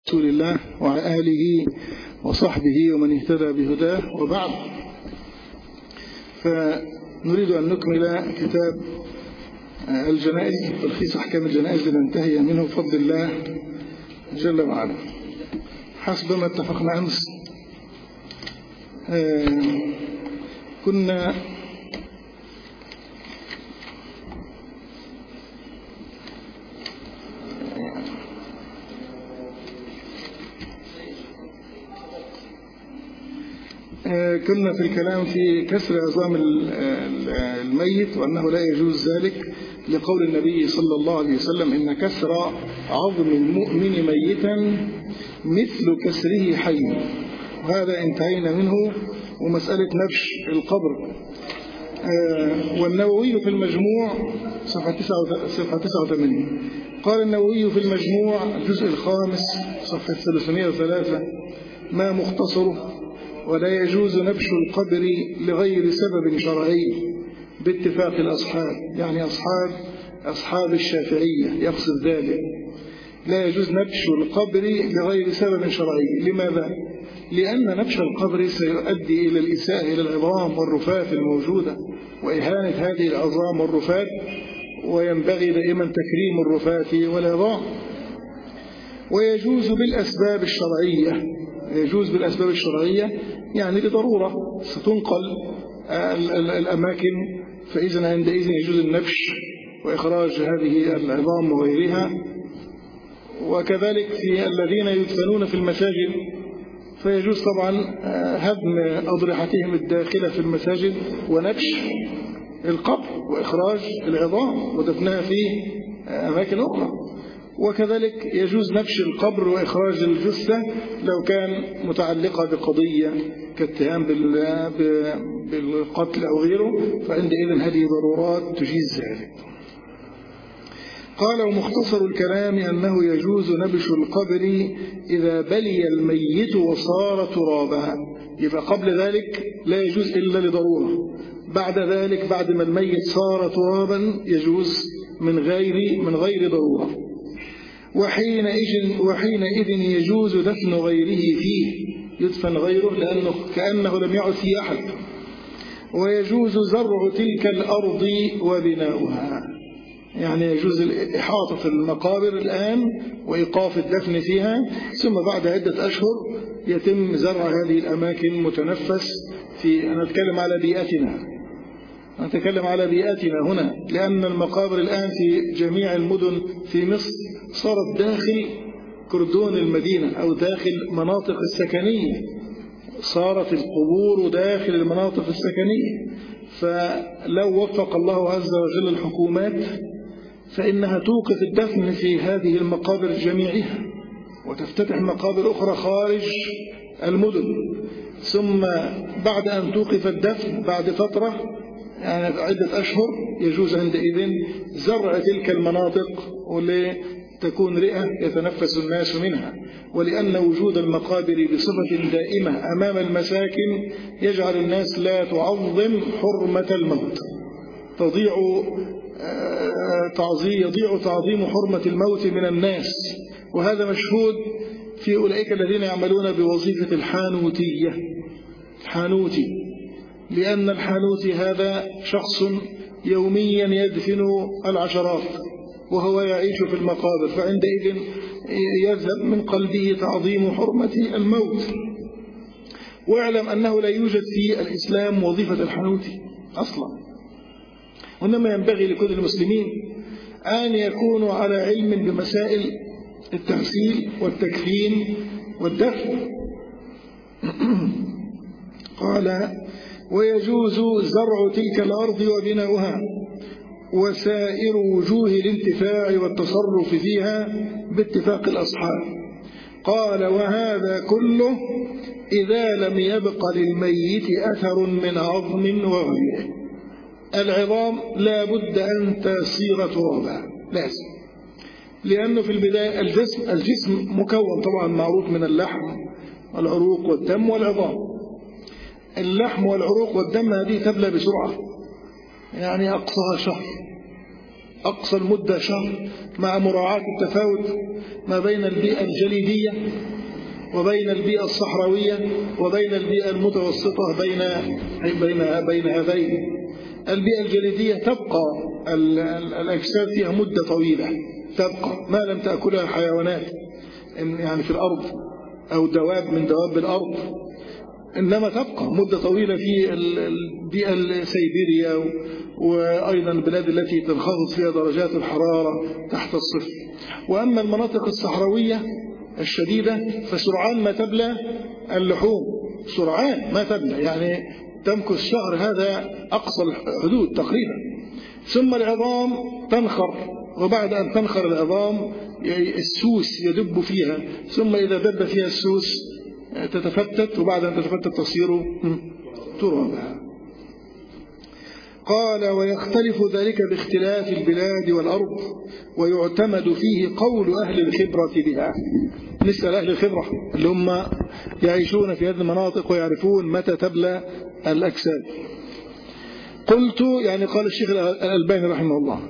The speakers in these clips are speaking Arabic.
رسول الله وعلى آله وصحبه ومن اهتدى بهداه، وبعد، فنريد أن نكمل كتاب الجنائز، تلخيص أحكام الجنائز لننتهي منه بفضل الله جل وعلا. حسب ما اتفقنا أمس كنا في الكلام في كسر عظام الميت، وأنه لا يجوز ذلك لقول النبي صلى الله عليه وسلم: إن كسر عظم المؤمن ميتا مثل كسره حي. وهذا انتهينا منه. ومسألة نبش القبر، والنووي في المجموع صفحة 89 قال النووي في المجموع الجزء الخامس صفحة 303: ما مختصره: ولا يجوز نبش القبر لغير سبب شرعي باتفاق الأصحاب، يعني أصحاب الشافعية يقصد ذلك. لا يجوز نبش القبر لغير سبب شرعي. لماذا؟ لأن نبش القبر سيؤدي إلى الإساءة إلى العظام والرفات الموجودة وإهانة هذه العظام والرفات، وينبغي دائما تكريم الرفات والعظام. ويجوز بالأسباب الشرعية، يجوز بالأسباب الشرعية يعني لضرورة ستنقل الأماكن، فإذا عندئذ يجوز النبش وإخراج هذه العظام وغيرها. وكذلك في الذين يدفنون في المساجد فيجوز طبعا هدم أضرحتهم الداخلة في المساجد ونبش القبر وإخراج العظام ودفنها في أماكن أخرى. وكذلك يجوز نبش القبر وإخراج الجثة لو كان متعلقة بقضية كاتهام بالقتل أو غيره، فعندئذ هذه ضرورات تجيز ذلك. قال: ومختصر الكلام أنه يجوز نبش القبر إذا بلي الميت وصار ترابا. يبقى قبل ذلك لا يجوز إلا لضرورة، بعد ذلك بعد ما الميت صار ترابا يجوز من غير ضرورة. وحينئذ يجوز دفن غيره فيه، يدفن غيره لأنه كأنه لم يعد فيه أحد. ويجوز زرع تلك الأرض وبناؤها، يعني يجوز إحاطة المقابر الآن وإيقاف الدفن فيها، ثم بعد عدة أشهر يتم زرع هذه الأماكن متنفس في. أنا أتكلم على بيئتنا هنا، لأن المقابر الآن في جميع المدن في مصر صارت داخل كردون المدينة أو داخل مناطق السكنية، صارت القبور داخل المناطق السكنية. فلو وفق الله عز وجل الحكومات فإنها توقف الدفن في هذه المقابر جميعها وتفتتح مقابر أخرى خارج المدن، ثم بعد أن توقف الدفن بعد فترة يعني عدة أشهر يجوز عندئذ زرع تلك المناطق ولتكون رئة يتنفس الناس منها. ولأن وجود المقابر بصفة دائمة أمام المساكن يجعل الناس لا تعظم حرمة الموت، يضيع تعظيم حرمة الموت من الناس. وهذا مشهود في أولئك الذين يعملون بوظيفة الحانوتي، لأن الحانوتي هذا شخص يوميا يدفن العشرات وهو يعيش في المقابر، فعندئذ يذهب من قلبه تعظيم حرمة الموت. واعلم أنه لا يوجد في الإسلام وظيفة الحانوتي أصلا، وإنما ينبغي لكل المسلمين أن يكونوا على علم بمسائل التغسيل والتكفين والدفن. قال: ويجوز زرع تلك الأرض وبناؤها وسائر وجوه الانتفاع والتصرف فيها باتفاق الأصحاب. قال: وهذا كله إذا لم يبق للميت أثر من عظم وغيره. العظام لا بد أن تصير ترابا، لازم، لأنه في البداية الجسم مكون طبعا معروف من اللحم والعروق والدم والعظام. اللحم والعروق والدم هذه تبلى بسرعة، يعني أقصاها شهر، أقصى المدة شهر، مع مراعاة التفاوت ما بين البيئة الجليدية وبين البيئة الصحراوية وبين البيئة المتوسطة بين هذين. البيئة الجليدية تبقى الأجساد فيها مدة طويلة، تبقى ما لم تأكلها حيوانات يعني في الأرض أو دواب من دواب الأرض، إنما تبقى مدة طويلة في البيئة السيبيرية وأيضا البلاد التي تنخفض فيها درجات الحرارة تحت الصفر. وأما المناطق الصحراوية الشديدة فسرعان ما تبلى اللحوم، سرعان ما تبلى، يعني تمكث شهر، هذا أقصى الحدود تقريبا. ثم العظام تنخر، وبعد أن تنخر العظام السوس يدب فيها، ثم إذا دب فيها السوس تتفتت، وبعد أن تتفتت تصير ترابا. قال: ويختلف ذلك باختلاف البلاد والأرض، ويعتمد فيه قول أهل الخبرة بها. نسأل أهل الخبرة اللي هم يعيشون في هذه المناطق ويعرفون متى تبلى الأجساد. قلت يعني قال الشيخ الألباني رحمه الله: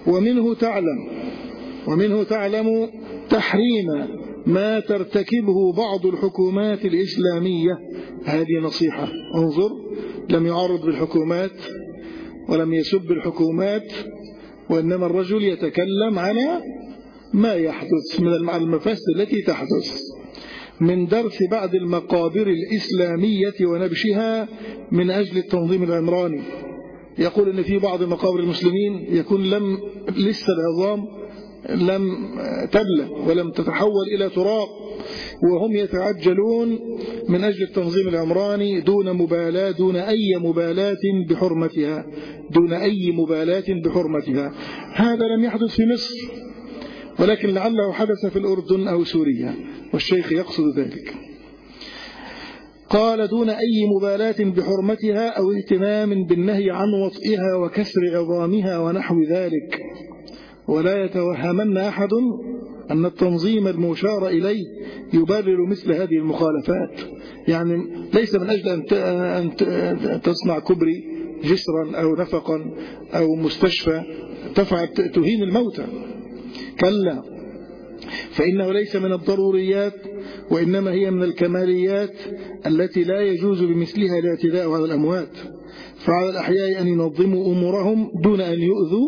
ومنه تعلم تحريم ما ترتكبه بعض الحكومات الإسلامية. هذه نصيحة، انظر، لم يعرض بالحكومات ولم يسب الحكومات، وإنما الرجل يتكلم عن ما يحدث من المفاسد التي تحدث من درس بعض المقابر الإسلامية ونبشها من أجل التنظيم العمراني. يقول إن في بعض مقابر المسلمين يكون لسه العظام لم تبلى ولم تتحول إلى تراب، وهم يتعجلون من أجل التنظيم العمراني دون مبالاة، دون أي مبالاة بحرمتها. هذا لم يحدث في مصر، ولكن لعله حدث في الأردن أو سوريا، والشيخ يقصد ذلك. قال: دون أي مبالاة بحرمتها أو اهتمام بالنهي عن وطئها وكسر عظامها ونحو ذلك. ولا يتوهمن أحد أن التنظيم المشار إليه يبرر مثل هذه المخالفات، يعني ليس من أجل أن تصنع كبري جسرا أو نفقا أو مستشفى تهين الموتى، كلا، فإنه ليس من الضروريات، وإنما هي من الكماليات التي لا يجوز بمثلها الاعتداء على الأموات. فعلى الأحياء أن ينظموا أمورهم دون أن يؤذوا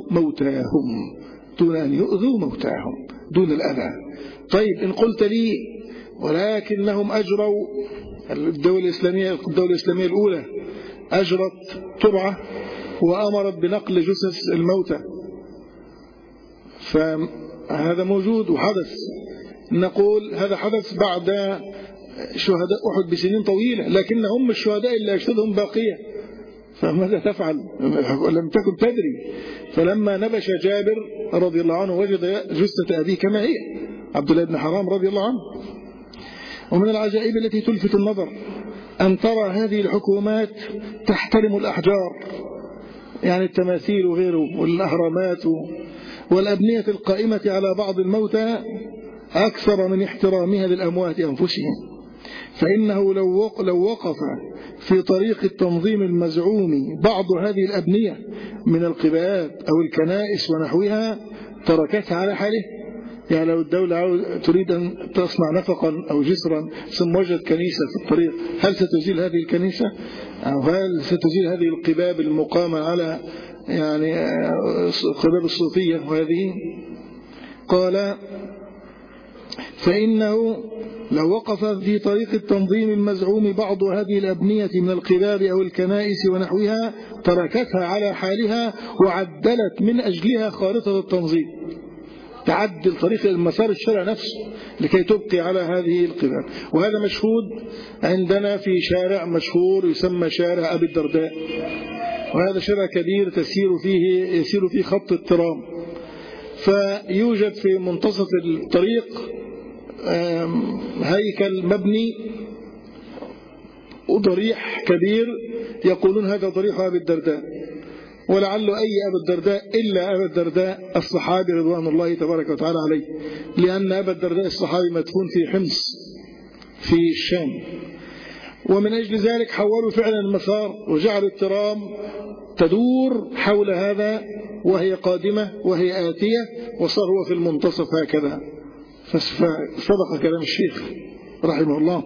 موتاهم، دون الأذى. طيب، إن قلت لي ولكنهم أجروا، الدولة الإسلامية الأولى أجرت تبعة وأمرت بنقل جثث الموتى، فهذا موجود وحدث. نقول هذا حدث بعد شهداء أحد بسنين طويلة، لكنهم الشهداء اللي أجسادهم باقية، فماذا تفعل؟ لم تكن تدري. فلما نبش جابر رضي الله عنه وجد جثة أبيه كما هي، عبد الله بن حرام رضي الله عنه. ومن العجائب التي تلفت النظر أن ترى هذه الحكومات تحترم الأحجار، يعني التماثيل وغيره والأهرامات والأبنية القائمة على بعض الموتى أكثر من احترامها للأموات أنفسهم. فإنه لو وقف في طريق التنظيم المزعوم بعض هذه الأبنية من القباب أو الكنائس ونحوها تركتها على حاله. يعني لو الدولة تريد أن تصنع نفقا أو جسرا ثم وجد كنيسة في الطريق، هل ستزيل هذه الكنيسة؟ أو هل ستزيل هذه القباب المقامة على يعني قباب الصوفية وهذه؟ قال: فإنه لو وقف في طريق التنظيم المزعوم بعض هذه الأبنية من القباب أو الكنائس ونحوها تركتها على حالها وعدلت من أجلها خارطة التنظيم، تعدل طريق المسار الشارع نفسه لكي تبقي على هذه القباب. وهذا مشهود عندنا في شارع مشهور يسمى شارع أبي الدرداء، وهذا شارع كبير يسير فيه خط الترام، فيوجد في منتصف الطريق هيكل مبني وضريح كبير، يقولون هذا ضريح أبي الدرداء، ولعله أي أبي الدرداء إلا أبي الدرداء الصحابي رضوان الله تبارك وتعالى عليه، لأن أبي الدرداء الصحابي مدفون في حمص في الشام. ومن أجل ذلك حولوا فعلا المسار وجعلوا الترام تدور حول هذا وهي قادمة وهي آتية، وصار هو في المنتصف هكذا. فصدق كلام الشيخ رحمه الله.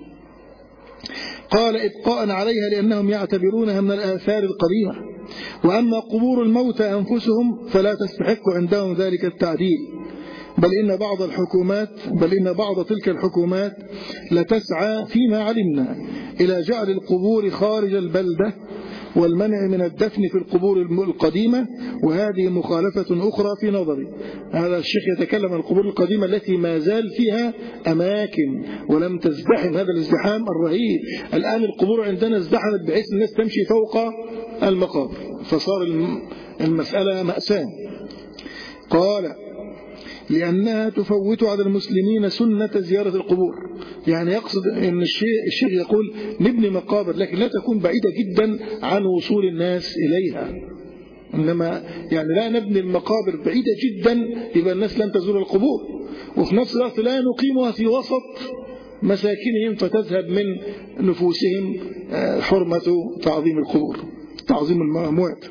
قال إبقاء عليها لأنهم يعتبرونها من الآثار القديمة، وأما قبور الموتى أنفسهم فلا تستحق عندهم ذلك التعديل، بل إن بعض تلك الحكومات لتسعى فيما علمنا إلى جعل القبور خارج البلدة والمنع من الدفن في القبور القديمة، وهذه مخالفة أخرى في نظري. هذا الشيخ يتكلم عن القبور القديمة التي ما زال فيها أماكن ولم تزدحم هذا الازدحام الرهيب. الآن القبور عندنا ازدحمت بحيث الناس تمشي فوق المقابر، فصار المسألة مأساة. قال لأنها تفوت على المسلمين سنة زيارة القبور، يعني يقصد أن الشيخ يقول نبني مقابر لكن لا تكون بعيدة جدا عن وصول الناس إليها، إنما يعني لا نبني المقابر بعيدة جدا يبقى الناس لن تزور القبور، وفي نفس الوقت لا نقيمها في وسط مساكنهم فتذهب من نفوسهم حرمة تعظيم القبور، تعظيم الأموات.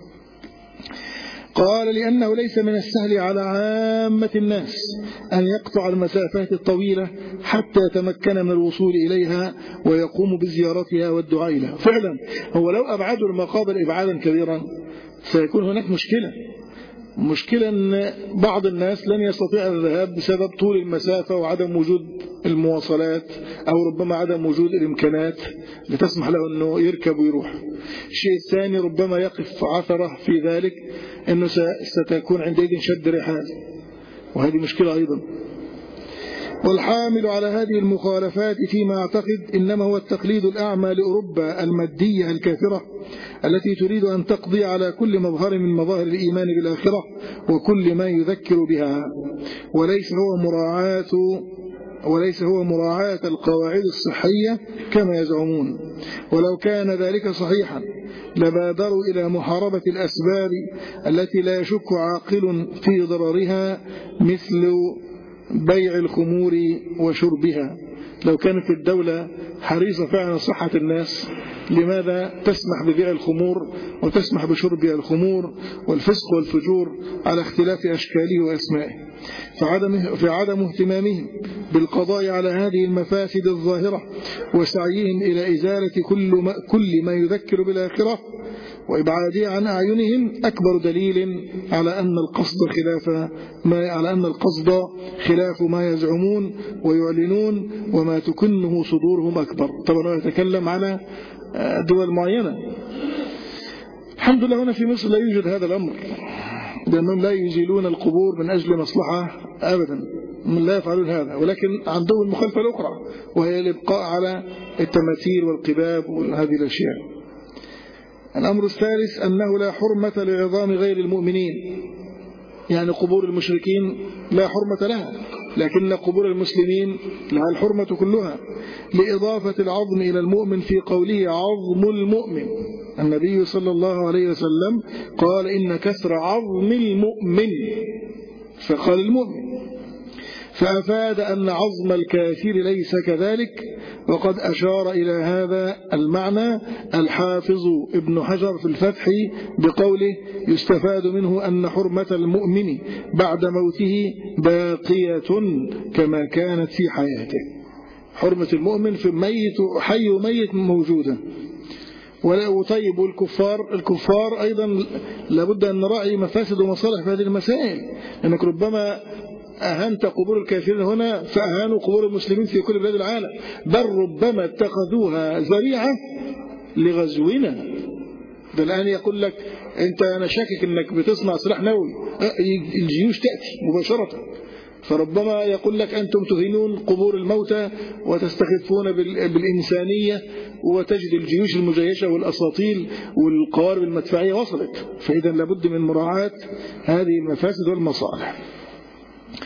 قال لأنه ليس من السهل على عامة الناس أن يقطع المسافات الطويلة حتى يتمكن من الوصول إليها ويقوم بزيارتها والدعاء لها. فعلا هو لو أبعدوا المقابر إبعادا كبيرا سيكون هناك مشكلة أن بعض الناس لن يستطيع الذهاب بسبب طول المسافة وعدم وجود المواصلات، أو ربما عدم وجود الإمكانات لتسمح له أنه يركب ويروح. الشيء الثاني ربما يقف عثرة في ذلك أنه ستكون عندئذ شد رحال، وهذه مشكلة أيضا. والحامل على هذه المخالفات فيما أعتقد إنما هو التقليد الأعمى لأوروبا المادية الكافرة التي تريد أن تقضي على كل مظهر من مظاهر الإيمان بالآخرة وكل ما يذكر بها، وليس هو مراعاة القواعد الصحية كما يزعمون. ولو كان ذلك صحيحا لبادروا إلى محاربة الأسباب التي لا يشك عاقل في ضررها مثل بيع الخمور وشربها. لو كانت الدولة حريصة فعلا صحة الناس لماذا تسمح ببيع الخمور وتسمح بشرب الخمور والفسق والفجور على اختلاف أشكاله وأسمائه؟ في عدم اهتمامهم بالقضاء على هذه المفاسد الظاهرة وسعيهم إلى إزالة كل ما يذكر بالآخرة وإبعاده عن أعينهم أكبر دليل على أن القصد خلاف ما يزعمون ويعلنون وما تكنه صدورهم أكبر. طبعا يتكلم على دول معينة. الحمد لله هنا في مصر لا يوجد هذا الأمر، لأنهم لا يزيلون القبور من أجل مصلحة أبدا، لا يفعلون هذا، ولكن عندهم المخالفة الأخرى وهي الإبقاء على التماثيل والقباب وهذه الأشياء. الأمر الثالث أنه لا حرمة لعظام غير المؤمنين، يعني قبور المشركين لا حرمة لها، لكن قبور المسلمين لها الحرمة كلها، لإضافة العظم إلى المؤمن في قوله عظم المؤمن. النبي صلى الله عليه وسلم قال إن كسر عظم المؤمن، فقال المؤمن، فأفاد أن عظم الكافر ليس كذلك، وقد أشار إلى هذا المعنى الحافظ ابن حجر في الفتح بقوله يستفاد منه أن حرمة المؤمن بعد موته باقية كما كانت في حياته. حرمة المؤمن في ميت حي وميت موجودة. وطيب الكفار أيضا لابد أن نراعي مفاسد ومصالح في هذه المسائل، لأنك ربما أهنت قبور الكافرين هنا فأهانوا قبور المسلمين في كل بلاد العالم، بل ربما اتخذوها ذريعة لغزونا. ده الآن يقول لك أنا شاكك أنك بتصنع سلاح نووي، الجيوش تأتي مباشرة، فربما يقول لك أنتم تهينون قبور الموتى وتستخفون بالإنسانية، وتجد الجيوش المجيشة والأساطيل والقوارب المدفعية وصلت. فإذا لابد من مراعاة هذه المفاسد والمصالح.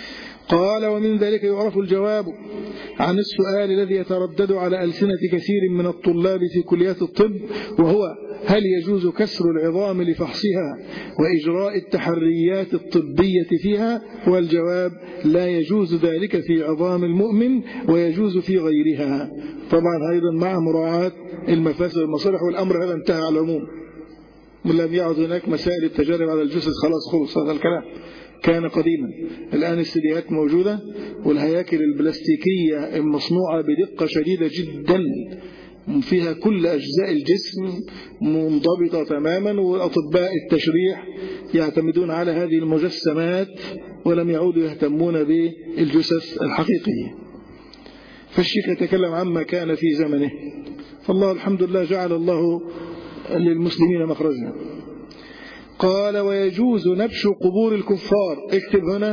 قال ومن ذلك يعرف الجواب عن السؤال الذي يتردد على ألسنة كثير من الطلاب في كليات الطب، وهو هل يجوز كسر العظام لفحصها وإجراء التحريات الطبية فيها؟ والجواب لا يجوز ذلك في عظام المؤمن ويجوز في غيرها، طبعا أيضا مع مراعاة المفاسد والمصالح، والأمر هذا انتهى على العموم، لم يعد هناك مسائل التجارب على الجثث، خلاص خلص هذا الكلام، كان قديما. الآن السيديات موجودة والهياكل البلاستيكية المصنوعة بدقة شديدة جدا فيها كل أجزاء الجسم منضبطة تماما، وأطباء التشريح يعتمدون على هذه المجسمات ولم يعودوا يهتمون بالجثث الحقيقية. فالشيخ يتكلم عما كان في زمنه، فالله الحمد لله جعل الله للمسلمين مخرجا. قال ويجوز نبش قبور الكفار، اكتب هنا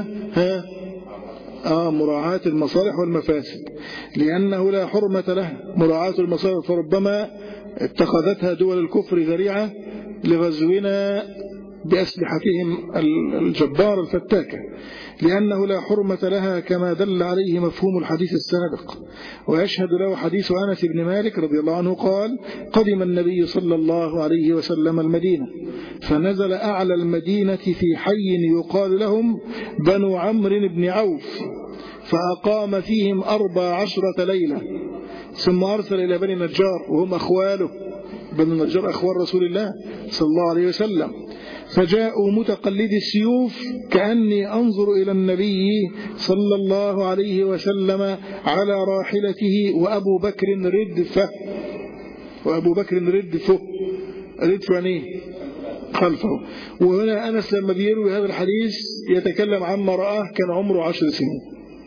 مراعاة المصالح والمفاسد، لأنه لا حرمة له مراعاة المصالح، فربما اتخذتها دول الكفر ذريعة لغزونا بأسلحتهم الجبار الفتاكة، لأنه لا حرمة لها كما دل عليه مفهوم الحديث السابق. ويشهد له حديث أنس بن مالك رضي الله عنه قال قدم النبي صلى الله عليه وسلم المدينة، فنزل أعلى المدينة في حي يقال لهم بنو عمرو بن عوف، فأقام فيهم 14 ليلة، ثم أرسل إلى بني النجار وهم أخواله، بني النجار أخوال رسول الله صلى الله عليه وسلم، فجاءوا متقلد السيوف كأني أنظر إلى النبي صلى الله عليه وسلم على راحلته وأبو بكر ردفه، وأبو بكر ردفه يعني خلفه. وهنا أنس لما بيروي هذا الحديث يتكلم عما رآه كان عمره 10 سنين.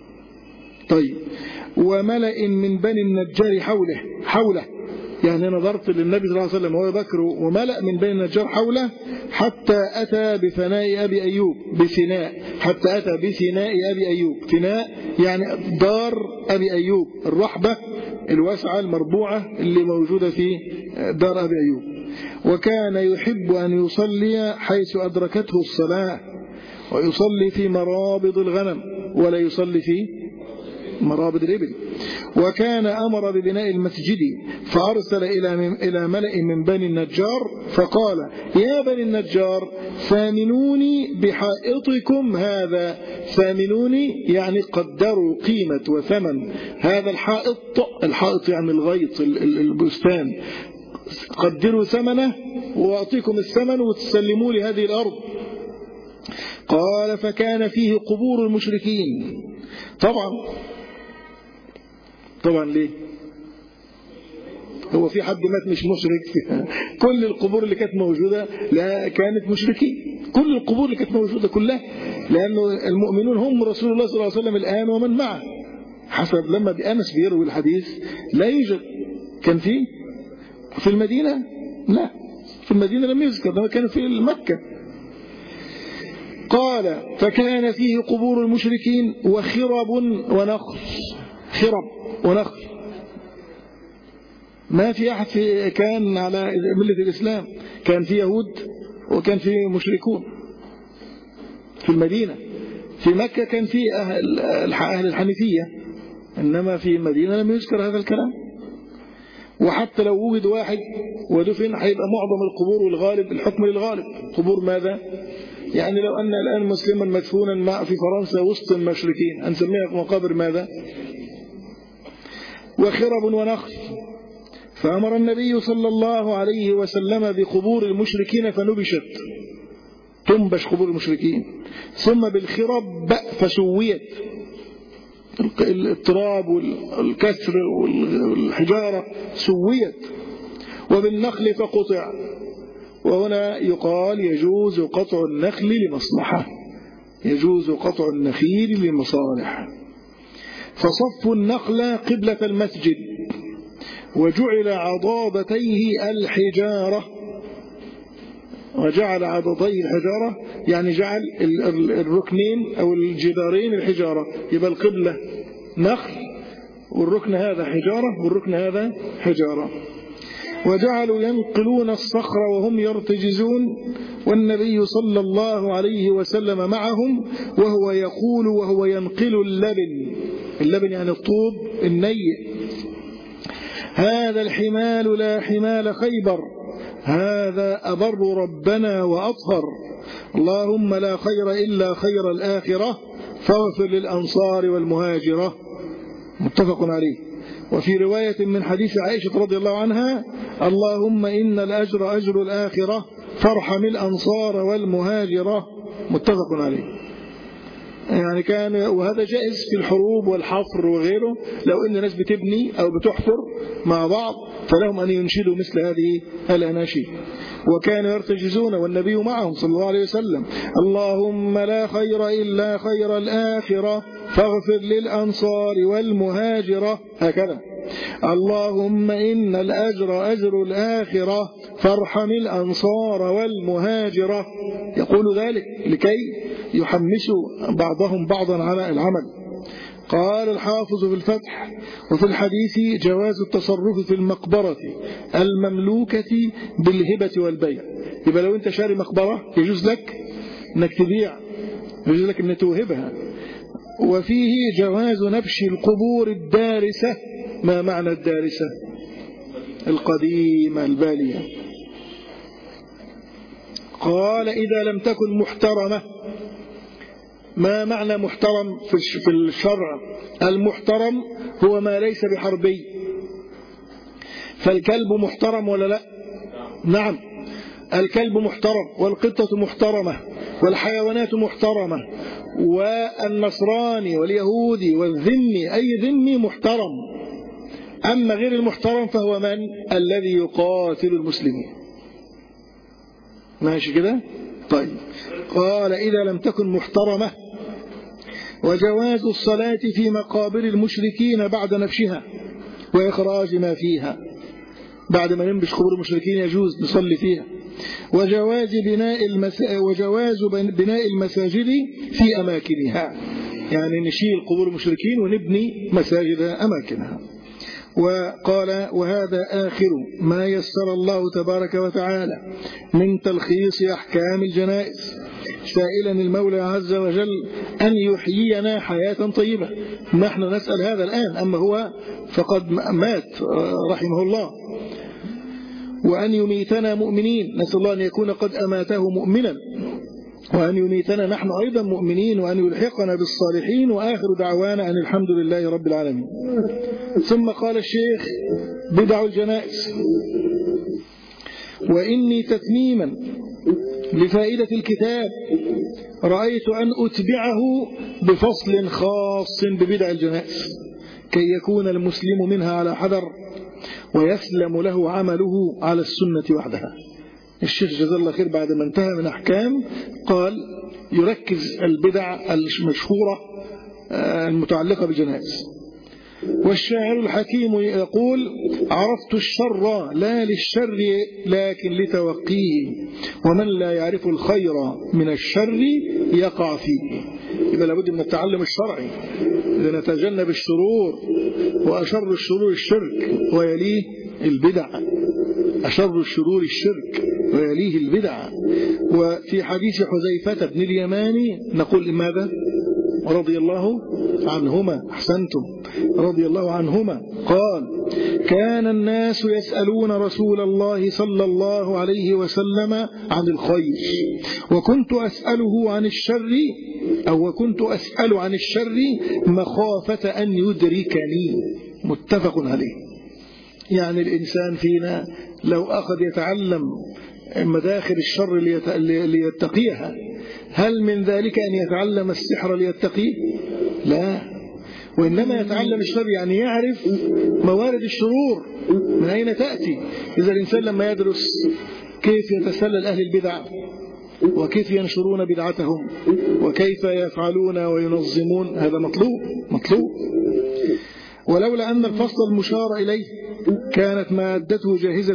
طيب وملأ من بني النجار حوله يعني نظرت للنبي صلى الله عليه وسلم وهو بكر وملأ من بني النجار حوله حتى أتى بفناء أبي أيوب، بفناء، حتى أتى بفناء أبي أيوب، فناء يعني دار أبي أيوب، الرحبة الواسعة المربوعة اللي موجودة في دار أبي أيوب. وكان يحب أن يصلي حيث أدركته الصلاة، ويصلي في مرابض الغنم ولا يصلي في مرابض الإبل. وكان أمر ببناء المسجد فأرسل إلى ملأ من بني النجار فقال يا بني النجار ثامنوني بحائطكم هذا، ثامنوني يعني قدروا قيمة وثمن هذا الحائط، الحائط يعني الغيط البستان، قدروا ثمنه وأعطيكم الثمن وتسلموا لي هذه الأرض. قال فكان فيه قبور المشركين، طبعا ليه؟ هو في حد مات مش مشرك؟ كل القبور اللي كانت موجودة لا كانت مشركين، كل القبور اللي كانت موجودة كلها، لأنه المؤمنون هم رسول الله صلى الله عليه وسلم الآن ومن معه، حسب لما بأنس بيروي الحديث لا يوجد. كان في المدينة؟ لا، في المدينة لم يذكر، كان في مكة. قال فكان فيه قبور المشركين وخرب ونخل، خرب ونخل، ما في أحد كان على ملة الإسلام، كان في يهود وكان في مشركون في المدينة. في مكة كان في أهل الحنيفية، إنما في المدينة لم يذكر هذا الكلام. وحتى لو وجد واحد ودفن هيبقى معظم القبور والغالب الحكم للغالب. قبور ماذا؟ يعني لو أن الآن مسلما مدفونا في فرنسا وسط المشركين هنسميها مقابر ماذا؟ وخرب ونخل. فأمر النبي صلى الله عليه وسلم بقبور المشركين فنبشت، تنبش قبور المشركين، ثم بالخرب فسويت، التراب والكسر والحجارة سويت، وبالنخل فقطع. وهنا يقال يجوز قطع النخل لمصلحة، يجوز قطع النخيل لمصالح. فصف النخل قبلة المسجد وجعل عضادتيه الحجارة، وجعل عضادتيه الحجارة يعني جعل الركنين أو الجدارين الحجارة، يبقى القبلة نخل والركن هذا حجارة والركن هذا حجارة. وجعلوا ينقلون الصخر وهم يرتجزون، والنبي صلى الله عليه وسلم معهم وهو يقول وهو ينقل اللبن يعني الطوب النيء: هذا الحمال لا حمال خيبر، هذا أبر ربنا وأطهر، اللهم لا خير إلا خير الآخرة فاغفر للأنصار والمهاجرة. متفق عليه. وفي رواية من حديث عائشة رضي الله عنها: اللهم إن الأجر أجر الآخرة فارحم الأنصار والمهاجرة. متفق عليه. يعني كان وهذا جائز في الحروب والحفر وغيره، لو ان الناس بتبني او بتحفر مع بعض فلهم ان ينشدوا مثل هذه الاناشيد. وكانوا يرتجزون والنبي معهم صلى الله عليه وسلم: اللهم لا خير الا خير الاخره فاغفر للانصار والمهاجره، هكذا. اللهم إن الأجر أجر الآخرة فارحم الأنصار والمهاجرة. يقول ذلك لكي يحمسوا بعضهم بعضا على العمل. قال الحافظ في الفتح: وفي الحديث جواز التصرف في المقبرة المملوكة بالهبة والبيع. يبقى لو أنت شاري مقبرة يجوز لك أنك تبيع، يجوز لك أنك توهبها. وفيه جواز نبش القبور الدارسة. ما معنى الدارسة؟ القديمة البالية. قال: إذا لم تكن محترمة. ما معنى محترم في الشرع؟ المحترم هو ما ليس بحربي. فالكلب محترم ولا لا؟ نعم، الكلب محترم، والقطة محترمة، والحيوانات محترمة، والنصراني واليهودي والذمي، أي ذمي محترم. أما غير المحترم فهو من؟ الذي يقاتل المسلمين. ماشي كده؟ طيب. قال: إذا لم تكن محترمة. وجواز الصلاة في مقابر المشركين بعد نبشها وإخراج ما فيها. بعد ما ننبش قبور المشركين يجوز نصلي فيها. وجواز بناء المساجد في أماكنها، يعني نشيل قبور المشركين ونبني مساجد أماكنها. وقال: وهذا آخر ما يسر الله تبارك وتعالى من تلخيص أحكام الجنائز، سائلا المولى عز وجل أن يحيينا حياة طيبة. نحن نسأل هذا الآن، أما هو فقد مات رحمه الله. وأن يميتنا مؤمنين، نسأل الله أن يكون قد أماته مؤمنا، وأن يميتنا نحن أيضا مؤمنين، وأن يلحقنا بالصالحين. وآخر دعوانا أن الحمد لله رب العالمين. ثم قال الشيخ: بدع الجنائز. وإني تتميما لفائدة الكتاب رأيت أن أتبعه بفصل خاص ببدع الجنائز، كي يكون المسلم منها على حذر ويسلم له عمله على السنة وحدها. الشيخ جزاه الله خير بعد ما انتهى من أحكام قال يركز البدع المشهورة المتعلقة بالجنائز. والشاعر الحكيم يقول: عرفت الشر لا للشر لكن لتوقيه، ومن لا يعرف الخير من الشر يقع فيه. إذا لابد من التعلم الشرعي لنتجنب الشرور. وأشر الشرور الشرك ويليه البدع. أشر الشرور الشرك ويليه البدع. وفي حديث حذيفة بن اليماني نقول ماذا؟ رضي الله عنهما. أحسنتم، رضي الله عنهما. قال: كان الناس يسألون رسول الله صلى الله عليه وسلم عن الخير، وكنت أسأله عن الشر، أو وكنت أسأل عن الشر مخافة أن يدركني. متفق عليه. يعني الإنسان فينا لو أخذ يتعلم مداخل الشر ليتقيها، هل من ذلك أن يتعلم السحر ليتقيه؟ لا، وإنما يتعلم الشر يعني يعرف موارد الشرور من أين تأتي. إذا الإنسان لما يدرس كيف يتسلل أهل البدع وكيف ينشرون بدعتهم وكيف يفعلون وينظمون، هذا مطلوب. ولولا أن الفصل المشار إليه كانت مادته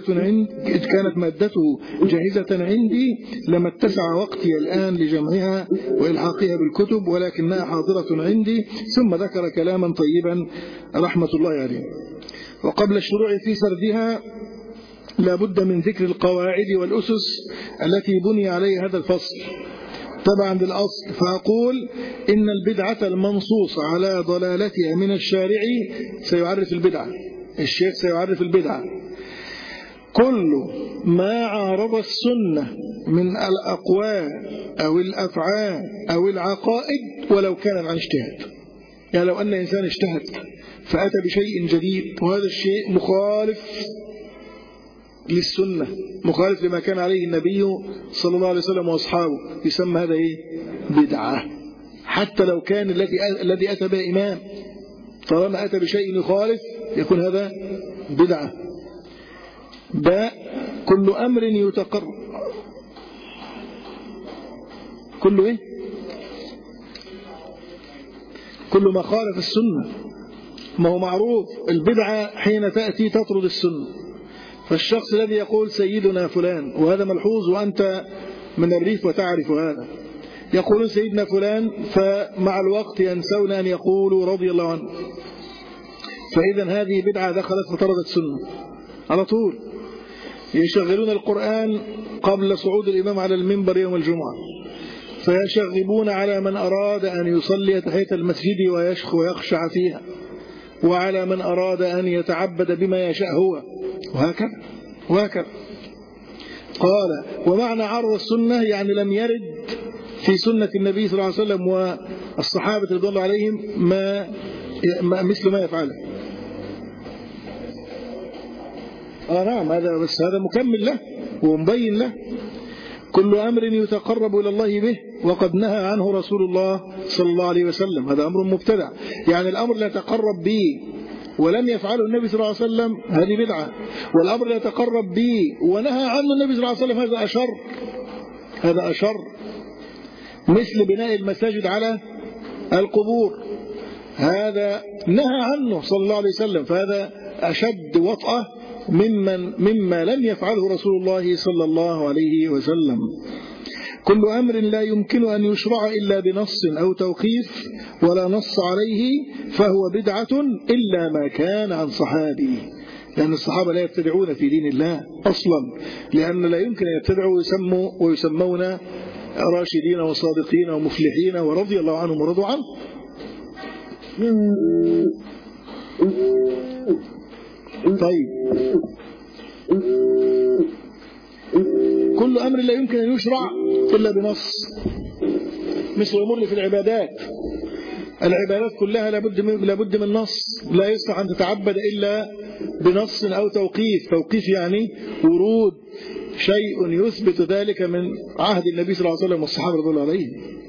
جاهزة عندي لما اتسع وقتي الآن لجمعها وإلحاقها بالكتب، ولكنها حاضرة عندي. ثم ذكر كلاما طيبا رحمة الله عليه. وقبل الشروع في سردها لا بد من ذكر القواعد والأسس التي بني عليها هذا الفصل تبعا للأصل. فأقول إن البدعة المنصوص على ضلالتها من الشارع سيعرف البدعة. الشيخ سيعرف البدعة: كل ما عارض السنة من الأقوال أو الأفعال أو العقائد ولو كان عن اجتهاد. يعني لو أن إنسان اجتهد فأتى بشيء جديد وهذا الشيء مخالف للسنة، مخالف لما كان عليه النبي صلى الله عليه وسلم وأصحابه، يسمى هذا إيه؟ بدعة. حتى لو كان الذي أتى به إمام، طالما أتى بشيء يخالف يكون هذا بدعة. كل أمر يتقرر، كل إيه؟ كل ما خالف السنة. ما هو معروف البدعة حين تأتي تطرد السنة. فالشخص الذي يقول سيدنا فلان، وهذا ملحوظ وأنت من الريف وتعرف هذا، يقولون سيدنا فلان فمع الوقت ينسون أن يقولوا رضي الله عنه، فإذا هذه بدعة دخلت فطردت سنة على طول. يشغلون القرآن قبل صعود الإمام على المنبر يوم الجمعة، فيشغبون على من أراد أن يصلي تحية المسجد ويخشع فيها، وعلى من أراد أن يتعبد بما يشاء هو، وهكذا. قال: ومعنى عرض السنة يعني لم يرد في سنة النبي صلى الله عليه وسلم والصحابة رضي الله عليهم مثل ما يفعله. نعم، هذا مكمل له ومبين له. كل أمر يتقرب إلى الله به وقد نهى عنه رسول الله صلى الله عليه وسلم، هذا أمر مبتدع. يعني الأمر لا يتقرب به ولم يفعله النبي صلى الله عليه وسلم هذه بدعة، والأمر لا يتقرب به ونهى عنه النبي صلى الله عليه وسلم هذا أشر. مثل بناء المساجد على القبور، هذا نهى عنه صلى الله عليه وسلم، فهذا أشد وطأة مما لم يفعله رسول الله صلى الله عليه وسلم. كل أمر لا يمكن أن يشرع إلا بنص أو توقيف ولا نص عليه فهو بدعة إلا ما كان عن صحابي. لأن الصحابة لا يبتدعون في دين الله أصلا، لأن لا يمكن أن يبتدعوا ويسمون راشدين وصادقين ومفلحين ورضي الله عنهم ورضوا عنه. طيب، كل أمر لا يمكن أن يشرع إلا بنص، مثل الأمور اللي في العبادات كلها لابد من نص، لا يصح أن تتعبد إلا بنص أو توقيف يعني ورود شيء يثبت ذلك من عهد النبي صلى الله عليه وسلم والصحابة رضي الله عليهم.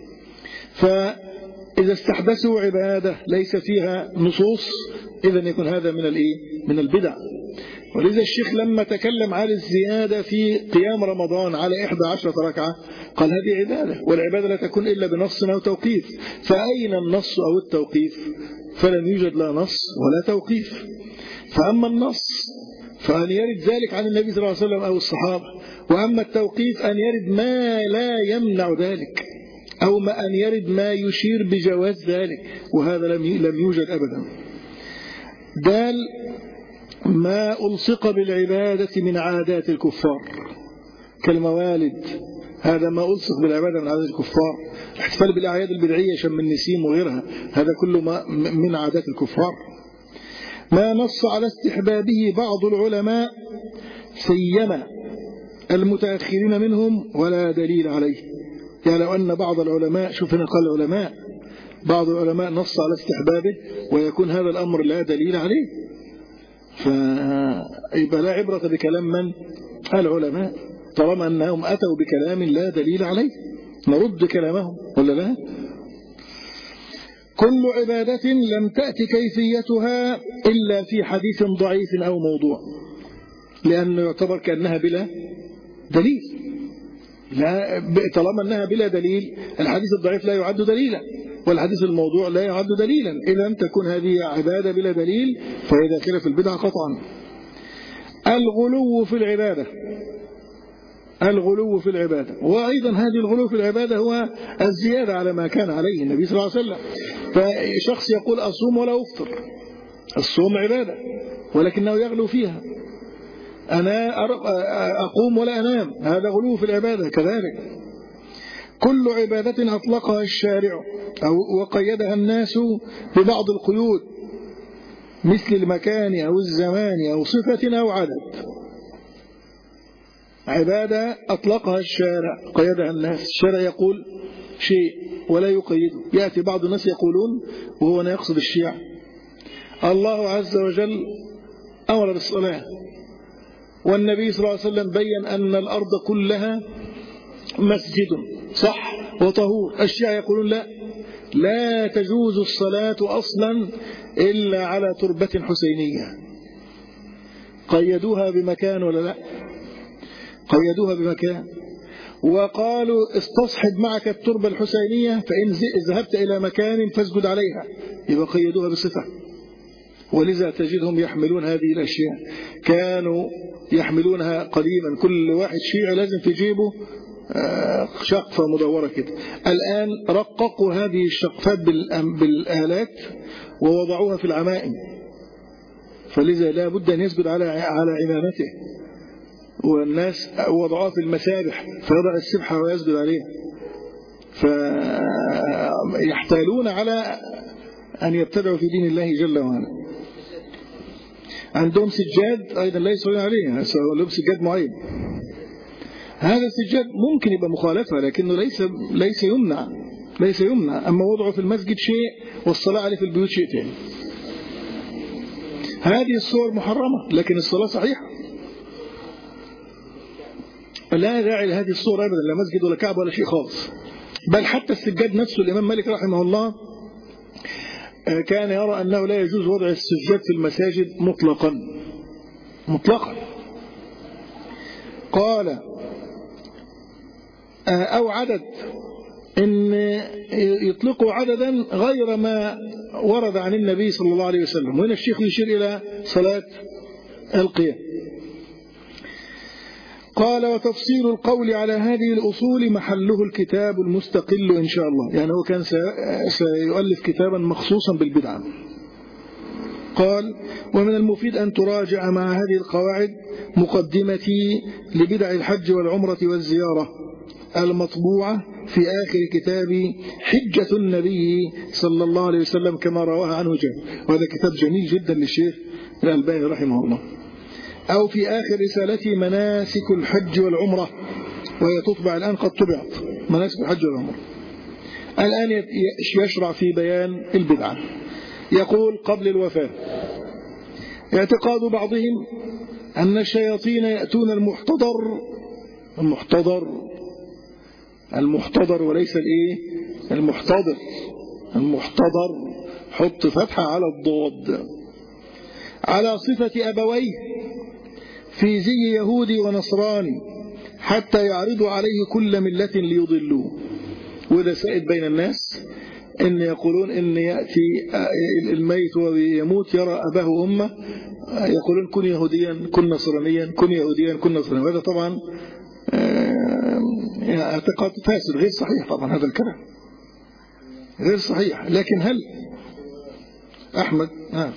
فإذا استحدثوا عبادة ليس فيها نصوص إذن يكون هذا من البدع. ولذا الشيخ لما تكلم عن الزيادة في قيام رمضان على 11 ركعة قال هذه عبادة، والعبادة لا تكون إلا بنص أو توقيف. فأين النص أو التوقيف؟ فلم يوجد لا نص ولا توقيف. فأما النص فأن يرد ذلك عن النبي صلى الله عليه وسلم أو الصحابة، وأما التوقيف أن يرد ما لا يمنع ذلك، أو ما أن يرد ما يشير بجواز ذلك، وهذا لم يوجد أبدا. دال ما ألصق بالعبادة من عادات الكفار كالموالد، هذا ما ألصق بالعبادة من عادات الكفار. الاحتفال بالأعياد البدعية شم النسيم وغيرها، هذا كله من عادات الكفار. ما نص على استحبابه بعض العلماء سيما المتأخرين منهم ولا دليل عليه. يعني لو أن بعض العلماء، شوف هنا قال العلماء، بعض العلماء نص على استحبابه ويكون هذا الأمر لا دليل عليه، فيبقى لا عبرة بكلام من؟ العلماء، طالما أنهم أتوا بكلام لا دليل عليه نرد كلامهم ولا لا؟ كل عبادة لم تأتي كيفيتها إلا في حديث ضعيف أو موضوع، لأنه يعتبر كأنها بلا دليل. لا، طالما أنها بلا دليل الحديث الضعيف لا يعد دليلا، والحديث الموضوع لا يعد دليلا. إذا تكون هذه عبادة بلا دليل فهي داخلة في البدعة قطعا. الغلو في العبادة، وأيضا هذه الغلو في العبادة هو الزيادة على ما كان عليه النبي صلى الله عليه وسلم. فشخص يقول أصوم ولا أفطر، الصوم عبادة ولكنه يغلو فيها، أنا أقوم ولا أنام، هذا غلو في العبادة. كذلك كل عبادة أطلقها الشارع أو وقيدها الناس ببعض القيود مثل المكان أو الزمان أو صفة أو عدد. عبادة أطلقها الشارع قيدها الناس، الشارع يقول شيء ولا يقيده. يأتي بعض الناس يقولون وهو لا يقصد الشيعة الله عز وجل أمر بالصلاة، والنبي صلى الله عليه وسلم بين أن الأرض كلها مسجد صح وطهور. الشيعة يقولون لا تجوز الصلاة أصلا إلا على تربة حسينية. قيدوها بمكان ولا لا؟ قيدوها بمكان، وقالوا استصحب معك التربة الحسينية فإن ذهبت إلى مكان فاسجد عليها، يبقى قيدوها بصفة. ولذا تجدهم يحملون هذه الأشياء، كانوا يحملونها قديما، كل واحد شيعي لازم في جيبه شقفة مدورة كده. الآن رققوا هذه الشقفات بالآلات ووضعوها في العمائم، فلذا لا بد أن يسجد على عمامته. والناس وضعوها في المسابح فيضع السبحة ويسجد عليها، فيحتالون على أن يبتدعوا في دين الله جل وعلا. عندهم سجاد أيضا لا يصلون عليه، لهم سجاد معين. هذا السجاد ممكن يبقى مخالفة لكنه ليس يمنع. أما وضعه في المسجد شيء والصلاة عليه في البيوت شيء ثاني. هذه الصور محرمة لكن الصلاة صحيحة، لا داعي لهذه الصور أبدا، لا مسجد ولا كعبة ولا شيء خالص. بل حتى السجاد نفسه الإمام مالك رحمه الله كان يرى أنه لا يجوز وضع السجاد في المساجد مطلقا. قال أو عدد، إن يطلقوا عددا غير ما ورد عن النبي صلى الله عليه وسلم. وهنا الشيخ يشير إلى صلاة القيام. قال وتفصيل القول على هذه الأصول محله الكتاب المستقل إن شاء الله، يعني هو كان سيؤلف كتابا مخصوصا بالبدعة. قال ومن المفيد أن تراجع مع هذه القواعد مقدمتي لبدع الحج والعمرة والزيارة المطبوعة في آخر كتاب حجة النبي صلى الله عليه وسلم كما رواها عنه جابر، وهذا كتاب جميل جدا للشيخ الألباني رحمه الله. أو في آخر رسالتي مناسك الحج والعمرة، وهي تطبع الآن، قد طبعت مناسك الحج والعمرة. الآن يشرع في بيان البدعة. يقول قبل الوفاة اعتقاد بعضهم أن الشياطين يأتون المحتضر وليس المحتضر حط فتحة على الضاد، على صفة أبويه في زي يهودي ونصراني حتى يعرضوا عليه كل ملة ليضلوه. وإذا سائد بين الناس إن يقولون إن يأتي الميت ويموت يرى أباه وأمه، يقولون كن يهوديا كن نصرانيا كن يهوديا كن نصرانيا. وهذا طبعا اعتقاد فاسد غير صحيح. طبعا هذا الكلام غير صحيح. لكن هل أحمد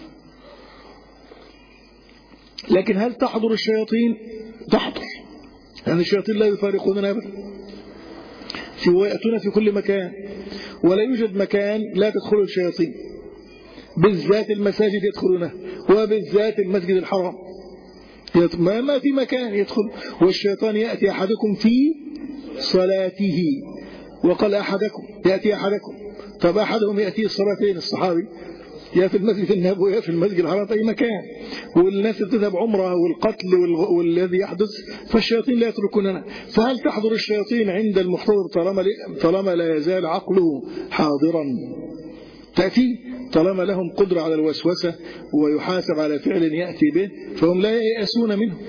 لكن هل تحضر الشياطين؟ تحضر، يعني الشياطين لا يفارقوننا أبدا، يأتون في كل مكان، ولا يوجد مكان لا تدخله الشياطين، بالذات المساجد يدخلونه، وبالذات المسجد الحرام ما في مكان يدخل. والشيطان يأتي أحدكم في صلاته، وقال أحدكم يأتي أحدكم. طب أحدهم يأتي الصلاة فين؟ الصحابي يا في المسجد النبوي يا في المسجد الحرام، في أي مكان. والناس تذهب عمره والقتل والذي يحدث، فالشياطين لا يتركوننا. فهل تحضر الشياطين عند المحتضر طالما لا يزال عقله حاضرا؟ تأتي طالما لهم قدرة على الوسوسة ويحاسب على فعل يأتي به، فهم لا ييأسون منه.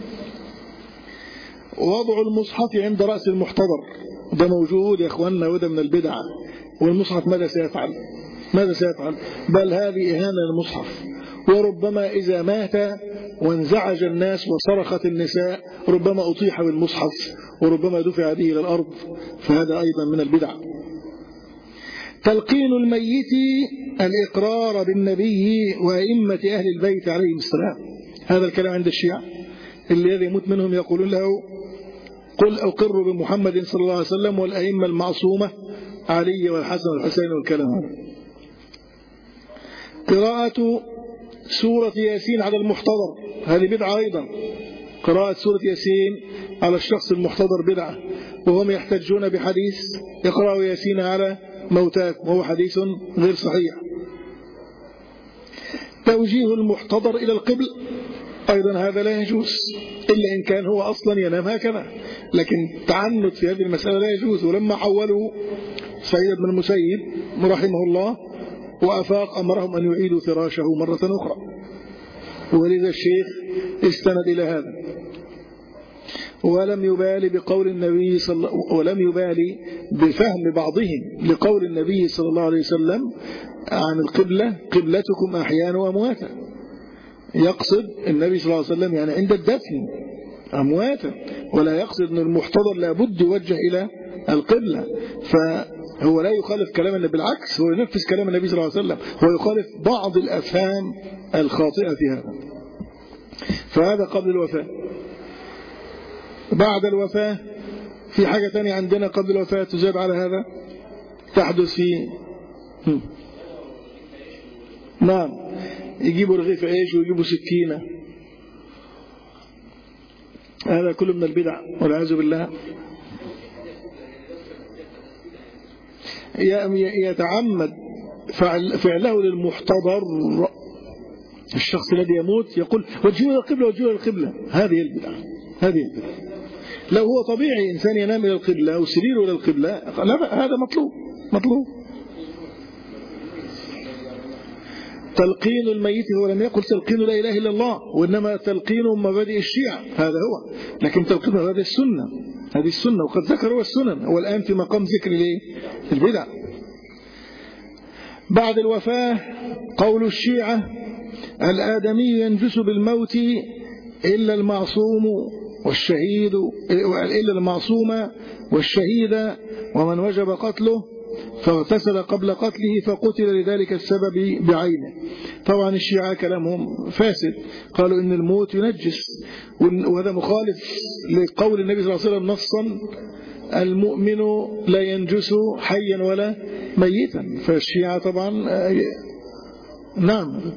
وضع المصحف عند رأس المحتضر ده موجود يا أخواننا، وده من البدع. والمصحف ماذا سيفعل؟ بل هذه إهانة للمصحف. وربما إذا مات وانزعج الناس وصرخت النساء ربما أطيح بالمصحف وربما دفع به إلى الأرض، فهذا أيضا من البدع. تلقين الميت الإقرار بالنبي وأئمة أهل البيت عليهم السلام، هذا الكلام عند الشيعة. الذي يموت منهم يقولون له قل أقر بمحمد صلى الله عليه وسلم والأئمة المعصومة علي والحسن والحسين والكلام هذا. قراءة سورة ياسين على المحتضر هذه بدعة أيضا. قراءة سورة ياسين على الشخص المحتضر بدعة، وهم يحتجون بحديث اقرأوا ياسين على موتاكم، وهو حديث غير صحيح. توجيه المحتضر إلى القبل أيضا هذا لا يجوز إلا إن كان هو أصلا ينام هكذا، لكن تعنت في هذه المسألة لا يجوز. ولما حولوا سعيد بن المسيب رحمه الله وأفاق أمرهم أن يعيدوا فراشه مرة أخرى، ولذا الشيخ استند إلى هذا. ولم يبالي بقول النبي ولم يبالي بفهم بعضهم لقول النبي صلى الله عليه وسلم عن القبلة قبلتكم أحيانا وأمواتا. يقصد النبي صلى الله عليه وسلم يعني عند الدفن أمواتا، ولا يقصد أن المحتضر لابد يوجه إلى القبلة. فهو لا يخالف كلام النبي، بالعكس هو ينفذ كلام النبي صلى الله عليه وسلم، هو يخالف بعض الأفهام الخاطئة في هذا. فهذا قبل الوفاة. بعد الوفاة في حاجة تانية عندنا قبل الوفاة تزاد على هذا تحدث في نعم، يجيبوا رغيف عيش ويجيبوا سكينة، هذا كله من البدع والعياذ بالله. يتعمد فعله للمحتضر، الشخص الذي يموت يقول وجهوا إلى القبلة وجهوا إلى القبلة، هذه البدع. هذه البدع. لو هو طبيعي إنسان ينام إلى القبلة أو سريره إلى القبلة لا، هذا مطلوب. تلقين الميت، هو لم يقل تلقين لا إله إلا الله، وإنما تلقين مبادئ الشيعة، هذا هو. لكن تلقين هذه السنة، هذه السنة، وقد ذكروا السنن، هو الآن في مقام ذكر البدع. بعد الوفاة قول الشيعة الآدمي ينجس بالموت إلا المعصوم والشهيد، إلا المعصوم والشهيد ومن وجب قتله فاغتسل قبل قتله فقتل لذلك السبب بعينه. طبعا الشيعة كلامهم فاسد، قالوا إن الموت ينجس، وهذا مخالف لقول النبي صلى الله عليه وسلم نصا المؤمن لا ينجس حيا ولا ميتا. فالشيعة طبعا نعم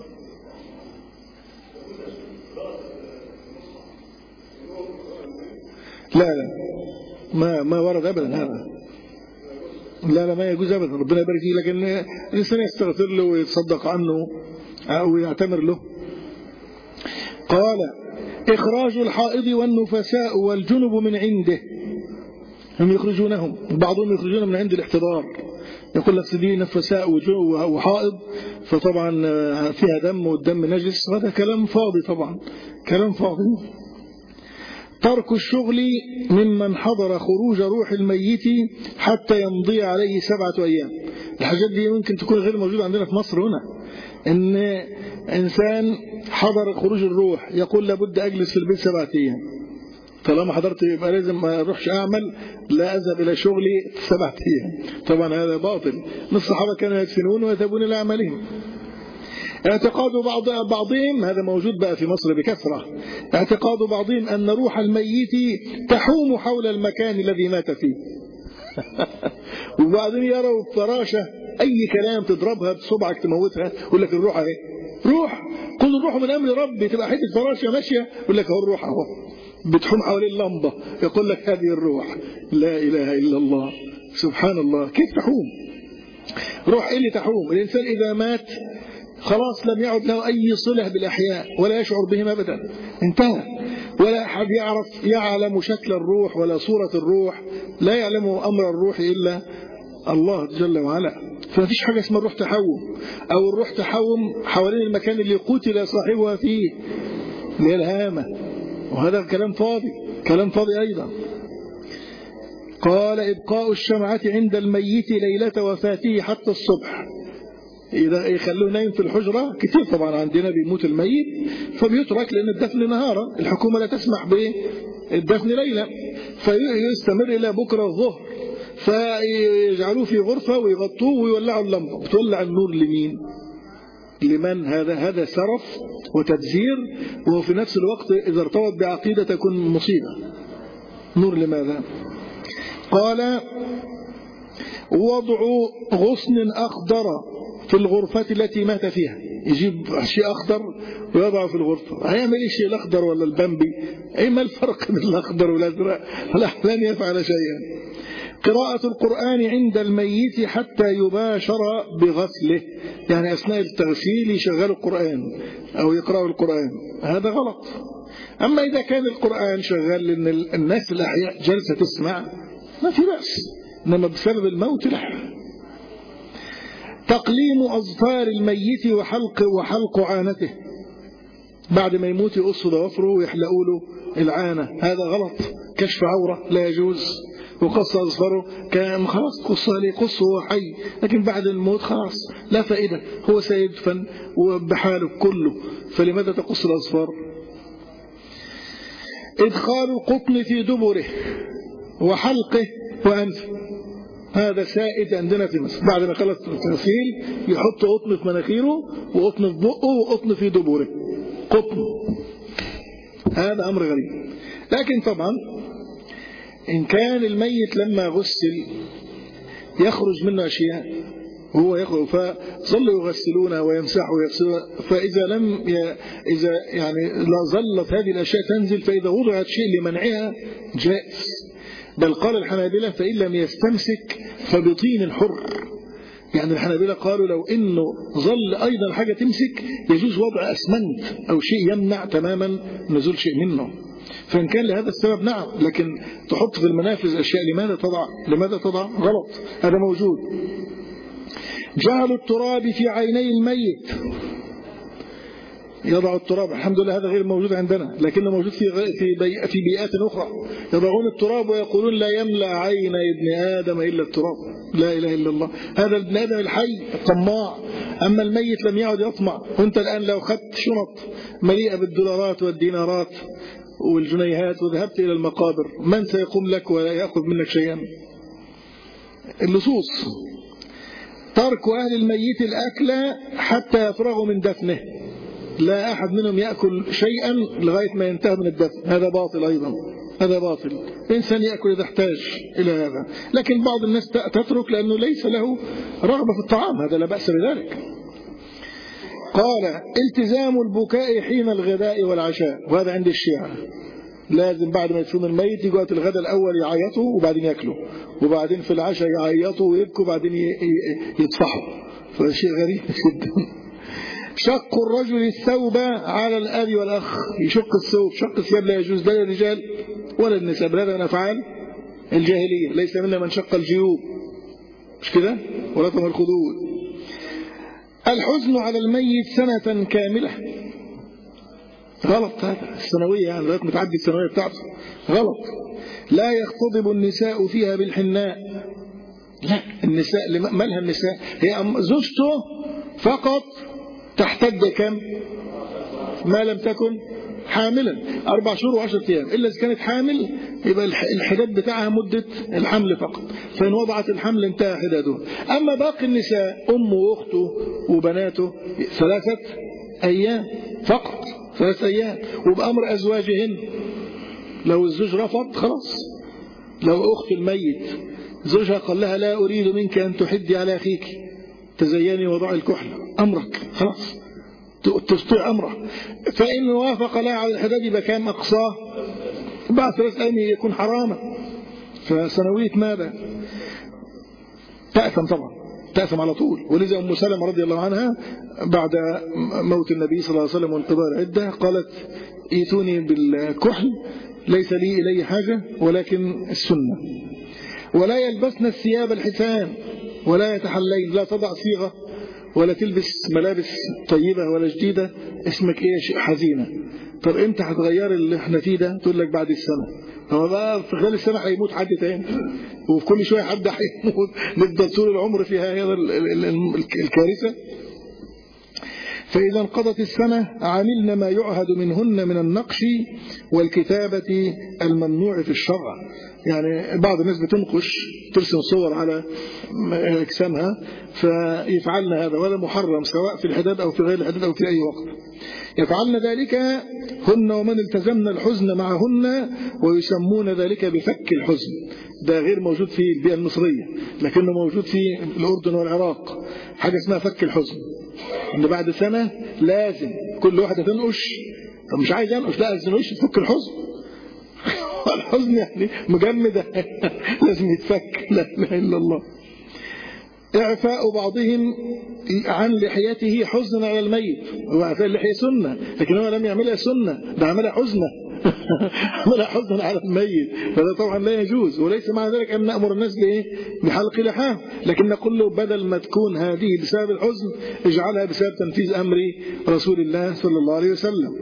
لا ما ورد أبدا هذا، لا ما يجوز أبدا، ربنا يبارك فيه. لكن الإنسان يستغفر له ويتصدق عنه أو يعتمر له. قال إخراج الحائض والنفساء والجنب من عنده، هم يخرجونهم، بعضهم يخرجون من عند الاحتضار، يقول لك دي نفساء وحائض فطبعا فيها دم والدم نجس، هذا كلام فاضي، طبعا كلام فاضي. ترك الشغل ممن حضر خروج روح الميت حتى يمضي عليه 7 أيام. الحاجات دي ممكن تكون غير موجودة عندنا في مصر هنا، إن إنسان حضر خروج الروح يقول لابد أجلس في البيت 7 أيام، طالما حضرت يبقى لازم ما أروحش أعمل، لا أذهب إلى شغلي 7 أيام. طبعا هذا باطل. نص الصحابة كانوا يدفنون ويذهبون إلى أعمالهم. اعتقاد بعضهم، هذا موجود بقى في مصر بكثرة، اعتقاد بعضهم أن روح الميت تحوم حول المكان الذي مات فيه. وبعدين يروا فراشة أي كلام تضربها بصبعك تموتها، يقول لك الروح اهي، روح، قل الروح من أمر ربي، تبقى حتة فراشة ماشية يقول لك هو الروح اهو بتحوم حوالين اللمبة، يقول لك هذه الروح. لا إله إلا الله، سبحان الله، كيف تحوم؟ روح إيه اللي تحوم؟ الإنسان إذا مات خلاص لم يعد له أي صلة بالأحياء ولا يشعر بهم أبدا، انتهى. ولا أحد يعلم شكل الروح ولا صورة الروح، لا يعلم أمر الروح إلا الله جل وعلا. فما فيش حاجة اسمها الروح تحوم، أو الروح تحوم حوالين المكان اللي قتل صاحبها فيه، اللي هي الهامة، وهذا كلام فاضي، كلام فاضي أيضا. قال إبقاء الشمعة عند الميت ليلة وفاته حتى الصبح، إذا يخلوه نايم في الحجرة كتير، طبعا عندنا بيموت الميت فبيترك لأن الدفن نهارا، الحكومة لا تسمح بالدفن ليلا، فيستمر إلى بكرة الظهر، فيجعلوه في غرفة ويغطوه ويولعوا اللمبة. بتولع النور لمين؟ لمن هذا سرف وتبذير، وفي نفس الوقت إذا ارتبط بعقيدة تكون مصيبة. نور لماذا؟ قال وضع غصن أخضر في الغرفة التي مات فيها، يجيب شيء أخضر ويضعه في الغرفة. هيعمل إيه الشيء الأخضر ولا البامبي؟ أي ما الفرق بين الأخضر والأزرق؟ لن يفعل شيئا. قراءة القرآن عند الميت حتى يباشر بغسله، يعني أثناء التغسيل يشغل القرآن أو يقرأ القرآن، هذا غلط. أما إذا كان القرآن شغال لأن الناس الأحياء جلسة تسمع ما في بأس، إنما بسبب الموت لا. تقليم أظفار الميت وحلق عانته، بعد ما يموت يقصوا ضوافره ويحلقوا له العانة، هذا غلط. كشف عورة لا يجوز، وقص أظفاره كان خلاص قص عليه قص وهو حي، لكن بعد الموت خلاص لا فائدة، هو سيدفن وبحاله كله، فلماذا تقص الأظفار؟ إدخال القطن في دبره وحلقه وأنفه، هذا سائد عندنا في مصر. بعد ما خلص التغسيل يحط قطن في مناخيره وقطن في بقه وقطن في دبره، قطن. هذا أمر غريب. لكن طبعا إن كان الميت لما غسل يخرج منه أشياء وهو يخرج، فظلوا يغسلونه ويمسحوا ويغسلونه، فإذا إذا يعني لا ظلت هذه الأشياء تنزل، فإذا وضعت شيء لمنعها جائز. بل قال الحنابلة فإن لم يستمسك فبطين حر، يعني الحنابلة قالوا لو إنه ظل أيضا حاجة تمسك يجوز وضع أسمنت أو شيء يمنع تماما نزول شيء منه. فإن كان لهذا السبب نعم، لكن تحط في المنافذ أشياء لماذا تضع غلط، هذا موجود. جعل التراب في عيني الميت، يضع التراب، الحمد لله هذا غير موجود عندنا، لكنه موجود في بيئات أخرى. يضعون التراب ويقولون لا يملأ عين ابن آدم إلا التراب، لا إله إلا الله. هذا ابن آدم الحي الطماع، أما الميت لم يعد يطمع. وانت الآن لو خدت شنط مليئة بالدولارات والدينارات والجنيهات وذهبت إلى المقابر، من سيقوم لك ولا يأخذ منك شيئا؟ اللصوص. ترك أهل الميت الأكل حتى يفرغوا من دفنه، لا أحد منهم يأكل شيئا لغاية ما ينتهي من الدفن، هذا باطل أيضا، هذا باطل. الإنسان يأكل إذا احتاج إلى هذا، لكن بعض الناس تترك لأنه ليس له رغبة في الطعام، هذا لا بأس بذلك. قال التزام البكاء حين الغداء والعشاء، وهذا عند الشيعة لازم بعد ما يدفن الميت يجوا الغداء الأول يعيطوا وبعدين يأكلوا، وبعدين في العشاء يعيطوا ويبكوا وبعدين يطفحوا، فشيء غريب جدا. شق الرجل الثوب على الأب والأخ، يشق الثوب، شق الثياب لا يجوز لا للرجال ولا للنساء، هذا من أفعال الجاهلية، ليس منا من شق الجيوب، مش كده، ولا طم الخدود. الحزن على الميت سنة كاملة، غلط، هذا السنوية يعني لغاية ما تعدي السنوية بتاعته، غلط. لا يختضب النساء فيها بالحناء، لا، النساء مالها النساء؟ هي زوجته فقط تحتد كم؟ ما لم تكن حاملا 4 شهور و10 أيام، إلا إذا كانت حامل يبقى الحداد بتاعها مدة الحمل فقط، فإن وضعت الحمل انتهى حداده. أما باقي النساء أمه وأخته وبناته 3 أيام فقط، 3 أيام، وبأمر أزواجهن. لو الزوج رفض خلاص، لو أخت الميت زوجها قال لها لا أريد منك أن تحدي على أخيك، تزيني وضع الكحل، أمرك خلاص، تستطيع أمره. فإن وافق لها على الحداد يبقى كان أقصاه بعد 3 أيام يكون حراما، فسنوية ماذا؟ تأثم طبعا، تأثم على طول. ولذا أم سلمة رضي الله عنها بعد موت النبي صلى الله عليه وسلم وانقضاء العدة قالت ائتوني بالكحل ليس لي إليه حاجة ولكن السنة. ولا يلبسن الثياب الحسان ولا يتحلين، لا تضع صيغة ولا تلبس ملابس طيبة ولا جديدة، اسمك ايه؟ شيء حزينة. طب امتى هتغير اللي احنا فيه ده؟ تقول لك بعد السنة. هو بقى في خلال السنة هيموت حد تاني، وفي كل شوية حد هيموت، نفضل طول العمر في هذا الكارثة. فإذا انقضت السنة عملنا ما يعهد منهن من النقش والكتابة الممنوع في الشرع. يعني بعض الناس بتنقش ترسم صور على أجسامها فيفعلن هذا، ولا محرم سواء في الحداد أو في غير الحداد أو في أي وقت. يفعلن ذلك هن ومن التزمن الحزن معهن، ويسمون ذلك بفك الحزن. ده غير موجود في البيئة المصرية، لكنه موجود في الأردن والعراق، حاجة اسمها فك الحزن، إن بعد سنة لازم كل واحدة تنقش. طب مش عايز أنقش، لا عايز تنقش تفك الحزن. الحزن يعني مجمدة لازم يتفك. لا إله إلا الله. إعفاء بعضهم عن لحيته حزنا على الميت. هو إعفاء اللحية سنة، لكن هو لم يعملها سنة، ده عملها حزنا عملها حزنا على الميت، فده طبعا لا يجوز. وليس معنى ذلك أن نأمر الناس بحلق لحاهم، لكن نقول له بدل ما تكون هذه بسبب الحزن اجعلها بسبب تنفيذ أمر رسول الله صلى الله عليه وسلم.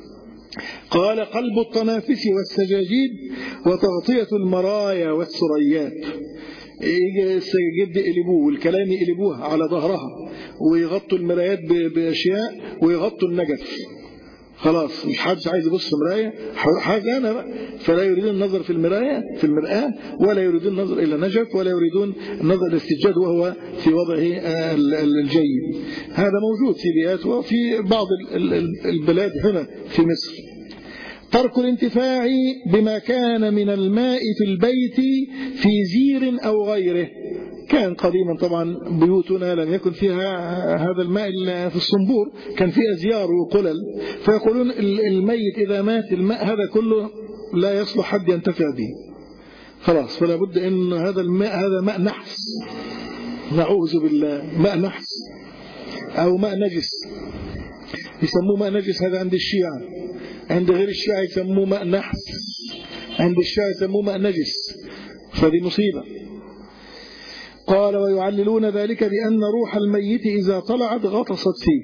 قال قلب الطنافس والسجاجيد وتغطية المرايا والسريات. يجي السجاجيد يقلبوه والكلام يقلبوها على ظهرها، ويغطوا المرايات بأشياء، ويغطوا النجف. خلاص مش حدش عايز يبص مراية، حاجة أنا بقى. فلا يريدون النظر في المرآة، ولا يريدون النظر إلى نجف، ولا يريدون النظر إلى السجاد وهو في وضعه الجيد. هذا موجود في بيئات وفي بعض البلاد هنا في مصر. ترك الانتفاع بما كان من الماء في البيت في زير أو غيره. كان قديما طبعا بيوتنا لم يكن فيها هذا الماء في الصنبور، كان فيها زيار وقلل، فيقولون الميت إذا مات الماء هذا كله لا يصلح حد ينتفع به، خلاص. فلا بد أن هذا الماء هذا ماء نحس، نعوذ بالله، ماء نحس أو ماء نجس، يسموه ماء نجس. هذا عند الشيعة، عند غير الشيعة يسموه ماء نحس، عند الشيعة يسموه ماء نجس، فدي مصيبة. قال ويعللون ذلك بأن روح الميت إذا طلعت غطست فيه.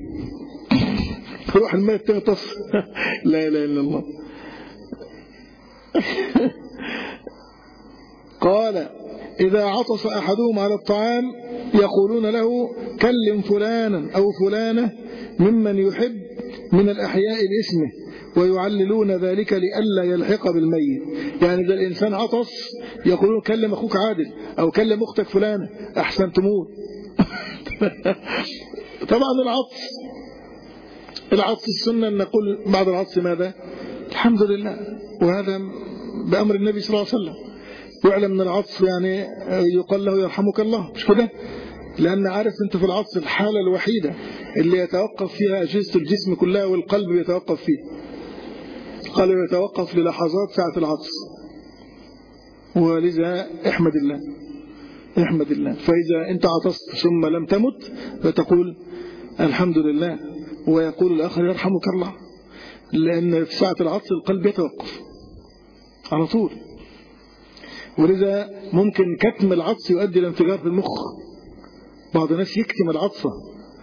روح الميت تغطس لا إله إلا الله. قال إذا عطس أحدهم على الطعام يقولون له كلم فلانا أو فلانة ممن يحب من الأحياء باسمه، ويعللون ذلك لئلا يلحق بالميت. يعني إذا الإنسان عطس يقولون كلم أخوك عادل أو كلم أختك فلانة أحسن تموت. طبعا العطس السنة أن نقول بعد العطس ماذا؟ الحمد لله، وهذا بأمر النبي صلى الله عليه وسلم. يعلم من العطس يعني يقال له يرحمك الله، مش كده؟ لأن عارف أنت في العطس الحالة الوحيدة اللي يتوقف فيها أجهزة الجسم كلها والقلب يتوقف فيه. القلب يتوقف للحظات ساعة العطس، ولذا احمد الله احمد الله. فإذا أنت عطست ثم لم تمت فتقول الحمد لله، ويقول الآخر يرحمك الله، لأن في ساعة العطس القلب يتوقف على طول. ولذا ممكن كتم العطس يؤدي إلى انفجار في المخ، بعض الناس يكتم العطسة.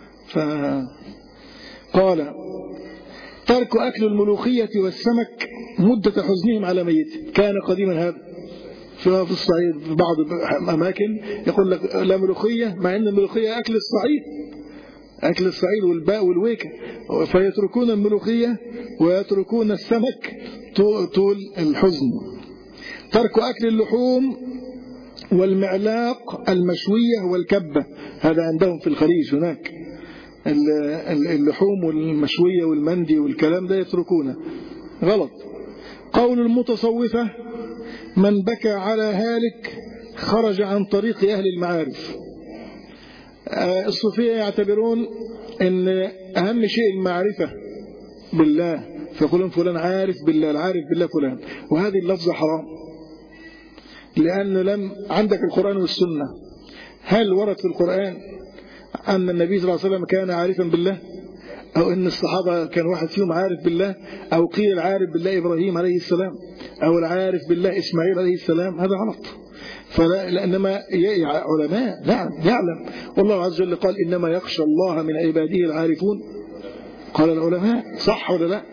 قال ترك أكل الملوخية والسمك مدة حزنهم على ميت. كان قديما هذا في الصعيد، في بعض الأماكن يقول لك لا ملوخية، مع أن الملوخية أكل الصعيد، أكل الصعيد والباء والويكة، فيتركون الملوخية ويتركون السمك طول الحزن. ترك أكل اللحوم والمعلاق المشوية والكبة، هذا عندهم في الخليج هناك اللحوم والمشوية والمندي والكلام ده يتركونه، غلط. قول المتصوفة من بكى على هالك خرج عن طريق أهل المعارف. الصوفية يعتبرون أن أهم شيء المعرفة بالله، فيقولون فلان عارف بالله، العارف بالله فلان، وهذه اللفظة حرام، لأنه لم عندك القرآن والسنة. هل ورد في القرآن أن النبي صلى الله عليه وسلم كان عارفا بالله، أو أن الصحابة كان واحد فيهم عارف بالله، أو قيل العارف بالله إبراهيم عليه السلام، أو العارف بالله إسماعيل عليه السلام؟ هذا غلط. لأنما علماء نعم يعلم، والله عز وجل قال إنما يخشى الله من عباده العارفون، قال العلماء، صح ولا لا؟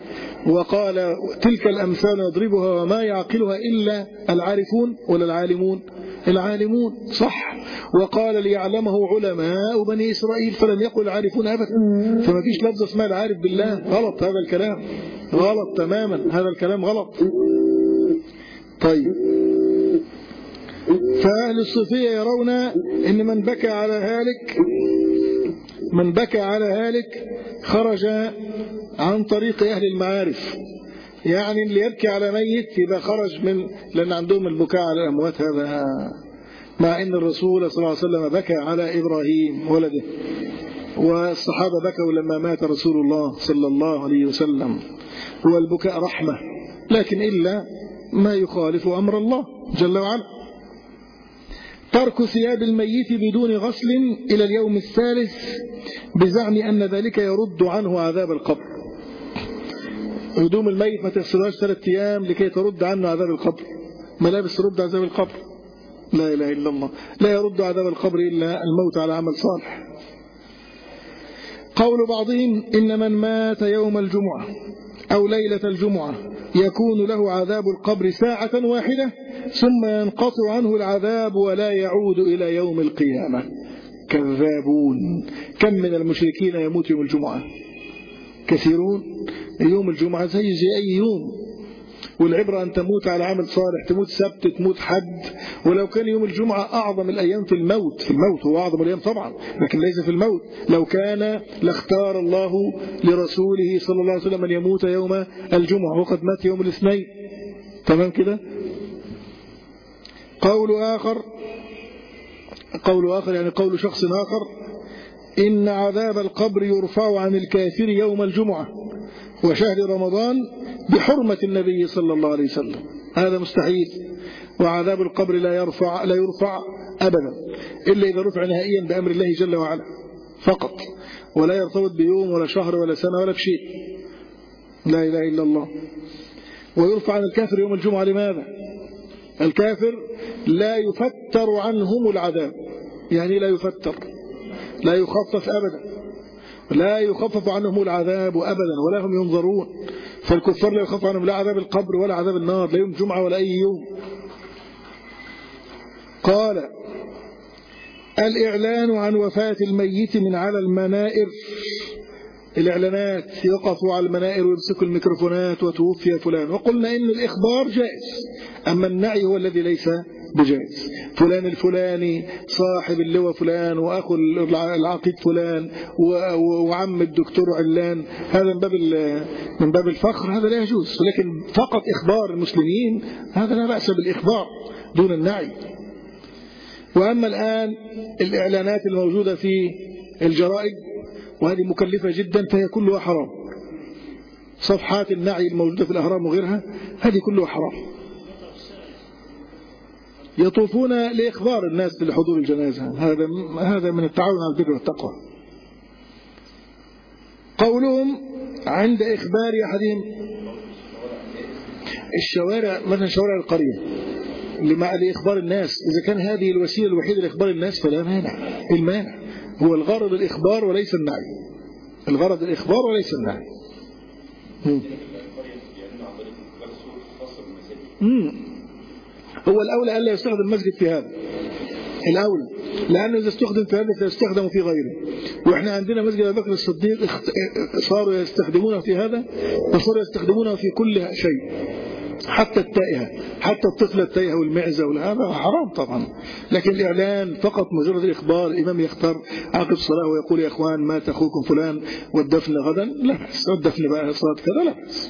وقال تلك الأمثال نضربها وما يعقلها إلا العارفون ولا العالمون؟ العالمون، صح. وقال ليعلمه علماء بني إسرائيل فلم يقل العارفون أبدا. فما فيش لفظة اسمها العارف بالله، غلط هذا الكلام، غلط تماما، هذا الكلام غلط. طيب، فأهل الصوفية يرون إن من بكى على هالك خرج عن طريق أهل المعارف. يعني اللي يبكي على ميت يبقى خرج من، لأن عندهم البكاء على الأموات هذا، مع أن الرسول صلى الله عليه وسلم بكى على إبراهيم ولده، والصحابة بكوا لما مات رسول الله صلى الله عليه وسلم. هو البكاء رحمة، لكن إلا ما يخالف أمر الله جل وعلا. ترك ثياب الميت بدون غسل إلى اليوم الثالث بزعم أن ذلك يرد عنه عذاب القبر. هدوم الميت ما تغسلهاش 3 أيام لكي ترد عنه عذاب القبر. ملابس ترد عذاب القبر؟ لا إله إلا الله، لا يرد عذاب القبر إلا الموت على عمل صالح. قول بعضهم إن من مات يوم الجمعة أو ليلة الجمعة يكون له عذاب القبر ساعة واحدة ثم ينقطع عنه العذاب ولا يعود إلى يوم القيامة. كذابون. كم من المشركين يموت يوم الجمعة؟ كثيرون. يوم الجمعة زي أي يوم، والعبرة أن تموت على عمل صالح، تموت سبت، تموت حد. ولو كان يوم الجمعة أعظم الأيام في الموت هو أعظم الأيام طبعا، لكن ليس في الموت. لو كان لاختار الله لرسوله صلى الله عليه وسلم أن يموت يوم الجمعة، وقد مات يوم الاثنين. تمام كده. قول آخر يعني قول شخص آخر إن عذاب القبر يرفع عن الكافر يوم الجمعة وشهر رمضان بحرمة النبي صلى الله عليه وسلم. هذا مستحيل. وعذاب القبر لا يرفع أبدا إلا إذا رفع نهائيا بأمر الله جل وعلا فقط، ولا يرتبط بيوم ولا شهر ولا سنة ولا بشيء. لا إله إلا الله. ويرفع عن الكافر يوم الجمعة. لماذا؟ الكافر لا يفتر عنهم العذاب. يعني لا يفتر، لا يخفف أبدا، لا يخفف عنهم العذاب أبدا ولا هم ينظرون. فالكفار لا يخفف عنهم لا عذاب القبر ولا عذاب النار، لا يوم جمعة ولا أي يوم. قال الإعلان عن وفاة الميت من على المنائر. الإعلانات، يقفوا على المنائر ويمسكوا الميكروفونات وتوفي فلان. وقلنا إن الإخبار جائز، أما النعي هو الذي ليس بجائز. فلان الفلاني صاحب اللواء فلان، وأخو العقيد فلان، وعم الدكتور علان، هذا من باب الفخر، هذا لا يجوز. لكن فقط إخبار المسلمين هذا لا بأس بالإخبار دون النعي. وأما الآن الإعلانات الموجودة في الجرائد وهذه مكلفة جدا فهي كلها حرام. صفحات النعي الموجودة في الأهرام وغيرها هذه كلها حرام. يطوفون لإخبار الناس لحضور الجنازة، هذا من التعاون على البر والتقوى. قولهم عند إخبار أحدهم الشوارع، مثلا شوارع القرية لإخبار الناس، إذا كان هذه الوسيلة الوحيدة لإخبار الناس فلا مانع. المانع هو الغرض الإخبار وليس النعي. الغرض الإخبار وليس النعي. هو الأولى ألا يستخدم المسجد في هذا، الأولى، لأنه إذا استخدم في هذا سيستخدم في غيره. وإحنا عندنا مسجد أبي بكر الصديق صاروا يستخدمونه في هذا، وصاروا يستخدمونه في كل شيء، حتى التائهة، حتى الطفلة التائهة والمعزة، هذا حرام طبعا. لكن الإعلان فقط مجرد الإخبار، الإمام يختار عقب الصلاة ويقول يا أخوان مات أخوكم فلان والدفن غدا، لا بأس. والدفن بقى صلاة كذا، لا بأس.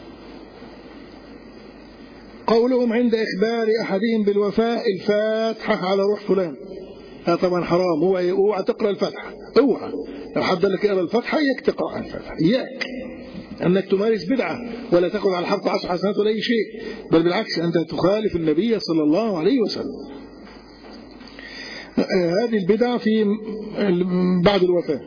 قولهم عند إخبار أحدهم بالوفاء الفاتحة على روح فلان، هذا طبعا حرام. اوعى تقرأ الفاتحة، اوعى. لو حد لك اقرأ الفاتحة إياك تقرأ الفاتحة، إياك أنك تمارس بدعة ولا تأخذ على الحق 10 حسنات ولا أي شيء، بل بالعكس أنت تخالف النبي صلى الله عليه وسلم. هذه البدعة في بعد الوفاة.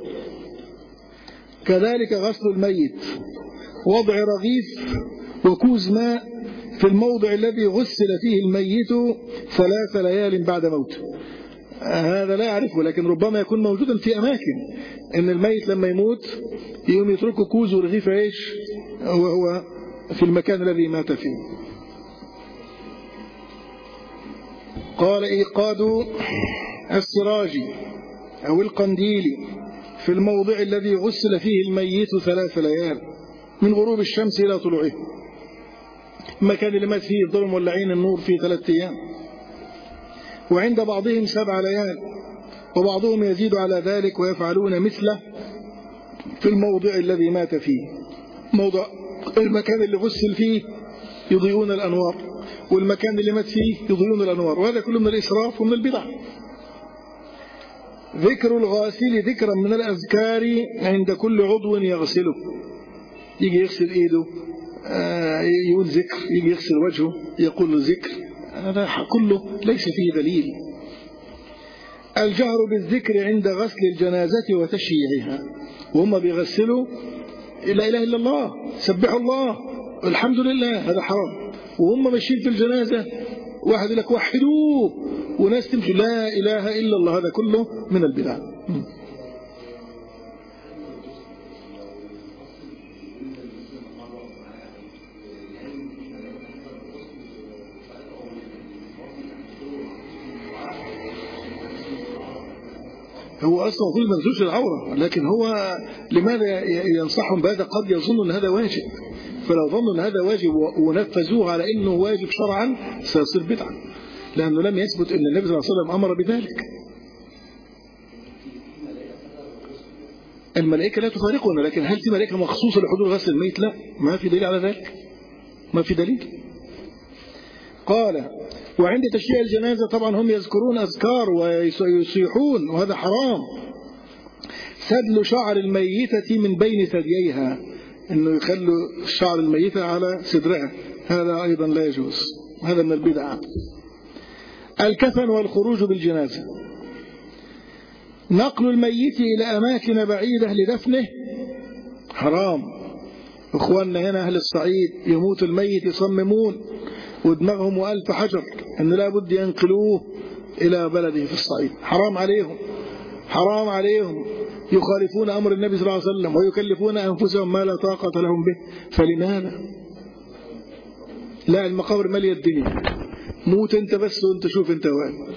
كذلك غسل الميت، وضع رغيف وكوز ماء في الموضع الذي غسل فيه الميت 3 ليال بعد موته. هذا لا أعرفه، لكن ربما يكون موجودا في أماكن إن الميت لما يموت يوم يتركوا كوز ورغيف عيش وهو في المكان الذي مات فيه. قال إيقاد السراج أو القنديل في الموضع الذي غسل فيه الميت 3 ليال من غروب الشمس إلى طلوعه. المكان اللي مات فيه الظلم مولعين النور فيه 3 أيام، وعند بعضهم 7 ليال، وبعضهم يزيد على ذلك ويفعلون مثله في الموضع الذي مات فيه. موضع المكان اللي غسل فيه يضيئون الأنوار، والمكان اللي مات فيه يضيئون الأنوار، وهذا كله من الإسراف ومن البدع. ذكر الغاسل ذكرا من الأذكار عند كل عضو يغسله، يجي يغسل إيده يقول ذكر، يجي يغسل وجهه يقول له ذكر، هذا كله ليس فيه دليل. الجهر بالذكر عند غسل الجنازة وتشييعها، وهم بيغسلوا لا إله إلا الله، سبحوا الله، الحمد لله، هذا حرام. وهم ماشيين في الجنازة واحد يقول لك وحدوه، وناس تمشي لا إله إلا الله، هذا كله من البدع. هو أصلا في منزوج العورة، لكن هو لماذا ينصحهم بهذا؟ قد يظن أن هذا واجب، فلو ظنوا أن هذا واجب ونفذوه على أنه واجب شرعا سيصير بدعة، لأنه لم يثبت أن النبي صلى الله عليه وسلم أمر بذلك. الملائكة لا تفارقنا، لكن هل في ملائكة مخصوصة لحضور غسل الميت؟ لا، ما في دليل على ذلك، ما في دليل. قال وعند تشييع الجنازة طبعا هم يذكرون أذكار ويصيحون، وهذا حرام. سدل شعر الميتة من بين ثدييها، انه يخلوا شعر الميتة على صدرها، هذا ايضا لا يجوز، هذا من البدع. الكفن والخروج بالجنازة، نقل الميت الى اماكن بعيدة لدفنه حرام. اخواننا هنا اهل الصعيد يموت الميت يصممون ودماغهم 1000 حجر ان لا بد ينقلوه الى بلده في الصعيد، حرام عليهم، حرام عليهم، يخالفون أمر النبي صلى الله عليه وسلم ويكلفون أنفسهم ما لا طاقة لهم به. فلماذا؟ لا، المقابر مالية الدنيا، موت انت بس وانت شوف انت وين.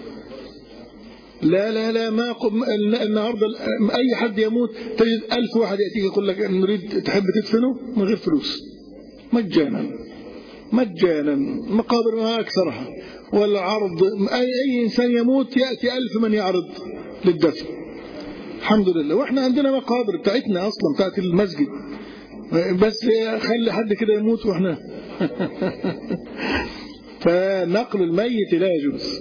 لا لا لا، ما النهارده أي حد يموت تجد 1000 واحد يأتيك يقول لك نريد تحب تدفنه من غير فلوس، مجانا مجانا، مقابر ما أكثرها، والعرض أي إنسان يموت يأتي 1000 من يعرض للدفن. الحمد لله، واحنا عندنا مقابر بتاعتنا اصلا بتاعت المسجد، بس خلي حد كده يموت واحنا فنقل الميت لا يجوز.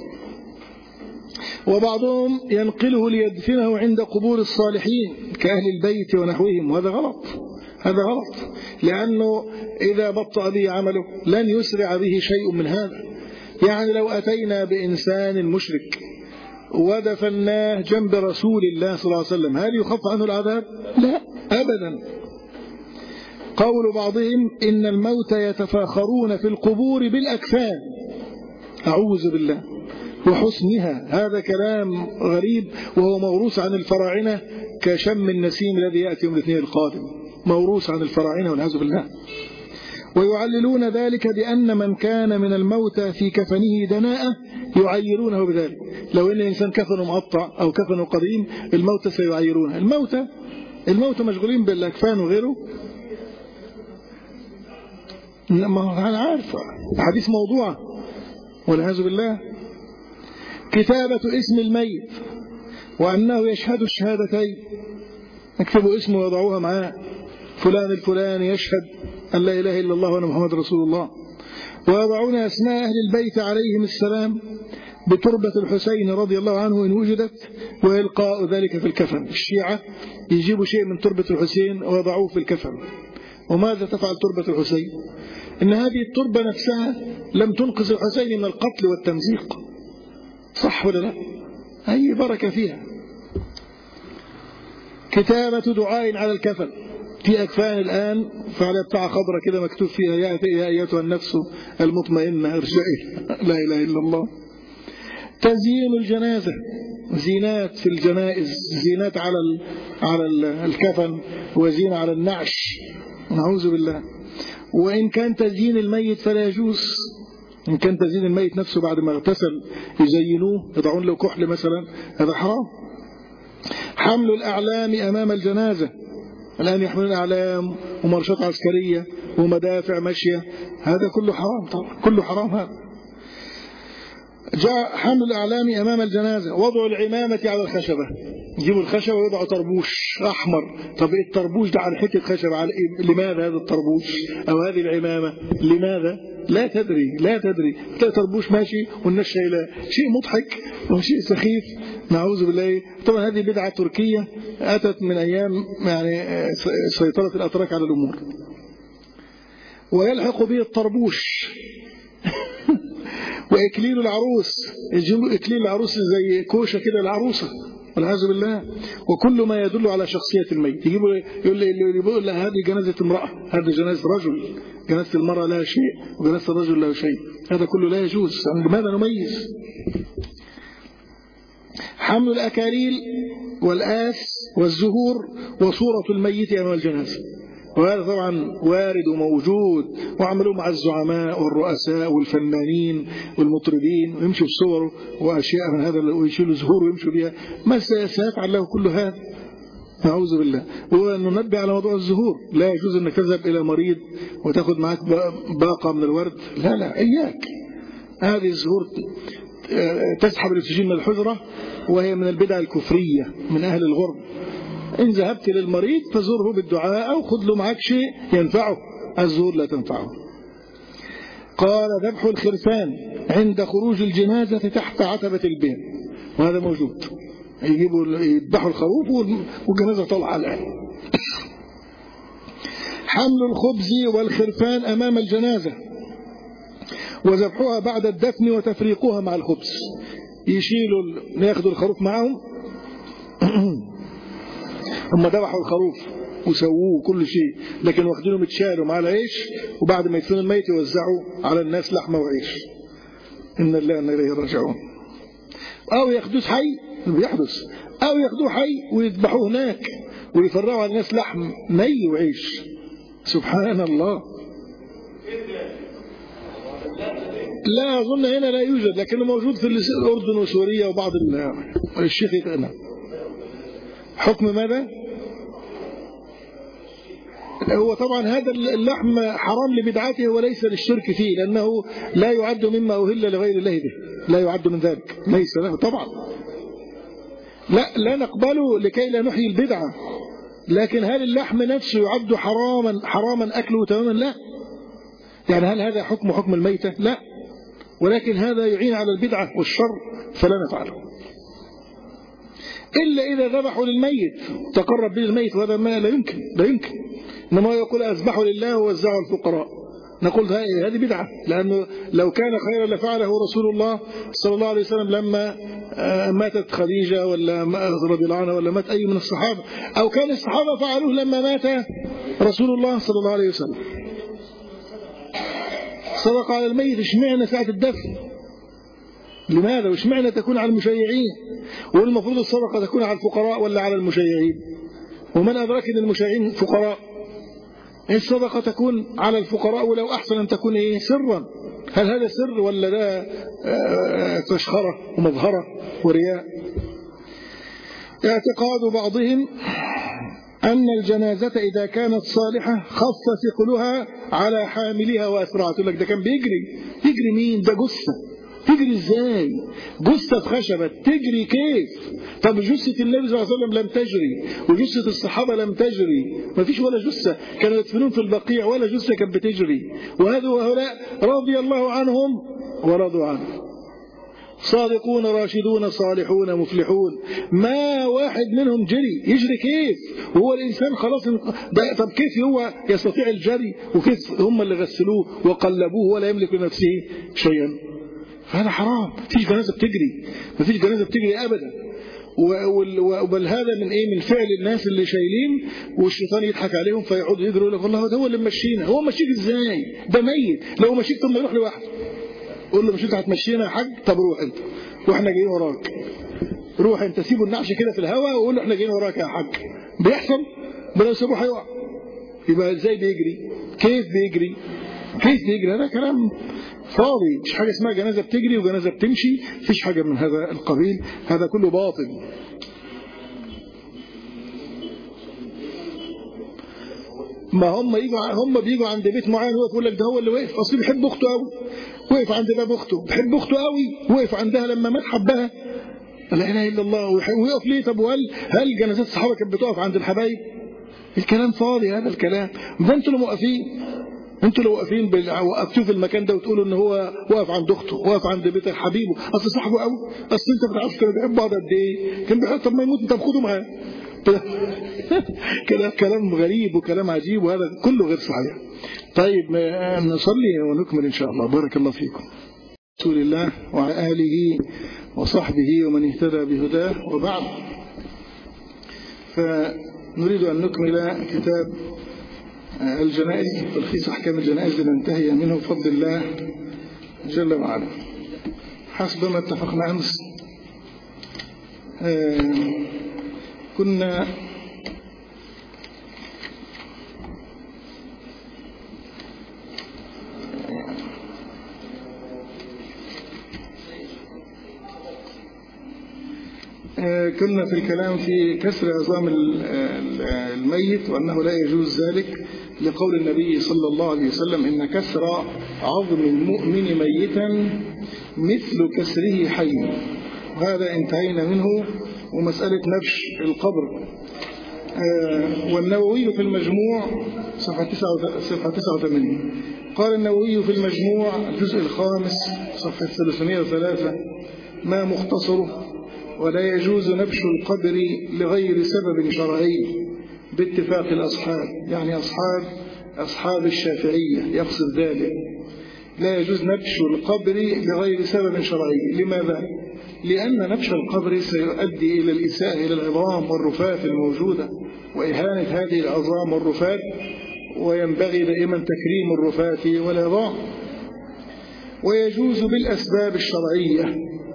وبعضهم ينقله ليدفنه عند قبور الصالحين كأهل البيت ونحوهم، وهذا غلط، هذا غلط، لأنه إذا بطأ به عمله لن يسرع به شيء من هذا. يعني لو أتينا بإنسان مشرك ودفناه جنب رسول الله صلى الله عليه وسلم، هل يخف عنه العذاب؟ لا أبدا. قول بعضهم إن الموتى يتفاخرون في القبور بالأكفان، أعوذ بالله، وحسنها، هذا كلام غريب وهو موروث عن الفراعنة كشم النسيم الذي يأتي يوم الاثنين القادم، موروث عن الفراعنة والعياذ بالله. ويعللون ذلك بأن من كان من الموتى في كفنه دناءة يعيرونه بذلك. لو إن الإنسان كفنه مقطع أو كفنه قديم الموتى سيعيرونه. الموتى مشغولين بالأكفان وغيره. ما أنا عارف حديث موضوع والعياذ بالله. كتابة اسم الميت وأنه يشهد الشهادتين، يكتبوا اسمه ويضعوها معاه، فلان الفلاني يشهد أن لا إله إلا الله وأن محمد رسول الله. ويضعون أسماء أهل البيت عليهم السلام بتربة الحسين رضي الله عنه إن وجدت، وإلقاء ذلك في الكفن. الشيعة يجيبوا شيء من تربة الحسين ويضعوه في الكفن. وماذا تفعل تربة الحسين؟ إن هذه التربة نفسها لم تنقذ الحسين من القتل والتمزيق، صح ولا لا؟ أي بركة فيها. كتابة دعاء على الكفن، في أكفان الآن فعلى بتاع خضرة كده مكتوب فيها يا أيتها النفس المطمئنة ارجعي لا إله إلا الله. تزيين الجنازة، زينات في الجنائز، زينات على الكفن، وزينة على النعش، نعوذ بالله. وإن كان تزيين الميت فلا يجوز، إن كان تزيين الميت نفسه بعد ما اغتسل يزينوه يضعون له كحل مثلا، هذا حرام. حمل الأعلام أمام الجنازة، الآن يحملون أعلام ومارشات عسكرية ومدافع ماشية، هذا كله حرام طبعا، كله حرام هذا. جاء حمل الأعلام أمام الجنازة، وضع العمامة على الخشبة، يجيبوا الخشبة ويضعوا طربوش أحمر. طب إيه الطربوش ده على حتة خشبة؟ على إيه؟ لماذا هذا الطربوش أو هذه العمامة؟ لماذا؟ لا تدري، لا تدري. تلاقي طربوش ماشي والناس شايلاه، شيء مضحك وشيء سخيف، نعوذ بالله. طبعا هذه بدعة تركية أتت من أيام يعني سيطرة الأتراك على الأمور. ويلحق به الطربوش وإكليل العروس، يجيبوا إكليل العروس زي كوشة كده العروسة والعياذ بالله، وكل ما يدل على شخصية الميت. يجيبوا يقول له هذه جنازة امرأة، هذه جنازة رجل، جنازة المرأة لها شيء وجنازة الرجل لها شيء، هذا كله لا يجوز. لماذا نميز؟ حمل الأكاليل والآس والزهور وصورة الميت أمام الجنازة، وهذا طبعا وارد وموجود، وعملوه مع الزعماء والرؤساء والفنانين والمطربين، ويمشوا بصور وأشياء من هذا، ويشيلوا زهور ويمشوا بها. ما سيفعل له كل هذا؟ نعوذ بالله. وننبه على موضوع الزهور، لا يجوز أنك تذهب إلى مريض وتأخذ معك باقة من الورد، لا لا، إياك. هذه الزهور تسحب الأكسجين من الحجرة، وهي من البدع الكفرية من أهل الغرب. إن ذهبت للمريض فزوره بالدعاء أو خذ له معك شيء ينفعه، الزهور لا تنفعه. قال ذبح الخرفان عند خروج الجنازة تحت عتبة البيت، وهذا موجود، يجيبوا يذبحوا الخروف والجنازة طالعة الآن. حمل الخبز والخرفان أمام الجنازة وذبحها بعد الدفن وتفريقها مع الخبز، يشيلوا ياخذوا الخروف معهم هم ذبحوا الخروف وسووه كل شيء، لكن واخدينه متشالوا مع العيش، وبعد ما يدفنوا الميت يوزعوا على الناس لحمة وعيش. إن الله وإنا إليه راجعون. أو ياخدوه حي، بيحدث، أو ياخدوه حي ويذبحوه هناك ويفرعوا على الناس لحم ني وعيش. سبحان الله. لا أظن هنا لا يوجد، لكنه موجود في الأردن وسوريا وبعض الشيخ هنا. حكم ماذا؟ هو طبعا هذا اللحم حرام لبدعته وليس للشرك فيه، لأنه لا يعد مما أهل لغير الله به، لا يعد من ذلك، ليس له طبعا. لا نقبله لكي لا نحيي البدعة، لكن هل اللحم نفسه يعد حراما أكله تماما؟ لا. يعني هل هذا حكم الميتة؟ لا، ولكن هذا يعين على البدعة والشر فلا نفعله إلا إذا ذبحوا للميت تقرب به الميت، وهذا ما لا يمكن. إنما يقول أذبحوا لله ووزعوا الفقراء، نقول هذه بدعة، لأنه لو كان خيرا لفعله رسول الله صلى الله عليه وسلم لما ماتت خديجة ولا رضي الله عنها ولا مات أي من الصحابة، أو كان الصحابة فعلوه لما مات رسول الله صلى الله عليه وسلم. صدق على الميت، اشمعنى ساعة الدفن؟ لماذا؟ واشمعنى تكون على المشيعين؟ والمفروض الصدقة تكون على الفقراء ولا على المشيعين؟ ومن أدرك أن المشيعين فقراء؟ الصدقة تكون على الفقراء، ولو أحسن أن تكون سرا. هل هذا سر ولا ده تشخرة ومظهرة ورياء؟ اعتقاد بعضهم أن الجنازة إذا كانت صالحة خف ثقلها على حاملها وأسرعت. يقول لك ده كان يجري مين؟ ده جثة، تجري ازاي؟ جثة في خشبة تجري كيف؟ طب جثة النبي صلى الله عليه وسلم لم تجري، وجثة الصحابة لم تجري، ما فيش ولا جثة كانوا يدفنون في البقيع ولا جثة كانت بتجري. وهؤلاء رضي الله عنهم ورضوا عنه، صادقون راشدون صالحون مفلحون، ما واحد منهم يجري كيف؟ وهو الإنسان خلاص طب كيف هو يستطيع الجري؟ وكيف هم اللي غسلوه وقلبوه ولا يملك لنفسه شيئا؟ فهذا حرام. مفيش جنازة بتجري، مفيش جنازة بتجري أبدا. وبل هذا من فعل الناس اللي شايلين والشيطان يضحك عليهم فيقعدوا يجروا لك والله ده هو اللي ممشينا. هو مشيك ازاي؟ ده ميت، لو مشيك طب ما يروح لوحده. قول له مش انت هتمشينا يا حاج؟ طب روح انت واحنا جايين وراك. روح انت، سيبوا النعش كده في الهواء وقول له احنا جايين وراك يا حاج. بيحصل؟ لو سيبوه هيقع. يبقى ازاي بيجري؟ كيف بيجري؟ كيف يجري؟ هذا كلام فاضي. مش حاجة اسمها جنازة بتجري وجنازة بتمشي، فيش حاجة من هذا القبيل، هذا كله باطل. ما هم بيجوا عند بيت معين، هو يقول لك ده هو اللي وقف، اصل بيحب اخته قوي، وقف عند باب اخته، بيحب اخته قوي، وقف عندها لما مات حبها. لا اله الا الله. ويقف ليه؟ طب هل جنازات الصحابه كانت بتقف عند الحبايب؟ الكلام فاضي هذا الكلام. ده انتوا اللي موقفين، انتوا اللي واقفين وقفتوه في المكان ده وتقولوا ان هو واقف عند اخته، واقف عند بيت حبيبه، اصل صاحبه قوي، اصل انت ما تعرفش كانوا بيحبوا بعض قد ايه، كان بيحب، طب ما يموت انت خده معاه. كلام غريب وكلام عجيب، وهذا كله غير صحيح. طيب نصلي ونكمل إن شاء الله. بارك الله فيكم. رسول الله وعلى آله وصحبه ومن اهتدى بهداه، وبعد، فنريد أن نكمل كتاب الجنائز، تلخيص أحكام الجنائز، لننتهي منه بفضل الله جل وعلا. حسب ما اتفقنا أمس كنا في الكلام في كسر عظام الميت، وأنه لا يجوز ذلك لقول النبي صلى الله عليه وسلم: إن كسر عظم المؤمن ميتا مثل كسره حي. وهذا انتهينا منه. ومسألة نبش القبر، والنووي في المجموع صفحة 89 قال النووي في المجموع الجزء الخامس صفحة 303: ما مختصره: ولا يجوز نبش القبر لغير سبب شرعي باتفاق الأصحاب، يعني أصحاب الشافعية يقصد ذلك. لا يجوز نبش القبر لغير سبب شرعي. لماذا؟ لأن نبش القبر سيؤدي إلى الإساءة إلى العظام والرفات الموجودة، وإهانة هذه العظام والرفات، وينبغي دائما تكريم الرفات والعظام. ويجوز بالأسباب الشرعية،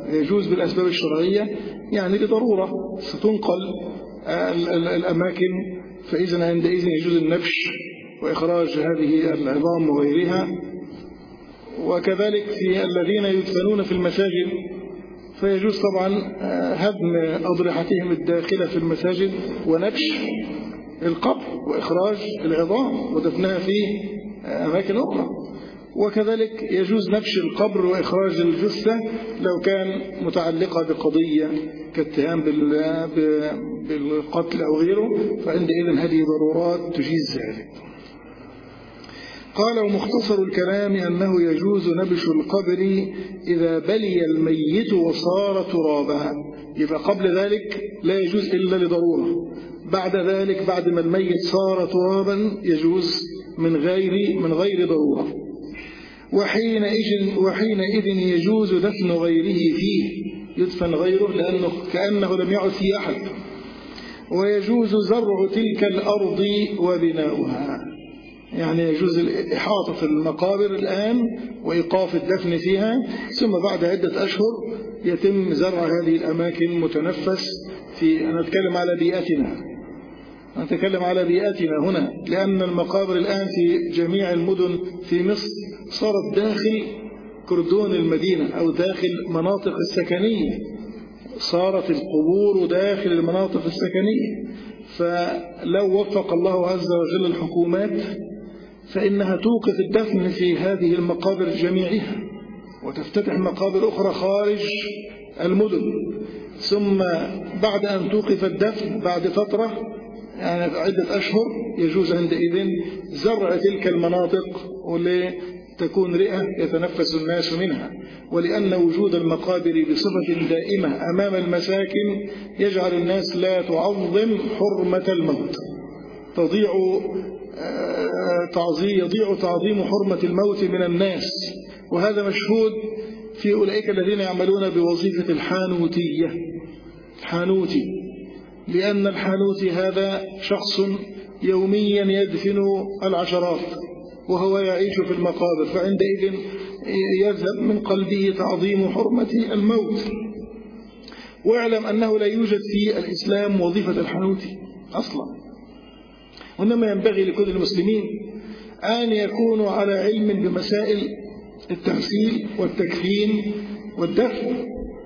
يعني لضرورة ستنقل الأماكن، فإذا عندئذ يجوز النبش وإخراج هذه العظام وغيرها. وكذلك في الذين يدفنون في المساجد، فيجوز طبعا هدم أضرحتهم الداخلة في المساجد ونبش القبر وإخراج العظام ودفنها في أماكن أخرى. وكذلك يجوز نبش القبر وإخراج الجثة لو كان متعلقة بقضية كاتهام بالقتل أو غيره، فعندئذ هذه ضرورات تجيز ذلك. قال: ومختصر الكلام أنه يجوز نبش القبر إذا بلي الميت وصار ترابا. يبقى قبل ذلك لا يجوز إلا لضرورة، بعد ذلك بعد ما الميت صار ترابا يجوز من غير ضرورة. وحينئذ يجوز دفن غيره فيه، يدفن غيره لأنه كأنه لم يعد فيه أحد. ويجوز زرع تلك الأرض وبناؤها، يعني يجوز إحاطة المقابر الآن وإيقاف الدفن فيها، ثم بعد عدة أشهر يتم زرع هذه الأماكن متنفس أنا أتكلم على بيئتنا هنا، لأن المقابر الآن في جميع المدن في مصر صارت داخل كردون المدينة أو داخل مناطق السكنية، صارت القبور داخل المناطق السكنية. فلو وفق الله عز وجل الحكومات فإنها توقف الدفن في هذه المقابر جميعها، وتفتتح مقابر أخرى خارج المدن، ثم بعد أن توقف الدفن بعد فترة، يعني عدة أشهر، يجوز عندئذ زرع تلك المناطق ولتكون رئة يتنفس الناس منها. ولأن وجود المقابر بصفة دائمة أمام المساكن يجعل الناس لا تعظم حرمة الموت، يضيع تعظيم حرمة الموت من الناس. وهذا مشهود في أولئك الذين يعملون بوظيفة الحانوتي، لأن الحانوتي هذا شخص يوميا يدفن العشرات وهو يعيش في المقابر، فعندئذ يذهب من قلبه تعظيم حرمة الموت. واعلم أنه لا يوجد في الإسلام وظيفة الحانوتي أصلا، وإنما ينبغي لكل المسلمين أن يكونوا على علم بمسائل التغسيل والتكفين والدفن.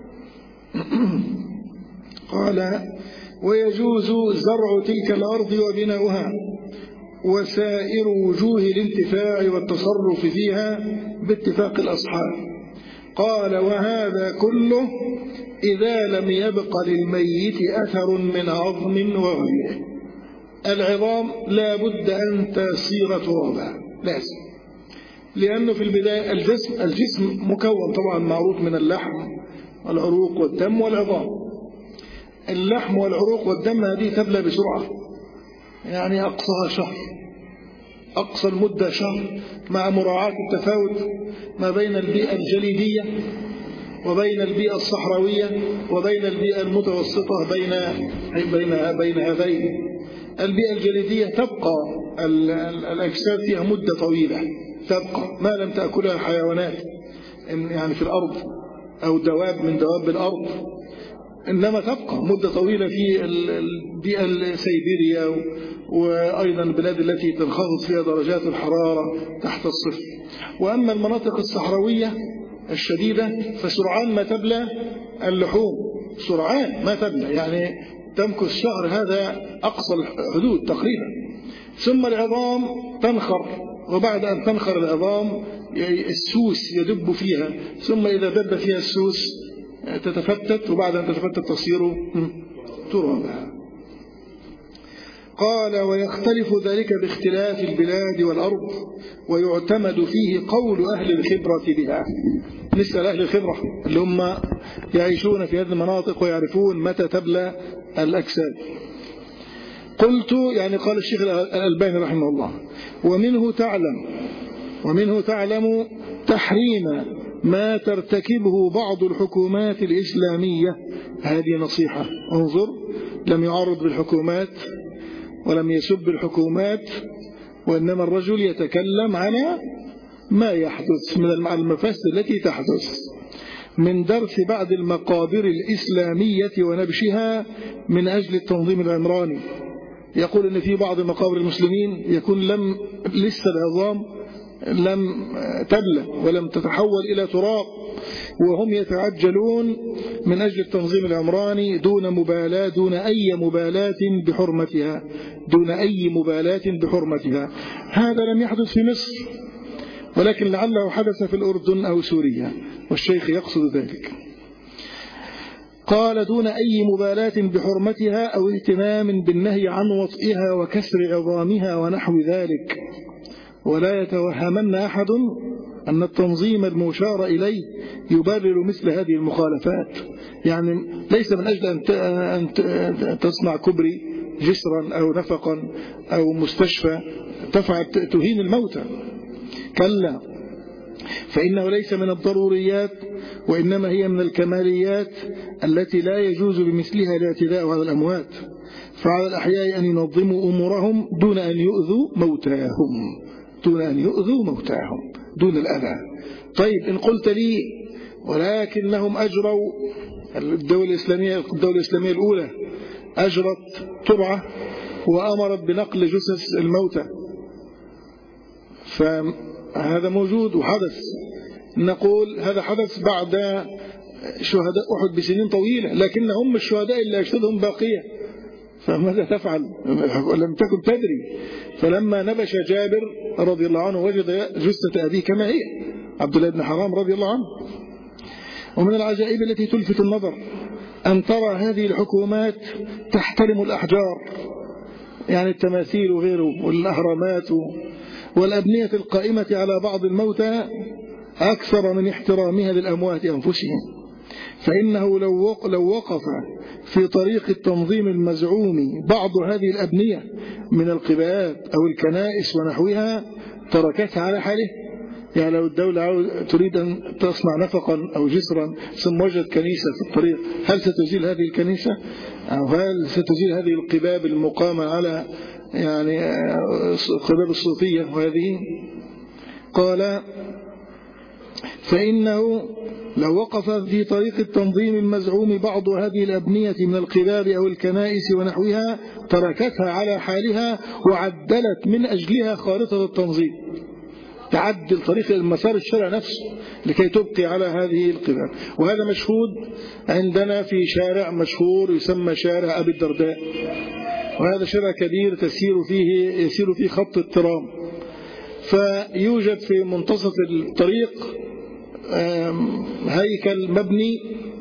قال ويجوز زرع تلك الأرض وبناؤها وسائر وجوه الانتفاع والتصرف فيها باتفاق الأصحاب. قال وهذا كله إذا لم يبق للميت أثر من عظم وغيره. العظام لا بد أن تصير ترابا، لازم، لأنه في البداية الجسم مكون طبعا معروف من اللحم والعروق والدم والعظام. اللحم والعروق والدم هذه تبلى بسرعة، يعني أقصاها شهر، أقصى المدة شهر، مع مراعاة التفاوت ما بين البيئة الجليدية وبين البيئة الصحراوية وبين البيئة المتوسطة بين هذين. البيئة الجليدية تبقى الأجساد فيها مدة طويلة، تبقى ما لم تأكلها حيوانات يعني في الأرض أو دواب من دواب الأرض، إنما تبقى مدة طويلة في البيئة السيبيريا وأيضا البلاد التي تنخفض فيها درجات الحرارة تحت الصفر. وأما المناطق الصحراوية الشديدة فسرعان ما تبلى اللحوم، سرعان ما تبلى، يعني تمكث شهر، هذا أقصى الحدود تقريبا. ثم العظام تنخر، وبعد أن تنخر العظام السوس يدب فيها، ثم إذا دب فيها السوس تتفتت، وبعد أن تتفتت تصير ترابا. قال ويختلف ذلك باختلاف البلاد والأرض، ويعتمد فيه قول أهل الخبرة بها. نسأل أهل الخبرة اللي هم يعيشون في هذه المناطق ويعرفون متى تبلى الأجساد. قلت يعني قال الشيخ الألباني رحمه الله ومنه تعلم تحريم ما ترتكبه بعض الحكومات الإسلامية. هذه نصيحة، انظر، لم يعرض بالحكومات ولم يسب الحكومات، وإنما الرجل يتكلم على ما يحدث من المفاسد التي تحدث من درس بعض المقابر الإسلامية ونبشها من أجل التنظيم العمراني. يقول إن في بعض مقابر المسلمين يكون لسه العظام لم تبلى ولم تتحول إلى تراب، وهم يتعجلون من أجل التنظيم العمراني دون مبالاة، دون أي مبالاة بحرمتها. هذا لم يحدث في مصر، ولكن لعله حدث في الأردن أو سوريا، والشيخ يقصد ذلك. قال دون أي مبالاة بحرمتها أو اهتمام بالنهي عن وطئها وكسر عظامها ونحو ذلك. ولا يتوهمن أحد أن التنظيم المشار إليه يبرر مثل هذه المخالفات، يعني ليس من أجل أن تصنع كبري جسرا أو نفقا أو مستشفى تهين الموتى، كلا، فإنه ليس من الضروريات، وإنما هي من الكماليات التي لا يجوز بمثلها الاعتداء على الأموات. فعلى الأحياء أن ينظموا أمورهم دون أن يؤذوا موتاهم دون الأذى. طيب إن قلت لي ولكنهم أجروا، الدولة الإسلامية الأولى أجرت ترعة وأمرت بنقل جثث الموتى، فهذا موجود وحدث. نقول هذا حدث بعد شهداء أحد بسنين طويلة، لكنهم الشهداء اللي أجسادهم باقية، فماذا تفعل؟ لم تكن تدري. فلما نبش جابر رضي الله عنه وجد جثة أبيه كما هي، عبد الله بن حرام رضي الله عنه. ومن العجائب التي تلفت النظر أن ترى هذه الحكومات تحترم الأحجار، يعني التماثيل وغيره والأهرامات والأبنية القائمة على بعض الموتى أكثر من احترامها للأموات أنفسهم. فإنه لو وقف في طريق التنظيم المزعوم بعض هذه الأبنية من القباب أو الكنائس ونحوها تركتها على حاله. يعني لو الدولة تريد أن تصنع نفقا أو جسرا ثم وجد كنيسة في الطريق، هل ستزيل هذه الكنيسة؟ أو هل ستزيل هذه القباب المقامة على يعني قباب الصوفية وهذه؟ قال فإنه لو وقف في طريق التنظيم المزعوم بعض هذه الأبنية من القباب أو الكنائس ونحوها تركتها على حالها وعدلت من أجلها خارطة التنظيم، تعدل طريق المسار الشارع نفسه لكي تبقي على هذه القباب. وهذا مشهود عندنا في شارع مشهور يسمى شارع أبي الدرداء، وهذا شارع كبير يسير فيه خط الترام، فيوجد في منتصف الطريق هيكل مبني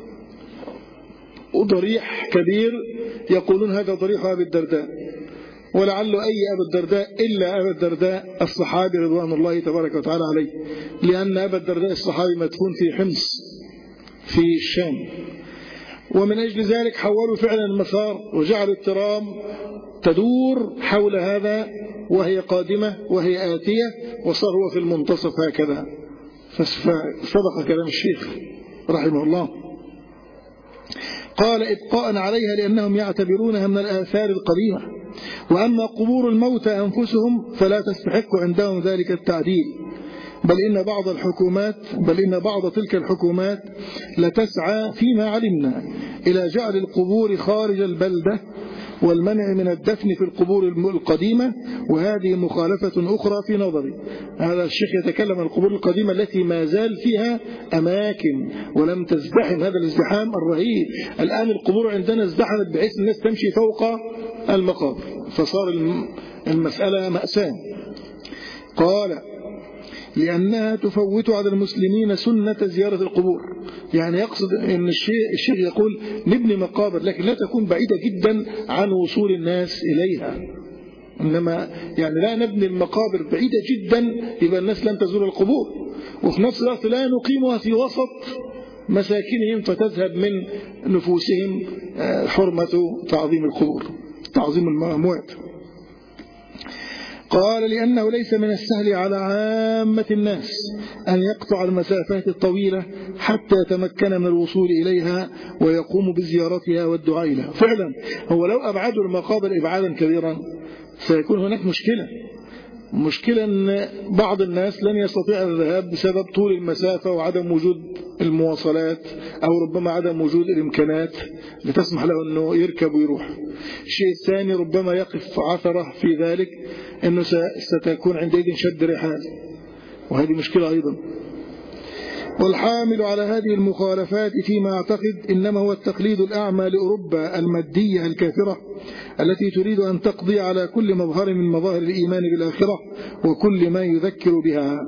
وضريح كبير يقولون هذا ضريح أبي الدرداء، ولعله أي أبي الدرداء إلا أبي الدرداء الصحابي رضوان الله تبارك وتعالى عليه، لأن أبي الدرداء الصحابي مدفون في حمص في الشام. ومن أجل ذلك حولوا فعلا المسار وجعلوا الترام تدور حول هذا وهي قادمة وهي آتية، وصار هو في المنتصف هكذا. فصدق كلام الشيخ رحمه الله. قال إبقاء عليها لأنهم يعتبرونها من الآثار القديمة، وأما قبور الموتى أنفسهم فلا تستحق عندهم ذلك التعديل، بل إن بعض تلك الحكومات لتسعى فيما علمنا إلى جعل القبور خارج البلدة والمنع من الدفن في القبور القديمة، وهذه مخالفة أخرى في نظري. هذا الشيخ يتكلم عن القبور القديمة التي ما زال فيها أماكن ولم تزدحم هذا الازدحام الرهيب. الآن القبور عندنا ازدحمت بحيث الناس تمشي فوق المقابر، فصار المسألة مأساة. قال لأنها تفوت على المسلمين سنة زيارة القبور، يعني يقصد أن الشيخ يقول نبني مقابر لكن لا تكون بعيدة جدا عن وصول الناس إليها، إنما يعني لا نبني المقابر بعيدة جدا يبقى الناس لن تزور القبور، وفي نفس الوقت لا نقيمها في وسط مساكنهم فتذهب من نفوسهم حرمة تعظيم القبور، تعظيم الأموات. قال لأنه ليس من السهل على عامة الناس أن يقطع المسافات الطويلة حتى يتمكن من الوصول إليها ويقوم بزيارتها والدعاء لها. فعلا هو لو أبعدوا المقابر إبعادا كبيرا سيكون هناك مشكلة أن بعض الناس لن يستطيع الذهاب بسبب طول المسافة وعدم وجود المواصلات، أو ربما عدم وجود الإمكانات لتسمح له أنه يركب ويروح. الشيء الثاني ربما يقف عثرة في ذلك أنه ستكون عندئذ شد رحال، وهذه مشكلة أيضا. والحامل على هذه المخالفات فيما أعتقد إنما هو التقليد الأعمى لأوروبا المادية الكافرة التي تريد أن تقضي على كل مظهر من مظاهر الإيمان بالآخرة وكل ما يذكر بها،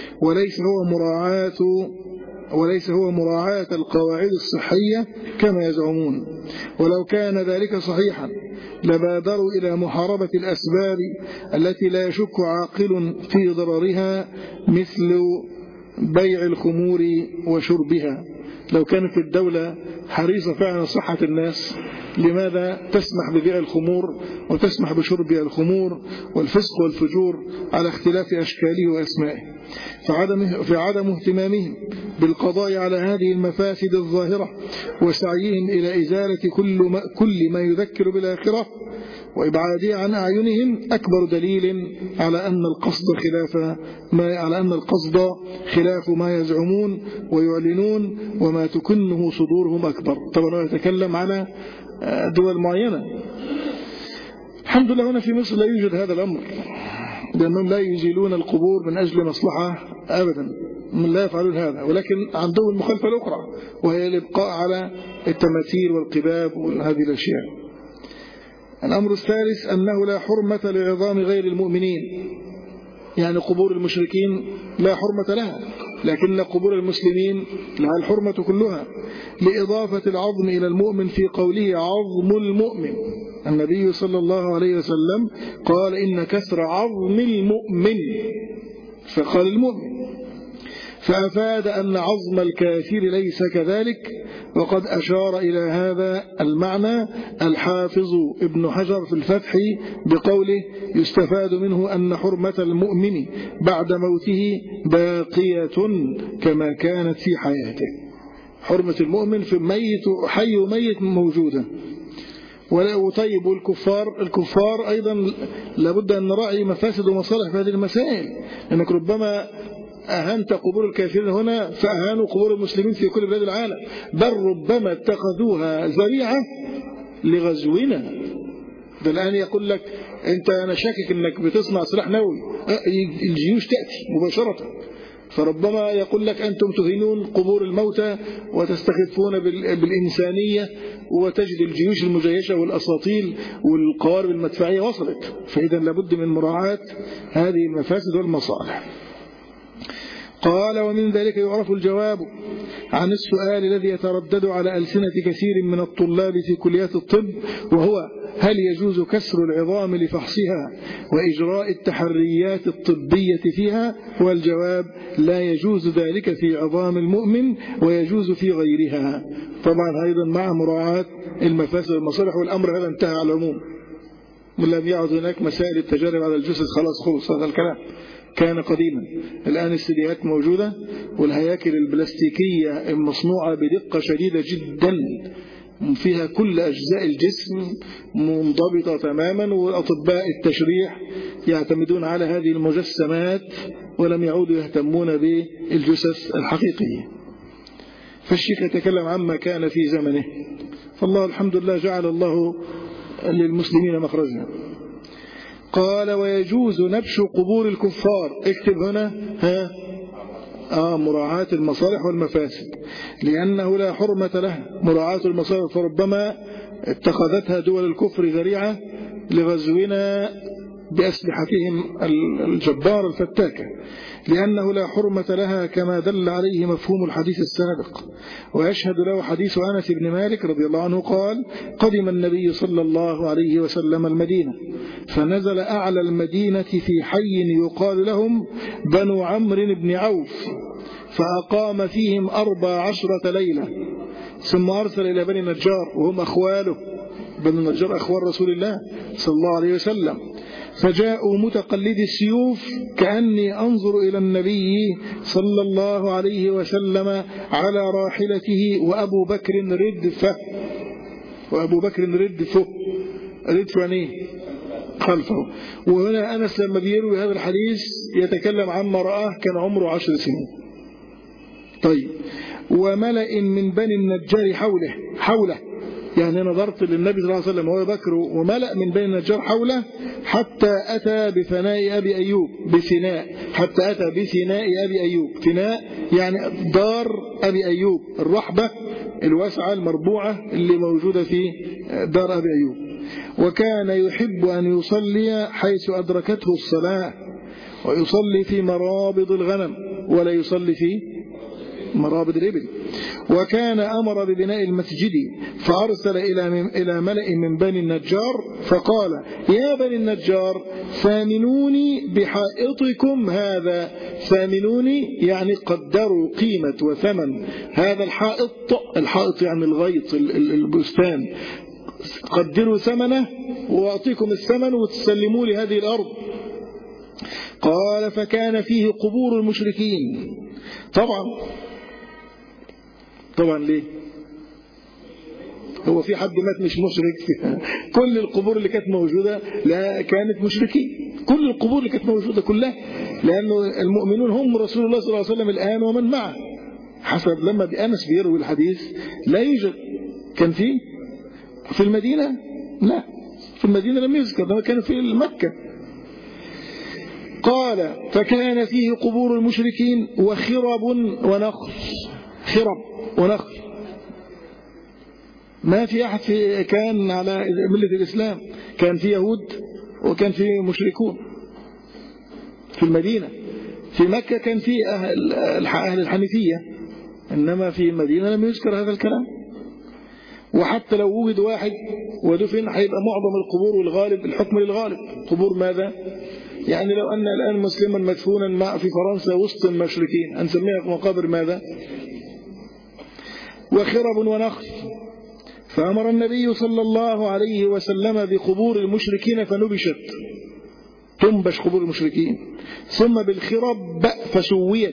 وليس هو مراعاة القواعد الصحية كما يزعمون. ولو كان ذلك صحيحا لبادروا إلى محاربة الأسباب التي لا يشك عاقل في ضررها مثل بيع الخمور وشربها. لو كانت الدولة حريصة فعلا صحة الناس لماذا تسمح ببيع الخمور وتسمح بشرب الخمور والفسق والفجور على اختلاف أشكاله وأسمائه؟ في عدم اهتمامهم بالقضاء على هذه المفاسد الظاهرة وسعيهم إلى إزالة كل ما يذكر بالآخرة وإبعادها عن أعينهم أكبر دليل على أن القصد خلاف ما يزعمون ويعلنون وما تكنه صدورهم أكبر. طبعا يتكلم على دول معينة. الحمد لله هنا في مصر لا يوجد هذا الأمر، لأنهم لا يزيلون القبور من أجل مصلحة أبدا، من لا يفعلون هذا، ولكن عندهم المخالفة الأخرى وهي الإبقاء على التماثيل والقباب وهذه الأشياء. الأمر الثالث أنه لا حرمة لعظام غير المؤمنين، يعني قبور المشركين لا حرمة لها، لكن قبور المسلمين لها الحرمة كلها، لإضافة العظم إلى المؤمن في قوله عظم المؤمن. النبي صلى الله عليه وسلم قال إن كسر عظم المؤمن، فقال المؤمن، فأفاد أن عظم الكافر ليس كذلك، وقد أشار إلى هذا المعنى الحافظ ابن حجر في الفتح بقوله يستفاد منه أن حرمة المؤمن بعد موته باقية كما كانت في حياته. حرمة المؤمن في ميت حي وميت موجودة. وطيب الكفار أيضا لابد أن نراعي مفاسد ومصالح في هذه المسائل، لأنك ربما أهنت قبور الكافرين هنا فأهانوا قبور المسلمين في كل بلاد العالم، بل ربما اتخذوها ذريعة لغزونا. ده الآن يقول لك أنا شاكك أنك بتصنع سلاح نووي، الجيوش تأتي مباشرة، فربما يقول لك أنتم تهينون قبور الموتى وتستخفون بالإنسانية، وتجد الجيوش المجيشة والأساطيل والقوارب المدفعية وصلت. فإذا لابد من مراعاة هذه المفاسد والمصالح. قال: ومن ذلك يعرف الجواب عن السؤال الذي يتردد على ألسنة كثير من الطلاب في كليات الطب، وهو: هل يجوز كسر العظام لفحصها وإجراء التحريات الطبية فيها؟ والجواب: لا يجوز ذلك في عظام المؤمن ويجوز في غيرها. طبعا أيضا مع مراعاة المفاسد والمصالح، والأمر هذا انتهى على العموم، ولم يعد هناك مسائل التجارب على الجثث، خلاص خلص هذا الكلام، كان قديما. الآن السيديات موجودة، والهياكل البلاستيكية المصنوعة بدقة شديدة جدا فيها كل أجزاء الجسم منضبطة تماما، وأطباء التشريح يعتمدون على هذه المجسمات ولم يعودوا يهتمون بالجثث الحقيقية. فالشيخ يتكلم عما كان في زمنه، فالله الحمد لله جعل الله للمسلمين مخرجا. قال: ويجوز نبش قبور الكفار. اكتب هنا مراعاة المصالح والمفاسد، لأنه لا حرمة له. مراعاة المصالح، فربما اتخذتها دول الكفر ذريعة لغزونا بأسلحتهم الجبار الفتاكة، لأنه لا حرمة لها كما دل عليه مفهوم الحديث السابق. ويشهد له حديث أنس بن مالك رضي الله عنه قال: قدم النبي صلى الله عليه وسلم المدينة، فنزل أعلى المدينة في حي يقال لهم بنو عمرو بن عوف، فأقام فيهم 14 ليلة، ثم أرسل إلى بني النجار وهم أخواله. بني النجار أخوال رسول الله صلى الله عليه وسلم، فجاءوا متقلدي السيوف كأني أنظر إلى النبي صلى الله عليه وسلم على راحلته وأبو بكر ردفه. وأبو بكر ردفه يعني خلفه. وهنا أنس لما بيروي هذا الحديث يتكلم عما رآه كان عمره 10 سنين. طيب: وملأ من بني النجار حوله، يعني نظرت للنبي صلى الله عليه وسلم وهو بكر وملأ من بني النجار حوله، حتى أتى بفناء أبي أيوب. حتى أتى بفناء أبي أيوب. فناء يعني دار أبي أيوب، الرحبة الواسعة المربوعة اللي موجودة في دار أبي أيوب. وكان يحب أن يصلي حيث أدركته الصلاة، ويصلي في مرابض الغنم ولا يصلي في مرابض الإبل. وكان أمر ببناء المسجد، فأرسل إلى ملأ من بني النجار فقال: يا بني النجار، ثامنوني بحائطكم هذا. ثامنوني يعني قدروا قيمة وثمن هذا الحائط يعني الغيط البستان، قدروا ثمنه وأعطيكم الثمن وتسلموا لي هذه الأرض. قال: فكان فيه قبور المشركين. طبعا ليه؟ هو في حد مات مش مشرك؟ كل القبور اللي كانت موجودة لا كانت مشركين، كل القبور اللي كانت موجودة كلها، لأنه المؤمنون هم رسول الله صلى الله عليه وسلم الآن ومن معه. حسب لما بأنس بيروي الحديث لا يوجد. كان في المدينة؟ لا، في المدينة لم يذكر، ده كان في مكة. قال: فكان فيه قبور المشركين وخرب ونخل. خرب ونخل، ما في أحد كان على ملة الإسلام، كان في يهود وكان في مشركون في المدينة. في مكة كان في أهل الحنيفية، إنما في المدينة لم يذكر هذا الكلام. وحتى لو وجد واحد ودفن هيبقى معظم القبور والغالب الحكم للغالب. قبور ماذا؟ يعني لو أن الآن مسلما مدفونا في فرنسا وسط المشركين هنسميها مقابر ماذا؟ وخرب ونخل. فأمر النبي صلى الله عليه وسلم بقبور المشركين فنبشت، تنبش قبور المشركين، ثم بالخرب فسويت،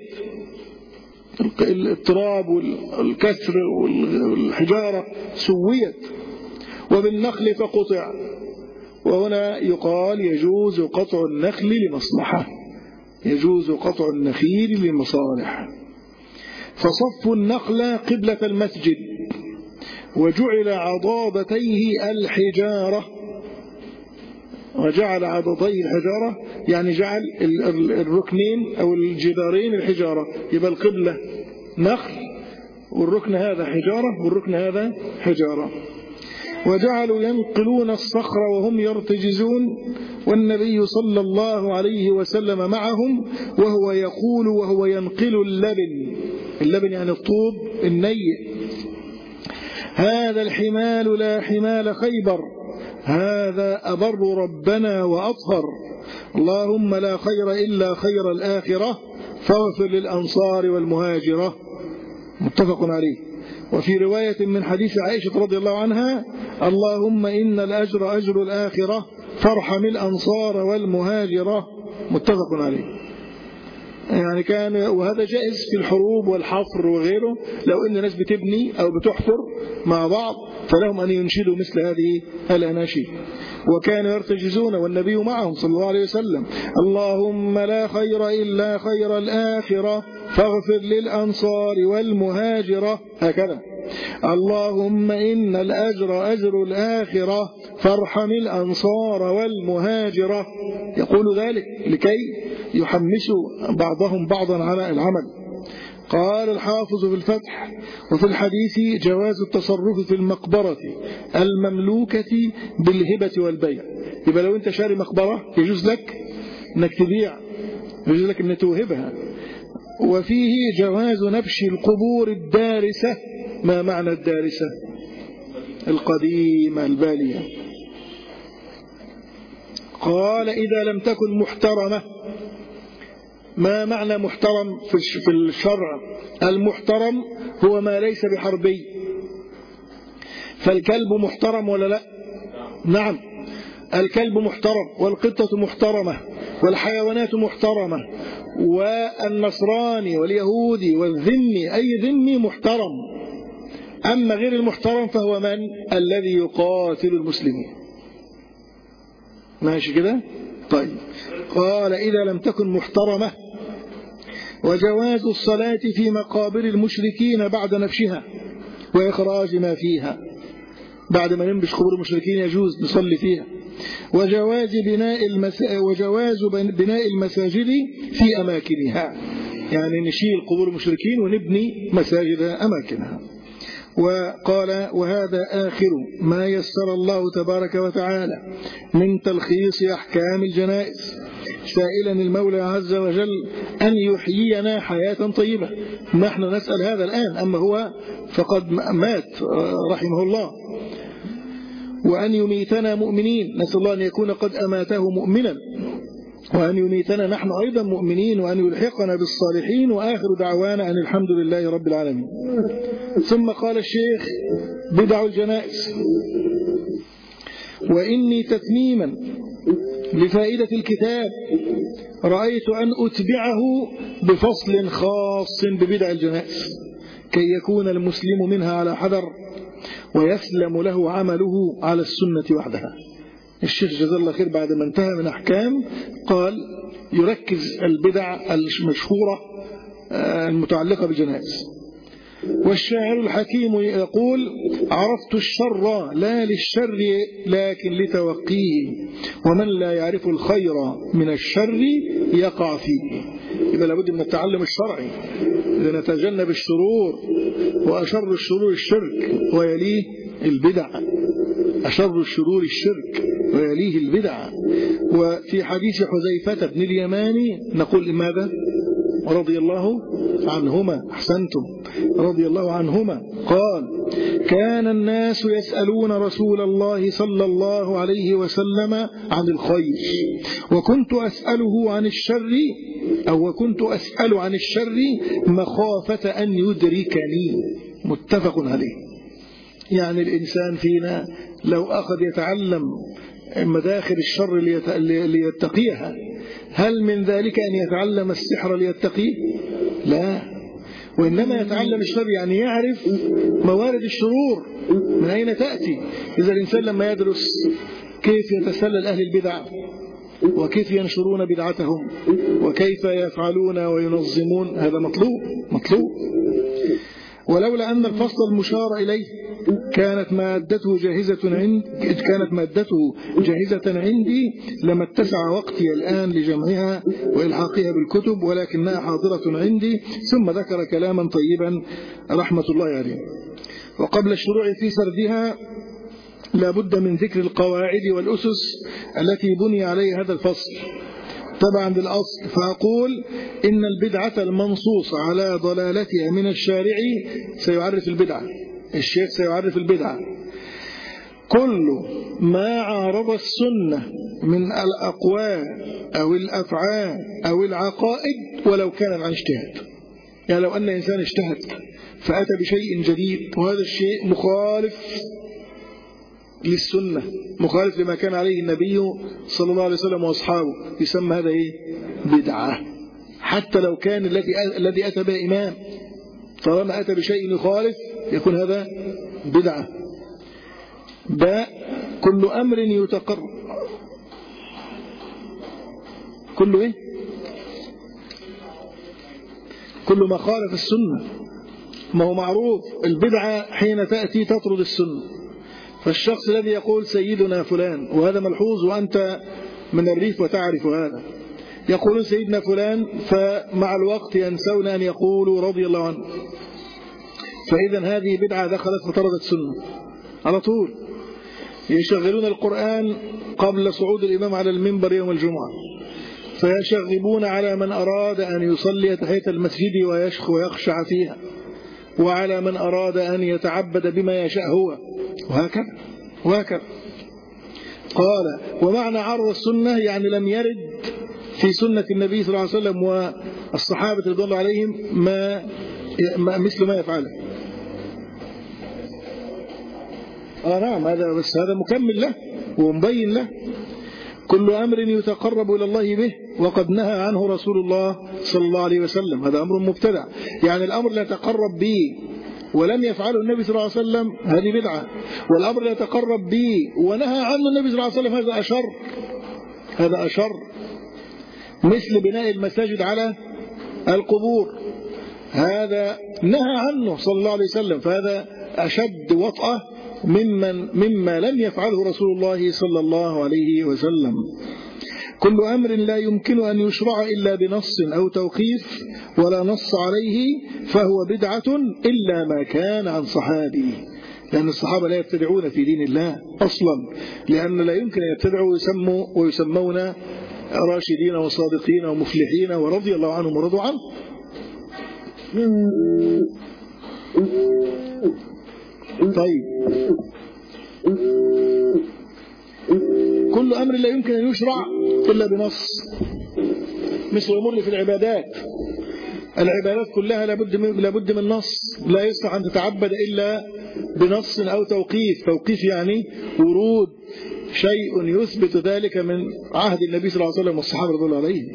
التراب والكسر والحجارة سويت، وبالنخل فقطع. وهنا يقال يجوز قطع النخل لمصلحة، يجوز قطع النخيل للمصالح. فصف النخل قبلة المسجد وجعل عضادتيه الحجارة، وجعل عضدي الحجارة يعني جعل الركنين أو الجدارين الحجارة، يبقى القبلة نخل والركن هذا حجارة والركن هذا حجارة. وجعلوا ينقلون الصخر وهم يرتجزون والنبي صلى الله عليه وسلم معهم وهو يقول وهو ينقل اللبن يعني الطوب النيء: هذا الحمال لا حمال خيبر، هذا أبر ربنا وأطهر، اللهم لا خير إلا خير الآخرة فاغفر للأنصار والمهاجرة. متفق عليه. وفي رواية من حديث عائشة رضي الله عنها: اللهم إن الأجر أجر الآخرة فارحم الأنصار والمهاجرة. متفق عليه. يعني كان وهذا جائز في الحروب والحفر وغيره، لو أن الناس بتبني أو بتحفر مع بعض فلهم أن ينشدوا مثل هذه الأناشيد. وكانوا يرتجزون والنبي معهم صلى الله عليه وسلم: اللهم لا خير إلا خير الآخرة فاغفر للأنصار والمهاجرة، هكذا. اللهم إن الأجر أجر الآخرة فارحم الأنصار والمهاجرة. يقول ذلك لكي يحمسوا بعضهم بعضا على العمل. قال الحافظ في الفتح: وفي الحديث جواز التصرف في المقبرة المملوكة بالهبة والبيع. يبقى لو أنت شاري مقبرة يجوز لك أنك تبيع، يجوز لك أنك توهبها. وفيه جواز نبش القبور الدارسة. ما معنى الدارسة؟ القديمة البالية. قال: إذا لم تكن محترمة. ما معنى محترم في الشرع؟ المحترم هو ما ليس بحربي. فالكلب محترم ولا لا؟ نعم، الكلب محترم، والقطة محترمة، والحيوانات محترمة، والنصراني واليهودي والذمي، أي ذمي محترم. أما غير المحترم فهو من؟ الذي يقاتل المسلمين. ماشي كده؟ طيب. قال: إذا لم تكن محترمة. وجواز الصلاة في مقابر المشركين بعد نبشها وإخراج ما فيها. بعد ما ننبش قبور المشركين يجوز نصلي فيها. وجواز بناء المساجد في أماكنها، يعني نشيل قبور المشركين ونبني مساجد أماكنها. وقال: وهذا آخر ما يسر الله تبارك وتعالى من تلخيص أحكام الجنائز، سائلا المولى عز وجل أن يحيينا حياة طيبة. نحن نسأل هذا الآن، أما هو فقد مات رحمه الله. وأن يميتنا مؤمنين، نسأل الله أن يكون قد أماته مؤمنا، وأن يميتنا نحن أيضا مؤمنين، وأن يلحقنا بالصالحين. وآخر دعوانا أن الحمد لله رب العالمين. ثم قال الشيخ: بدع الجنائز. وإني تتميما لفائدة الكتاب رأيت أن أتبعه بفصل خاص ببدع الجنائز كي يكون المسلم منها على حذر ويسلم له عمله على السنة وحدها. الشيخ جزاه الله خير بعد ما انتهى من أحكام قال يركز البدع المشهورة المتعلقة بالجنائز. والشاعر الحكيم يقول: عرفت الشر لا للشر لكن لتوقيه، ومن لا يعرف الخير من الشر يقع فيه. إذا لابد من التعلم الشرعي لنتجنب الشرور. وأشر الشرور الشرك ويليه البدع. أشر الشرور الشرك ويليه البدع. وفي حديث حذيفة بن اليماني نقول ماذا؟ رضي الله عنهما. أحسنتم، رضي الله عنهما. قال: كان الناس يسألون رسول الله صلى الله عليه وسلم عن الخير، وكنت أسأله عن الشر، أو وكنت أسأل عن الشر مخافة أن يدركني. متفق عليه. يعني الإنسان فينا لو أخذ يتعلم مداخل الشر ليتقيها، هل من ذلك أن يتعلم السحر ليتقيه؟ لا، وإنما يتعلم الشر يعني يعرف موارد الشرور من أين تأتي. إذا الإنسان لما يدرس كيف يتسلل أهل البدع وكيف ينشرون بدعتهم وكيف يفعلون وينظمون. هذا مطلوب. ولولا أن الفصل المشار إليه كانت مادته جاهزة عندي لما اتسع وقتي الآن لجمعها وإلحاقها بالكتب، ولكنها حاضرة عندي. ثم ذكر كلاما طيبا رحمة الله عليه. وقبل الشروع في سردها لا بد من ذكر القواعد والأسس التي بني عليها هذا الفصل طبعا للأصل. فأقول إن البدعة المنصوص على ضلالتها من الشارع سيعرف البدعة. الشيخ سيعرف البدعة: كل ما عارض السنة من الأقوال أو الأفعال أو العقائد ولو كان عن اجتهاد. يعني لو أن إنسان اجتهد فأتى بشيء جديد وهذا الشيء مخالف للسنة، مخالف لما كان عليه النبي صلى الله عليه وسلم وأصحابه، يسمى هذا بدعة. حتى لو كان الذي أتى به إمام، طالما أتى بشيء يخالف يكون هذا بدعة. كل أمر يتقرب، كل ما خالف السنة. ما هو معروف البدعة حين تأتي تطرد السنة. فالشخص الذي يقول سيدنا فلان، وهذا ملحوظ وأنت من الريف وتعرف هذا، يقولون سيدنا فلان فمع الوقت ينسون أن يقولوا رضي الله عنه، فإذا هذه بدعة دخلت فطردت السنة على طول. يشغلون القرآن قبل صعود الإمام على المنبر يوم الجمعة، فيشغبون على من أراد أن يصلي تحية المسجد ويخشع فيها، وعلى من أراد أن يتعبد بما يشاء هو، وهكذا. قال: ومعنى عرض السنة يعني لم يرد في سنة النبي صلى الله عليه وسلم والصحابة رضي الله عليهم مثل ما يفعله. نعم، هذا مكمل له ومبين له. كل أمر يتقرب إلى الله به وقد نهى عنه رسول الله صلى الله عليه وسلم، هذا أمر مبتدع. يعني الأمر لا يتقرب به ولم يفعله النبي صلى الله عليه وسلم هذه بدعة، والأمر لا يتقرب به ونهى عنه النبي صلى الله عليه وسلم هذا أشر. مثل بناء المساجد على القبور، هذا نهى عنه صلى الله عليه وسلم، فهذا أشد وطأة مما لم يفعله رسول الله صلى الله عليه وسلم. كل أمر لا يمكن أن يشرع إلا بنص أو توقيف ولا نص عليه فهو بدعة إلا ما كان عن صحابي، لأن الصحابة لا يبتدعون في دين الله أصلا، لأن لا يمكن أن يبتدعوا ويسمون راشدين وصادقين ومفلحين ورضي الله عنهم ورضوا عنه. طيب، كل أمر لا يمكن أن يشرع إلا بنص، مثل الأمور في العبادات كلها لابد من نص، لا يصح أن تتعبد إلا بنص أو توقيف يعني ورود شيء يثبت ذلك من عهد النبي صلى الله عليه وسلم والصحابة رضي الله عليهم.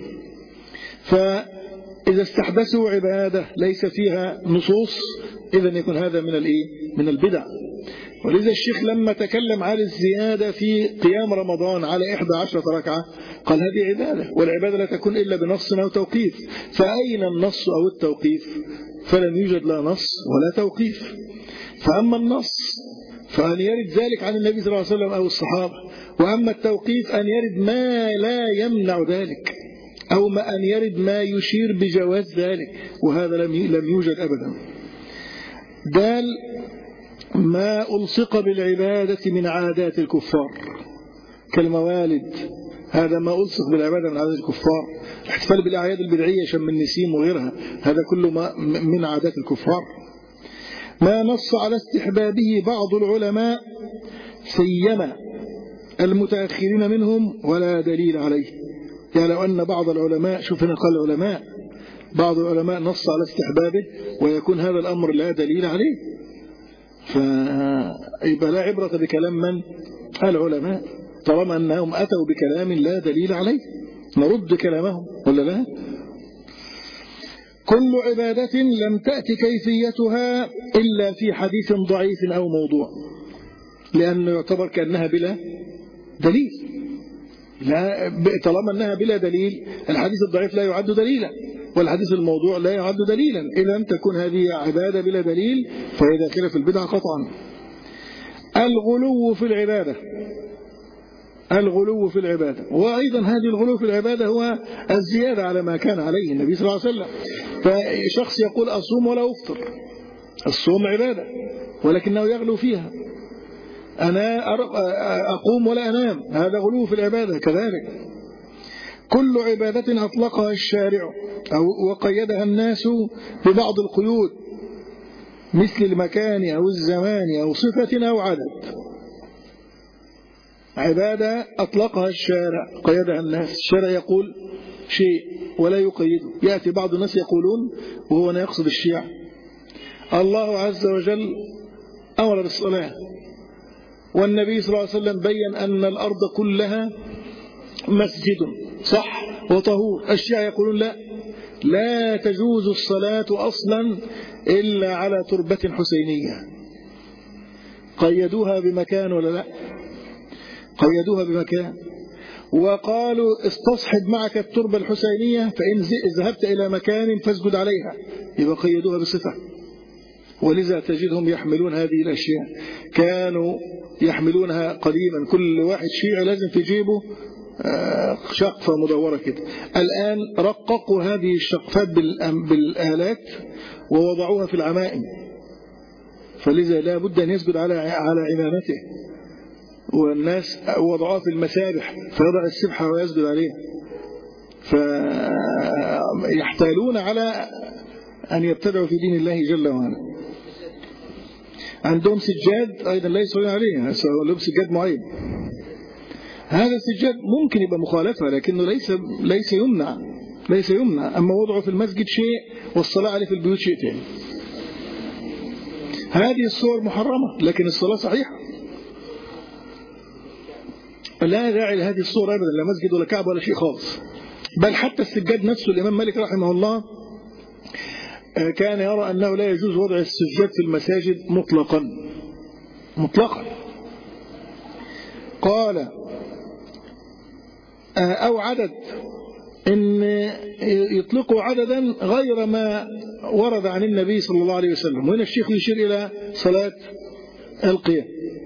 فإذا استحدثوا عبادة ليس فيها نصوص إذن يكون هذا من البدع. ولذا الشيخ لما تكلم على الزيادة في قيام رمضان على 11 ركعة قال هذه عبادة، والعبادة لا تكون إلا بنص أو توقيف. فأين النص أو التوقيف؟ فلم يوجد لا نص ولا توقيف. فأما النص فأن يرد ذلك عن النبي صلى الله عليه وسلم أو الصحابة، وأما التوقيف أن يرد ما لا يمنع ذلك أو أن يرد ما يشير بجواز ذلك، وهذا لم يوجد أبدا. دال ما ألصق بالعبادة من عادات الكفار كالموالد، هذا ما ألصق بالعبادة من عادات الكفار. الاحتفال بالأعياد البدعية شم النسيم وغيرها هذا كله من عادات الكفار. ما نص على استحبابه بعض العلماء سيما المتأخرين منهم ولا دليل عليه. يعني لو أن بعض العلماء، شوف هنا قال العلماء، بعض العلماء نص على استحبابه ويكون هذا الأمر لا دليل عليه، فيبقى لا عبرة بكلام من؟ العلماء، طالما أنهم أتوا بكلام لا دليل عليه نرد كلامهم ولا لا؟ كل عبادة لم تأتي كيفيتها إلا في حديث ضعيف أو موضوع، لأنه يعتبر كأنها بلا دليل. لا، طالما أنها بلا دليل الحديث الضعيف لا يعد دليلا، والحديث الموضوع لا يعد دليلا. إذا لم تكن هذه عبادة بلا دليل فهي داخلة في البدعة قطعا. الغلو في العبادة، الغلو في العبادة، وأيضا هذه الغلو في العبادة هو الزيادة على ما كان عليه النبي صلى الله عليه وسلم. فشخص يقول أصوم ولا أفطر، الصوم عبادة ولكنه يغلو فيها. أنا أقوم ولا أنام، هذا غلو في العبادة كذلك. كل عبادة أطلقها الشارع أو وقيدها الناس ببعض القيود مثل المكان أو الزمان أو صفة أو عدد. عبادة أطلقها الشارع قيدها الناس، الشارع يقول شيء ولا يقيده. يأتي بعض الناس يقولون، وهو أنا يقصد الشيعة، الله عز وجل أمر بالصلاة، والنبي صلى الله عليه وسلم بين أن الأرض كلها مسجد صح وطهور. الشيعة يقولون لا تجوز الصلاة أصلا إلا على تربة حسينية. قيدوها بمكان ولا لا؟ قيدوها بمكان، وقالوا استصحب معك التربة الحسينية، فإن ذهبت إلى مكان فاسجد عليها، يبقى قيدوها بصفة. ولذا تجدهم يحملون هذه الأشياء، كانوا يحملونها قديما، كل واحد شيعي لازم في جيبه شقفة مدورة كده. الآن رققوا هذه الشقفات بالآلات ووضعوها في العمائم، فلذا لا بد أن يسجد على عمامته. والناس وضعوها في المسابح فيضع السبحة ويسجد عليها، فيحتالون على أن يبتدعوا في دين الله جل وعلا. عندهم سجاد أيضا لا يصلون عليه، لهم سجاد معين. هذا السجاد ممكن يبقى مخالفة، لكنه ليس يمنع. أما وضعه في المسجد شيء والصلاة عليه في البيوت شيء ثاني. هذه الصور محرمة لكن الصلاة صحيحة. لا داعي لهذه الصور أبدا، لا مسجد ولا كعبة ولا شيء خالص. بل حتى السجاد نفسه الإمام مالك رحمه الله كان يرى أنه لا يجوز وضع السجاد في المساجد مطلقا. قال أو عدد، إن يطلقوا عددا غير ما ورد عن النبي صلى الله عليه وسلم. وهنا الشيخ يشير إلى صلاة القيام.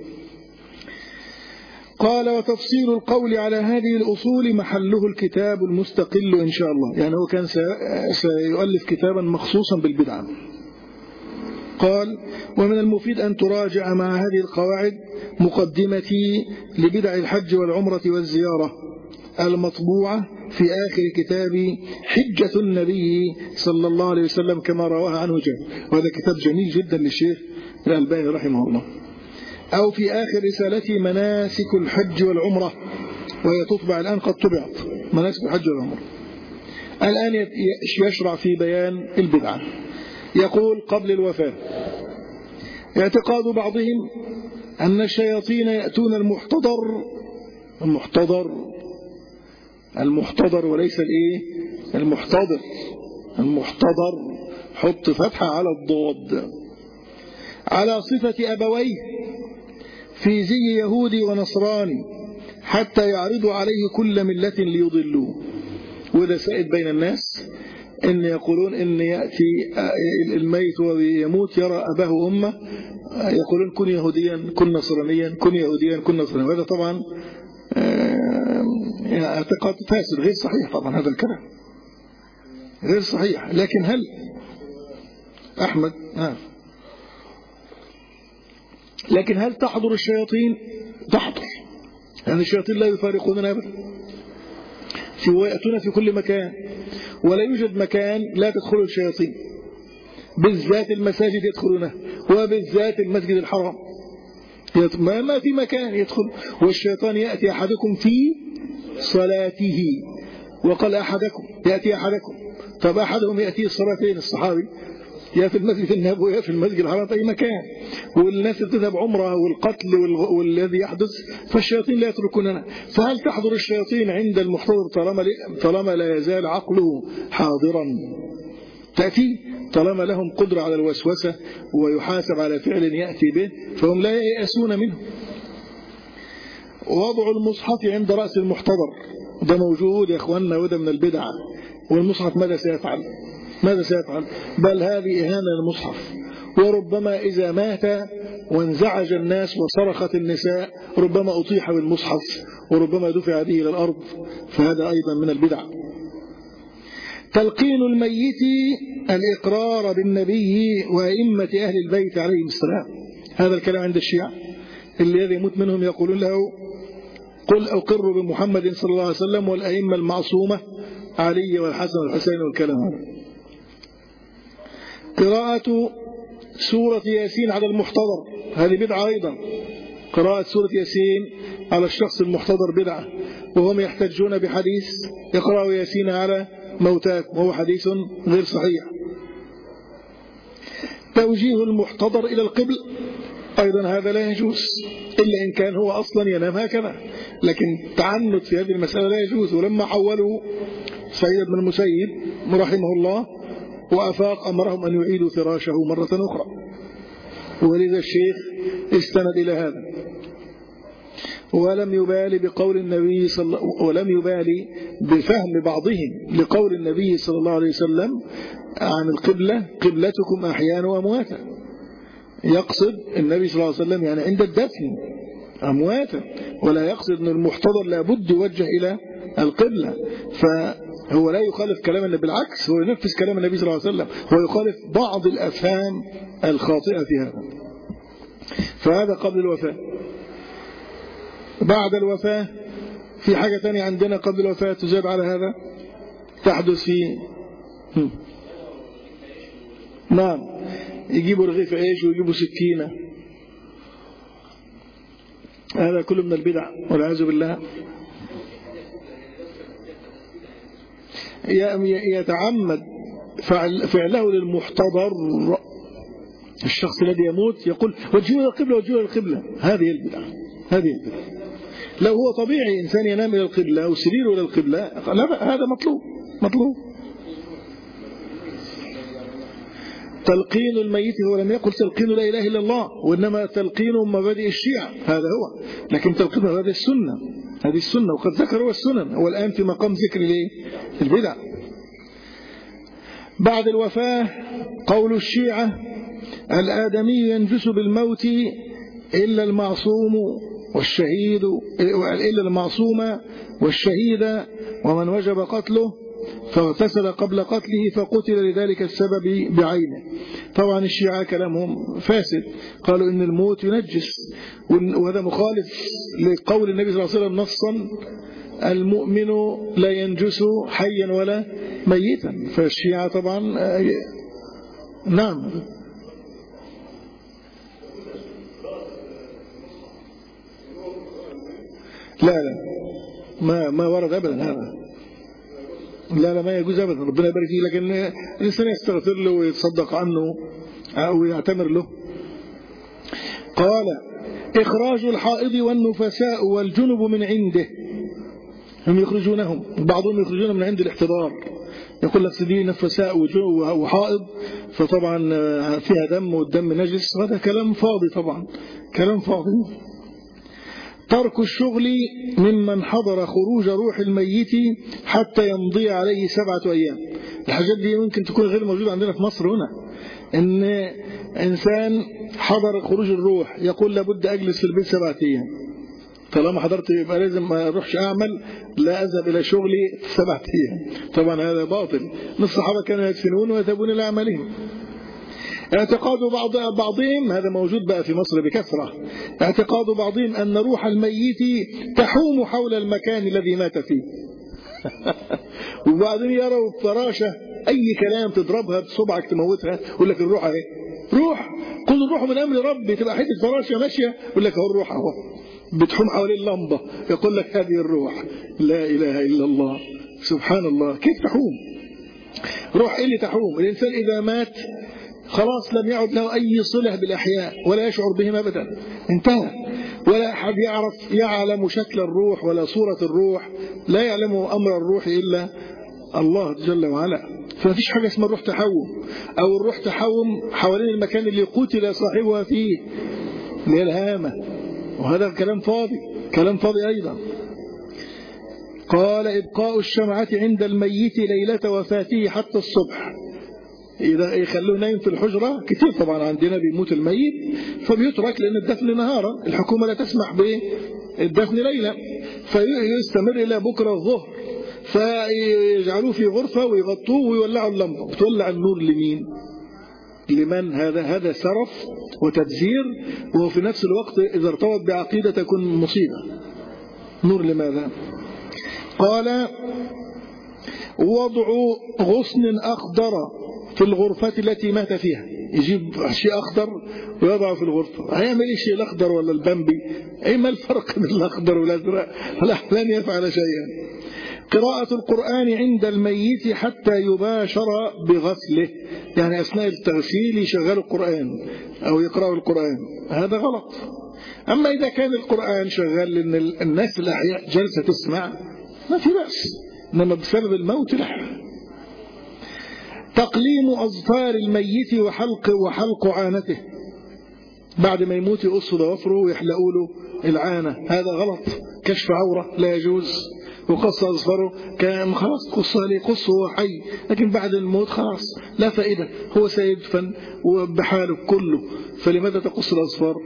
قال وتفصيل القول على هذه الأصول محله الكتاب المستقل إن شاء الله. يعني هو كان سيؤلف كتابا مخصوصا بالبدعة. قال ومن المفيد أن تراجع مع هذه القواعد مقدمتي لبدع الحج والعمرة والزيارة المطبوعة في آخر كتاب حجة النبي صلى الله عليه وسلم كما رواها عنه جابر، وهذا كتاب جميل جدا للشيخ الألباني رحمه الله. أو في آخر رسالته مناسك الحج والعمرة، وهي تطبع الآن، قد طبعت مناسك الحج والعمرة. الآن يشرع في بيان البدعة. يقول قبل الوفاة اعتقاد بعضهم أن الشياطين يأتون المحتضر وليس المحتضر حط فتحة على الضاد، على صفة أبويه في زي يهودي ونصراني حتى يعرضوا عليه كل ملة ليضلوه. وإذا سائد بين الناس إن يقولون إن يأتي الميت ويموت يرى أباه وأمه، يقولون كن يهوديا كن نصرانيا كن يهوديا كن نصرانيا. وهذا طبعا اعتقاد فاسد غير صحيح. طبعا هذا الكلام غير صحيح. لكن هل أحمد لكن هل تحضر الشياطين؟ تحضر، يعني الشياطين لا يفارقوننا أبدا، ويأتون في كل مكان، ولا يوجد مكان لا تدخل الشياطين، بالذات المساجد يدخلونه، وبالذات المسجد الحرام ما في مكان يدخل. والشيطان يأتي أحدكم في صلاته، وقال أحدكم يأتي أحدكم. طب أحدهم يأتي الصلاتين الصحابي، يا في المسجد النبوي يا في المسجد الحرام في أي مكان، والناس تذهب عمرة والقتل والذي يحدث، فالشياطين لا يتركوننا. فهل تحضر الشياطين عند المحتضر طالما لا يزال عقله حاضرا؟ تأتي طالما لهم قدرة على الوسوسة ويحاسب على فعل يأتي به، فهم لا ييأسون منه. وضع المصحف عند رأس المحتضر ده موجود يا اخواننا، وده من البدع. والمصحف ماذا سيفعل؟ ماذا سيفعل؟ بل هذه إهانة للمصحف. وربما إذا مات وانزعج الناس وصرخت النساء ربما أطيح بالمصحف وربما دفع به إلى الأرض، فهذا أيضا من البدع. تلقين الميت الإقرار بالنبي وأئمة أهل البيت عليهم السلام، هذا الكلام عند الشيعة. الذي يموت منهم يقولون له قل أقر بمحمد صلى الله عليه وسلم والأئمة المعصومة علي والحسن والحسين والكلام هذا. قراءة سورة ياسين على المحتضر هذه بدعة أيضا. قراءة سورة ياسين على الشخص المحتضر بدعة، وهم يحتجون بحديث يقرأ ياسين على موتاكم وهو حديث غير صحيح. توجيه المحتضر إلى القبل أيضا هذا لا يجوز إلا إن كان هو أصلا ينام هكذا، لكن تعنت في هذه المسألة لا يجوز. ولما حولوا سيد بن المسيب رحمه الله وأفاق أمرهم أن يعيدوا فراشه مرة أخرى، ولذا الشيخ استند إلى هذا. ولم يبالي بقول النبي ولم يبالي بفهم بعضهم لقول النبي صلى الله عليه وسلم عن القبلة قبلتكم أحيانا وأمواتا. يقصد النبي صلى الله عليه وسلم يعني عند الدفن أمواتا، ولا يقصد أن المحتضر لابد يوجه إلى القبلة. فهو لا يخالف كلام النبي، بالعكس هو ينفذ كلام النبي صلى الله عليه وسلم، هو يخالف بعض الأفهام الخاطئة في هذا. فهذا قبل الوفاة. بعد الوفاة في حاجة تانية عندنا قبل الوفاة تزاد على هذا تحدث في نعم، يجيبوا رغيف عيش ويجيبوا سكينة، هذا كله من البدع والعياذ بالله. يتعمد فعله للمحتضر، الشخص الذي يموت يقول وجهوا إلى القبلة وجهوا إلى القبلة، هذه البدعة. هذه البدعة لو هو طبيعي إنسان ينام إلى القبلة أو سريره إلى القبلة هذا مطلوب. تلقين الميت هو لم يقل تلقين لا إله إلا الله، وإنما تلقين مبادئ الشيعة، هذا هو. لكن تلقين مبادئ السنة، هذه السنة، وقد ذكروا السنن، هو الآن في مقام ذكر البدع. بعد الوفاة قول الشيعة الآدمي ينجس بالموت إلا المعصوم والشهيد، إلا المعصوم والشهيد ومن وجب قتله فاغتسل قبل قتله فقتل لذلك السبب بعينه. طبعا الشيعة كلامهم فاسد، قالوا إن الموت ينجس، وهذا مخالف لقول النبي صلى الله عليه وسلم نصا المؤمن لا ينجس حيا ولا ميتا. فالشيعة طبعا نعم لا ما ورد أبدا هذا، لا ما يجوز أبدا، ربنا يبارك فيه. لكن الإنسان يستغفر له ويتصدق عنه أو يعتمر له. قال إخراج الحائض والنفساء والجنب من عنده، هم يخرجونهم، بعضهم يخرجون من عند الاحتضار، يقول لك دي نفساء وحائض فطبعا فيها دم والدم نجس، هذا كلام فاضي، طبعا كلام فاضي. ترك الشغل ممن حضر خروج روح الميت حتى يمضي عليه 7 أيام. الحاجات دي ممكن تكون غير موجودة عندنا في مصر هنا، إن إنسان حضر خروج الروح يقول لابد أجلس في البيت 7 أيام، طالما حضرت يبقى لازم ما أروحش أعمل، لا أذهب إلى شغلي 7 أيام. طبعا هذا باطل، الصحابة كانوا يدفنون ويذهبون إلى أعمالهم. اعتقاد بعضهم، هذا موجود بقى في مصر بكثرة، اعتقاد بعضهم أن روح الميت تحوم حول المكان الذي مات فيه وبعدين يروا فراشة أي كلام تضربها بصبعك تموتها، يقول لك الروح اهي، روح، قل الروح من أمر ربي، تبقى حتة فراشة ماشية يقول لك هو الروح اهو بتحوم حوالين اللمبة، يقول لك هذه الروح. لا إله إلا الله، سبحان الله، كيف تحوم؟ روح إيه اللي تحوم؟ الإنسان إذا مات خلاص لم يعد له أي صلة بالأحياء ولا يشعر بهم أبدا، انتهى. ولا أحد يعلم شكل الروح ولا صورة الروح، لا يعلم أمر الروح إلا الله جل وعلا. فمفيش حاجة اسمها الروح تحوم، أو الروح تحوم حوالين المكان اللي قتل صاحبها فيه، اللي هي الهامة، وهذا الكلام فاضي. كلام فاضي أيضا. قال إبقاء الشمعة عند الميت ليلة وفاته حتى الصبح، إذا يخلوه نايم في الحجرة كتير طبعا عندنا بيموت الميت فبيترك لأن الدفن نهارا، الحكومة لا تسمح بالدفن ليلة، فيستمر إلى بكرة الظهر، فيجعلوه في غرفة ويغطوه ويولعوا اللمبة. بتولع النور لمين؟ لمن؟ هذا سرف وتبذير، وفي نفس الوقت إذا ارتبط بعقيدة تكون مصيبة. نور لماذا؟ قال وضع غصن أخضر في الغرفة التي مات فيها، يجيب شيء أخضر ويضعه في الغرفة. هيعمل إيه شيء الأخضر ولا البمبي؟ أي ما الفرق بين الأخضر والأزرق؟ لن يفعل شيئا. قراءة القرآن عند الميت حتى يباشر بغسله، يعني أثناء التغسيل يشغل القرآن أو يقرأ القرآن، هذا غلط. أما إذا كان القرآن شغال لأن الناس الأحياء جلسة تسمع ما في بأس، إنما بسبب الموت لا. تقليم أظفار الميت وحلق عانته، بعد ما يموت يقصوا ضوافره ويحلقوا له العانة، هذا غلط، كشف عورة لا يجوز. وقص أظفاره كان خلاص قص عليه، قصه هو حي، لكن بعد الموت خلاص لا فائدة، هو سيدفن وبحاله كله، فلماذا تقص الأظفار؟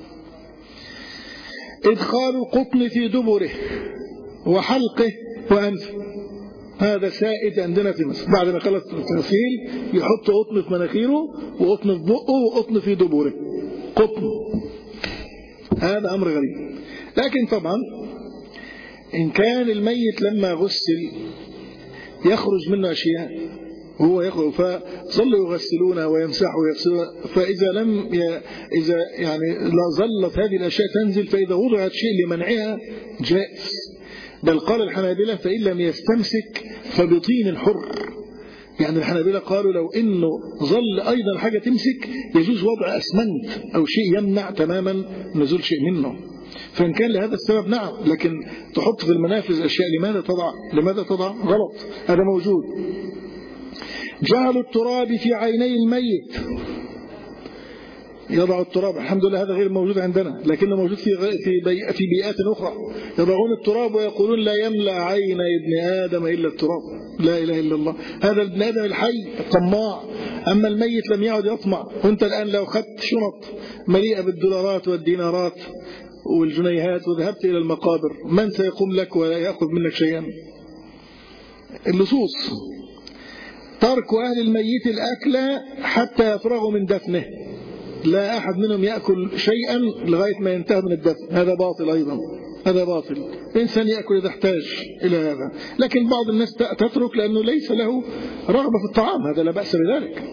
إدخال القطن في دبره وحلقه وأنفه، هذا سائد عندنا في مصر، بعد ما خلص التغسيل يحط قطن في مناخيره وقطن في بقه وقطن في دبره، قطن. هذا أمر غريب. لكن طبعا إن كان الميت لما غسل يخرج منه أشياء وهو يخرج، فظلوا يغسلونه ويمسحوا ويغسلونه، فإذا إذا يعني لا ظلت هذه الأشياء تنزل، فإذا وضعت شيء لمنعها جائز. بل قال الحنابلة فإن لم يستمسك فبطين حر، يعني الحنابلة قالوا لو إنه ظل أيضا حاجة تمسك يجوز وضع أسمنت أو شيء يمنع تماما نزول شيء منه. فإن كان لهذا السبب نعم، لكن تحط في المنافذ أشياء لماذا تضع غلط، هذا موجود. جعل التراب في عيني الميت، يضع التراب، الحمد لله هذا غير موجود عندنا، لكنه موجود في بيئات أخرى، يضعون التراب ويقولون لا يملأ عين ابن آدم إلا التراب، لا إله إلا الله. هذا ابن آدم الحي الطماع، أما الميت لم يعد يطمع. وانت الآن لو خدت شنط مليئة بالدولارات والدينارات والجنيهات وذهبت إلى المقابر، من سيقوم لك ولا يأخذ منك شيئا؟ اللصوص. ترك أهل الميت الأكل حتى يفرغوا من دفنه، لا أحد منهم يأكل شيئا لغاية ما ينتهي من الدفن، هذا باطل أيضا، هذا باطل. الإنسان يأكل إذا احتاج إلى هذا، لكن بعض الناس تترك لأنه ليس له رغبة في الطعام، هذا لا بأس بذلك.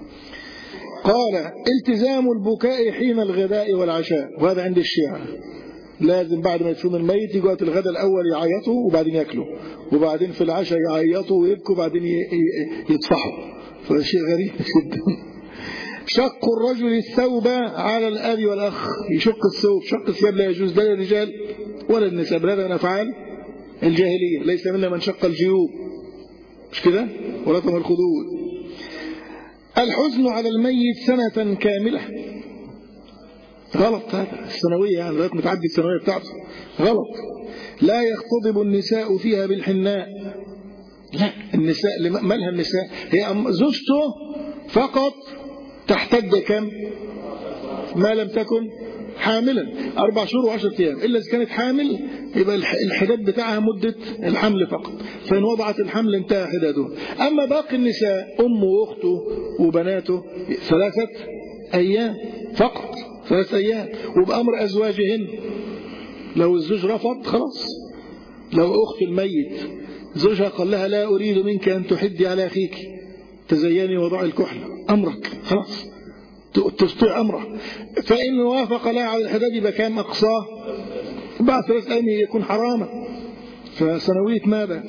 قال التزام البكاء حين الغداء والعشاء، وهذا عند الشيعة لازم بعد ما يدفن الميت يجوا الغداء الأول يعيطوا وبعدين يأكلوا، وبعدين في العشاء يعيطوا ويبكوا وبعدين يطفحوا، فهذا شيء غريب جدا. شق الرجل الثوب على الأب والأخ، يشق الثوب، شق الثياب لا يجوز لا للرجال ولا للنساء، هذا من أفعال الجاهلية، ليس منا من شق الجيوب، مش كده، ولطم الخدود. الحزن على الميت سنة كاملة، غلط، هذا السنوية يعني لغاية متعدي السنوية بتاعته، غلط. لا يختضب النساء فيها بالحناء، لا، النساء مالها النساء؟ هي زوجته فقط تحتج كم؟ ما لم تكن حاملا 4 شهور و10 أيام، إلا إذا كانت حامل يبقى الحداد بتاعها مدة الحمل فقط، فإن وضعت الحمل انتهى حداده. أما باقي النساء أمه وأخته وبناته 3 أيام فقط، 3 أيام، وبأمر أزواجهن. لو الزوج رفض خلاص، لو أخت الميت زوجها قال لها لا أريد منك أن تحدي على أخيك، تزيني وضع الكحل، أمرك خلاص، تستطيع أمره. فإن وافق لها على الحداد يبقى كام أقصاه؟ بعد 3 أيام يكون حراما، فسنوية ماذا؟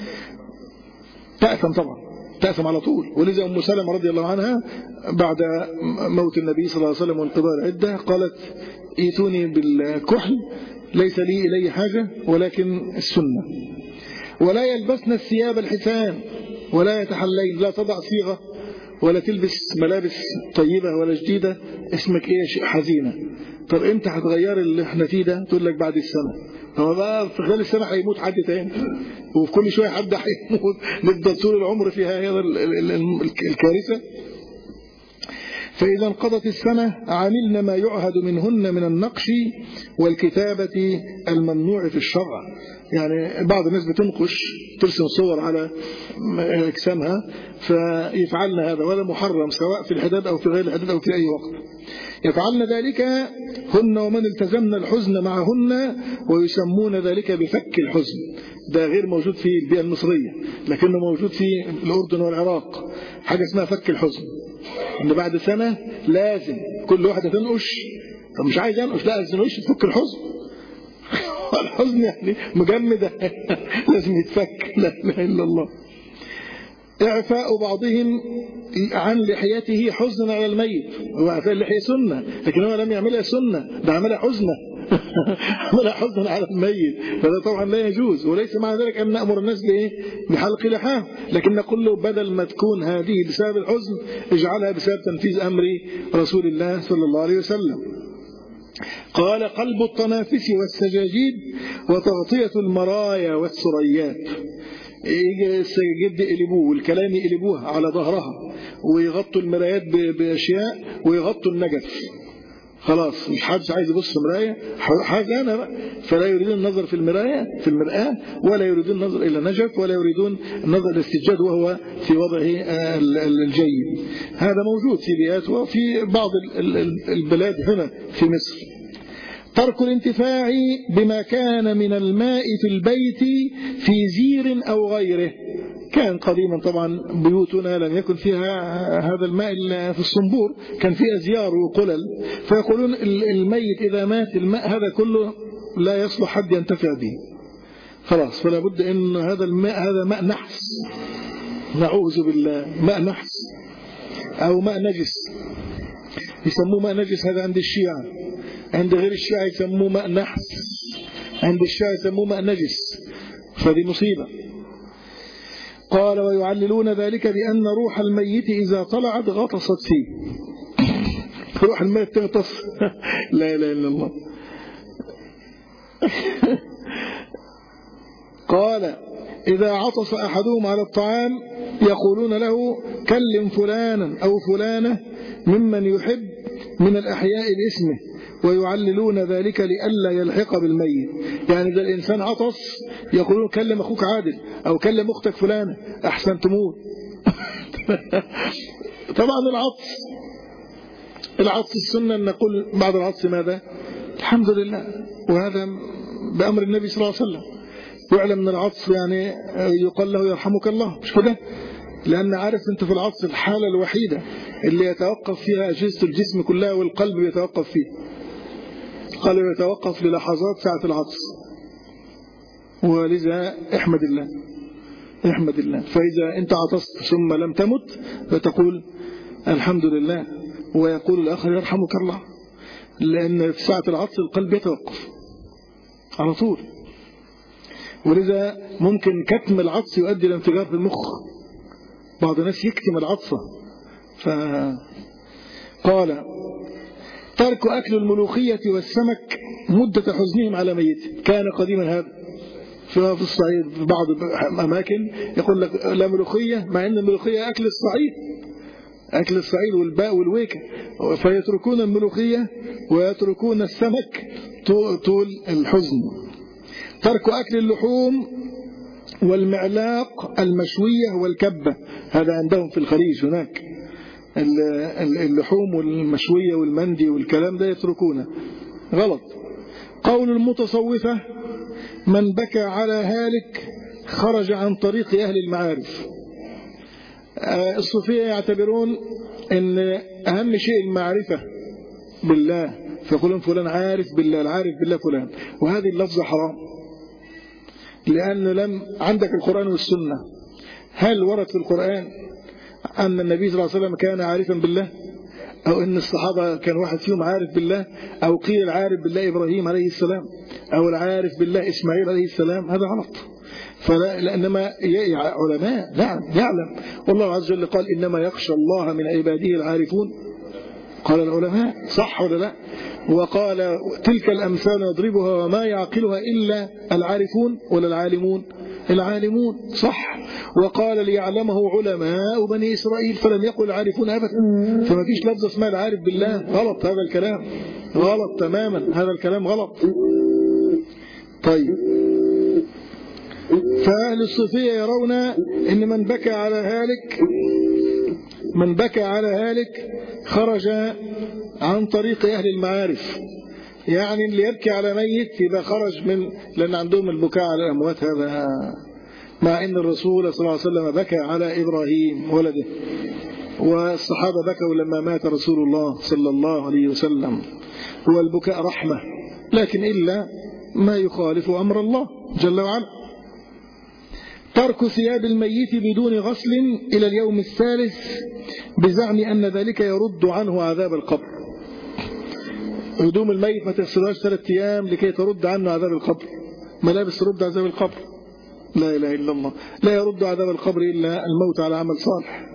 تأثم طبعا، تأثم على طول. ولذا أم سلمة رضي الله عنها بعد موت النبي صلى الله عليه وسلم وانقضاء العدة قالت ائتوني بالكحل ليس لي إليه حاجة ولكن السنة. ولا يلبسن الثياب الحسان ولا يتحلين، لا تضع صيغة ولا تلبس ملابس طيبة ولا جديدة، اسمك ايه؟ شيء حزينة، طب امتى هتغير اللي احنا فيه ده؟ تقول لك بعد السنة. هو بقى في خلال السنة هيموت حد تاني، وفي كل شوية حد هيموت، نفضل طول العمر في هذا الكارثة. فإذا انقضت السنة عملنا ما يعهد منهن من النقش والكتابة الممنوع في الشرع. يعني بعض الناس بتنقش ترسم صور على أجسامها فيفعلن هذا، ولا محرم سواء في الحداد أو في غير الحداد أو في أي وقت. يفعلن ذلك هن ومن التزمن الحزن معهن، ويسمون ذلك بفك الحزن. ده غير موجود في البيئة المصرية، لكنه موجود في الأردن والعراق، حاجة اسمها فك الحزن، إن بعد سنة لازم كل واحدة تنقش. طب مش عايز ينقش، لا عايز ينقش تفك الحزن. الحزن يعني مجمدة لازم يتفك. لا إله إلا الله. إعفاء بعضهم عن لحيته حزنا على الميت. هو إعفاء اللحية سنة، لكن هو لم يعملها سنة، ده عملها حزنا عملها حزنا على الميت، فده طبعا لا يجوز. وليس مع ذلك أن نأمر الناس بحلق لحاهم، لكن نقول له بدل ما تكون هذه بسبب الحزن اجعلها بسبب تنفيذ أمر رسول الله صلى الله عليه وسلم. قال قلب الطنافس والسجاجيد وتغطية المرايا والسريات. يجي السجاجيد يقلبوه والكلام يقلبوها على ظهرها، ويغطوا المرايات بأشياء، ويغطوا النجف. خلاص مش حد عايز يبص مراية، حاجة أنا بقى. فلا يريدون النظر في المرآة، ولا يريدون النظر إلى نجف، ولا يريدون النظر إلى السجاد وهو في وضعه الجيد. هذا موجود في بيئات وفي بعض البلاد هنا في مصر. ترك الانتفاع بما كان من الماء في البيت في زير أو غيره. كان قديما طبعا بيوتنا لم يكن فيها هذا الماء في الصنبور، كان فيها زيار وقلل، فيقولون الميت إذا مات الماء هذا كله لا يصلح حد ينتفع به، خلاص. فلا بد أن هذا الماء هذا ماء نحس، نعوذ بالله، ماء نحس أو ماء نجس، يسموه ماء نجس. هذا عند الشيعة، عند غير الشيعة يسموه ماء نحس، عند الشيعة يسموه ماء نجس، فدي مصيبة. قال ويعللون ذلك بأن روح الميت إذا طلعت غطست فيه. روح الميت تغطس لا إله إلا الله. قال إذا عطس أحدهم على الطعام يقولون له كلم فلانا أو فلانة ممن يحب من الأحياء باسمه، ويعللون ذلك لئلا يلحق بالميت. يعني إذا الإنسان عطس يقولون كلم أخوك عادل أو كلم أختك فلانة أحسن تموت. طبعا العطس السنة أن نقول بعد العطس ماذا؟ الحمد لله، وهذا بأمر النبي صلى الله عليه وسلم. يعلم من العطس يعني يقال له يرحمك الله، مش كده؟ لأن عارف أنت في العطس الحالة الوحيدة اللي يتوقف فيها أجهزة الجسم كلها والقلب يتوقف فيه. القلب يتوقف للحظات ساعة العطس، ولذا احمد الله. فإذا أنت عطست ثم لم تمت فتقول الحمد لله، ويقول الآخر يرحمك الله، لأن في ساعة العطس القلب يتوقف على طول. ولذا ممكن كتم العطس يؤدي إلى انفجار في المخ، بعض الناس يكتم العطسة. قال ترك أكل الملوخية والسمك مدة حزنهم على ميت. كان قديما هذا في الصعيد، في بعض الأماكن يقول لك لا ملوخية، مع أن الملوخية أكل الصعيد والباء والويكة، فيتركون الملوخية ويتركون السمك طول الحزن. ترك أكل اللحوم والمعلاق المشوية والكبة، هذا عندهم في الخليج هناك اللحوم والمشوية والمندي والكلام ده يتركونه، غلط. قول المتصوفة من بكى على هالك خرج عن طريق أهل المعارف. الصوفية يعتبرون أن أهم شيء المعرفة بالله، فيقولون فلان عارف بالله، العارف بالله فلان، وهذه اللفظة حرام، لأنه لم عندك القرآن والسنة. هل ورد في القرآن أن النبي صلى الله عليه وسلم كان عارفا بالله، أو أن الصحابة كان واحد فيهم عارف بالله، أو قيل العارف بالله إبراهيم عليه السلام، أو العارف بالله إسماعيل عليه السلام؟ هذا غلط. لأنما علماء نعم يعلم، والله عز وجل قال إنما يخشى الله من عباده العارفون. قال العلماء صح ولا لا؟ وقال تلك الأمثال يضربها وما يعقلها إلا العارفون ولا العالمون؟ العالمون صح. وقال ليعلمه علماء بني إسرائيل فلم يقل العارفون أبدا. فما فيش لفظ اسمها العارف بالله. غلط هذا الكلام، غلط تماما، هذا الكلام غلط. طيب، فأهل الصوفية يرون إن من بكى على هالك خرج عن طريق أهل المعارف. يعني اللي يبكي على ميت يبقى خرج من، لأن عندهم البكاء على الأموات هذا، مع أن الرسول صلى الله عليه وسلم بكى على إبراهيم ولده، والصحابة بكوا لما مات رسول الله صلى الله عليه وسلم. هو البكاء رحمة، لكن إلا ما يخالف أمر الله جل وعلا. ترك ثياب الميت بدون غسل إلى اليوم الثالث بزعم أن ذلك يرد عنه عذاب القبر. هدوم الميت ما تغسلهاش 3 أيام لكي ترد عنه عذاب القبر. ملابس ترد عذاب القبر؟ لا إله إلا الله، لا يرد عذاب القبر إلا الموت على عمل صالح.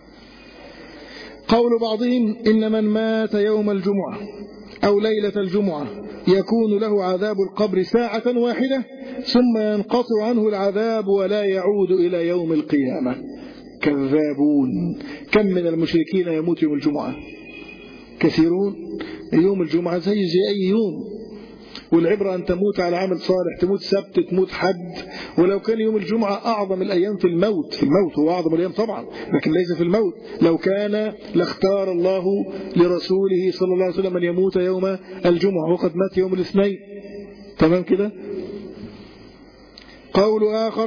قول بعضهم إن من مات يوم الجمعة أو ليلة الجمعة يكون له عذاب القبر ساعة واحدة ثم ينقطع عنه العذاب ولا يعود إلى يوم القيامة. كذابون. كم من المشركين يموت يوم الجمعة؟ كثيرون. يوم الجمعة زي أي يوم، والعبرة أن تموت على عمل صالح، تموت سبت، تموت حد. ولو كان يوم الجمعة أعظم الأيام في الموت هو أعظم الأيام طبعا، لكن ليس في الموت. لو كان لاختار الله لرسوله صلى الله عليه وسلم أن يموت يوم الجمعة، وقد مات يوم الاثنين. تمام كده. قول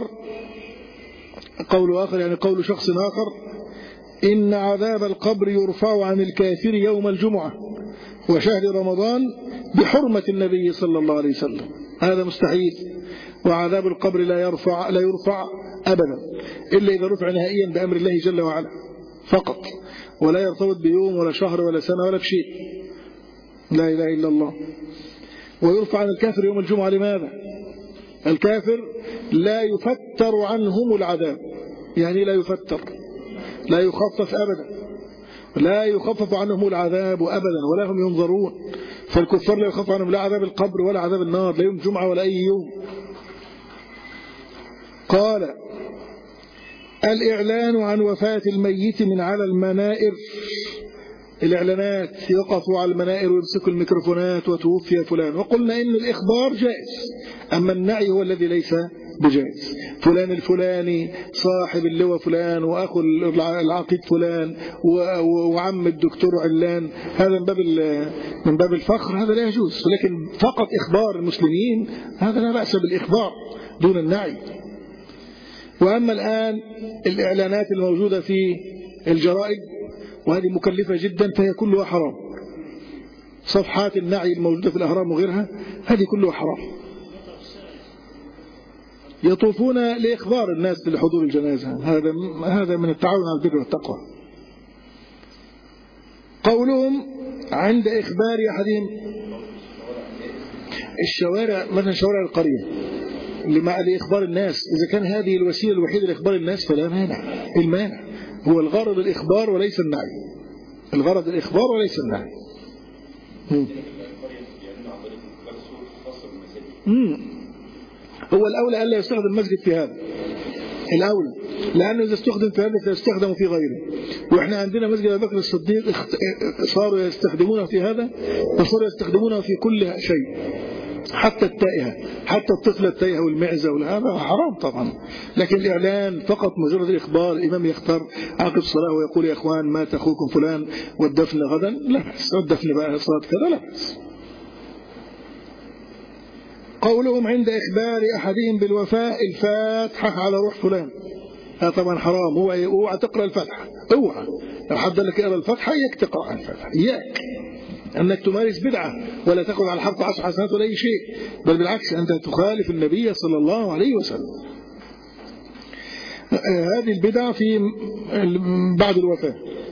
آخر يعني قول شخص آخر إن عذاب القبر يرفع عن الكافر يوم الجمعة وشهر رمضان بحرمة النبي صلى الله عليه وسلم. هذا مستحيل. وعذاب القبر لا يرفع أبدا إلا إذا رفع نهائيا بأمر الله جل وعلا فقط، ولا يرتبط بيوم ولا شهر ولا سنة ولا بشيء. لا إله إلا الله. ويرفع عن الكافر يوم الجمعة. لماذا؟ الكافر لا يفتر عنهم العذاب. يعني لا يفتر، لا يخفف أبدا، لا يخفف عنهم العذاب أبدا ولا هم ينظرون. فالكفار لا يخفف عنهم لا عذاب القبر ولا عذاب النار، لا يوم جمعة ولا أي يوم. قال الإعلان عن وفاة الميت من على المنائر. الإعلانات، يقفوا على المنائر ويمسكوا الميكروفونات وتوفي فلان. وقلنا إن الإخبار جائز، أما النعي هو الذي ليس بجائز. فلان الفلاني صاحب اللواء فلان، وأخو العقيد فلان، وعم الدكتور علان، هذا من باب الفخر، هذا لا يجوز. ولكن فقط إخبار المسلمين هذا لا بأس بالإخبار دون النعي. وأما الآن الإعلانات الموجودة في الجرائد، وهذه مكلفة جدا، فهي كلها حرام. صفحات النعي الموجودة في الأهرام وغيرها هذه كلها حرام. يطوفون لإخبار الناس لحضور الجنازة، هذا من التعاون على البر والتقوى. قولهم عند إخبار أحدهم الشوارع، مثلا شوارع القرية لإخبار الناس، إذا كان هذه الوسيلة الوحيدة لإخبار الناس فلا مانع. المانع هو الغرض الإخبار وليس النعي. الغرض الإخبار وليس النعي. هو الأولى ألا يستخدم المسجد في هذا، الأولى، لأنه إذا استخدم في هذا سيستخدم في غيره. وإحنا عندنا مسجد أبي بكر الصديق صاروا يستخدمونه في هذا، وصاروا يستخدمونه في كل شيء، حتى التائهة، حتى الطفلة التائهة والمعزة هذا حرام طبعا. لكن الإعلان فقط مجرد الإخبار، الإمام يختار عقب الصلاة ويقول يا أخوان مات أخوكم فلان والدفن غدا، لا بأس. والدفن بقى صلاة كذا، لا بأس. قولهم عند إخبار أحدهم بالوفاء الفاتحة على روح فلان، هذا طبعا حرام. اوعى تقرأ الفاتحة، اوعى. لو حد لك اقرأ الفاتحة إياك تقرأ الفاتحة، إياك أنك تمارس بدعة ولا تأخذ على الحرف 10 حسنات ولا أي شيء، بل بالعكس أنت تخالف النبي صلى الله عليه وسلم. هذه البدعة في بعد الوفاة.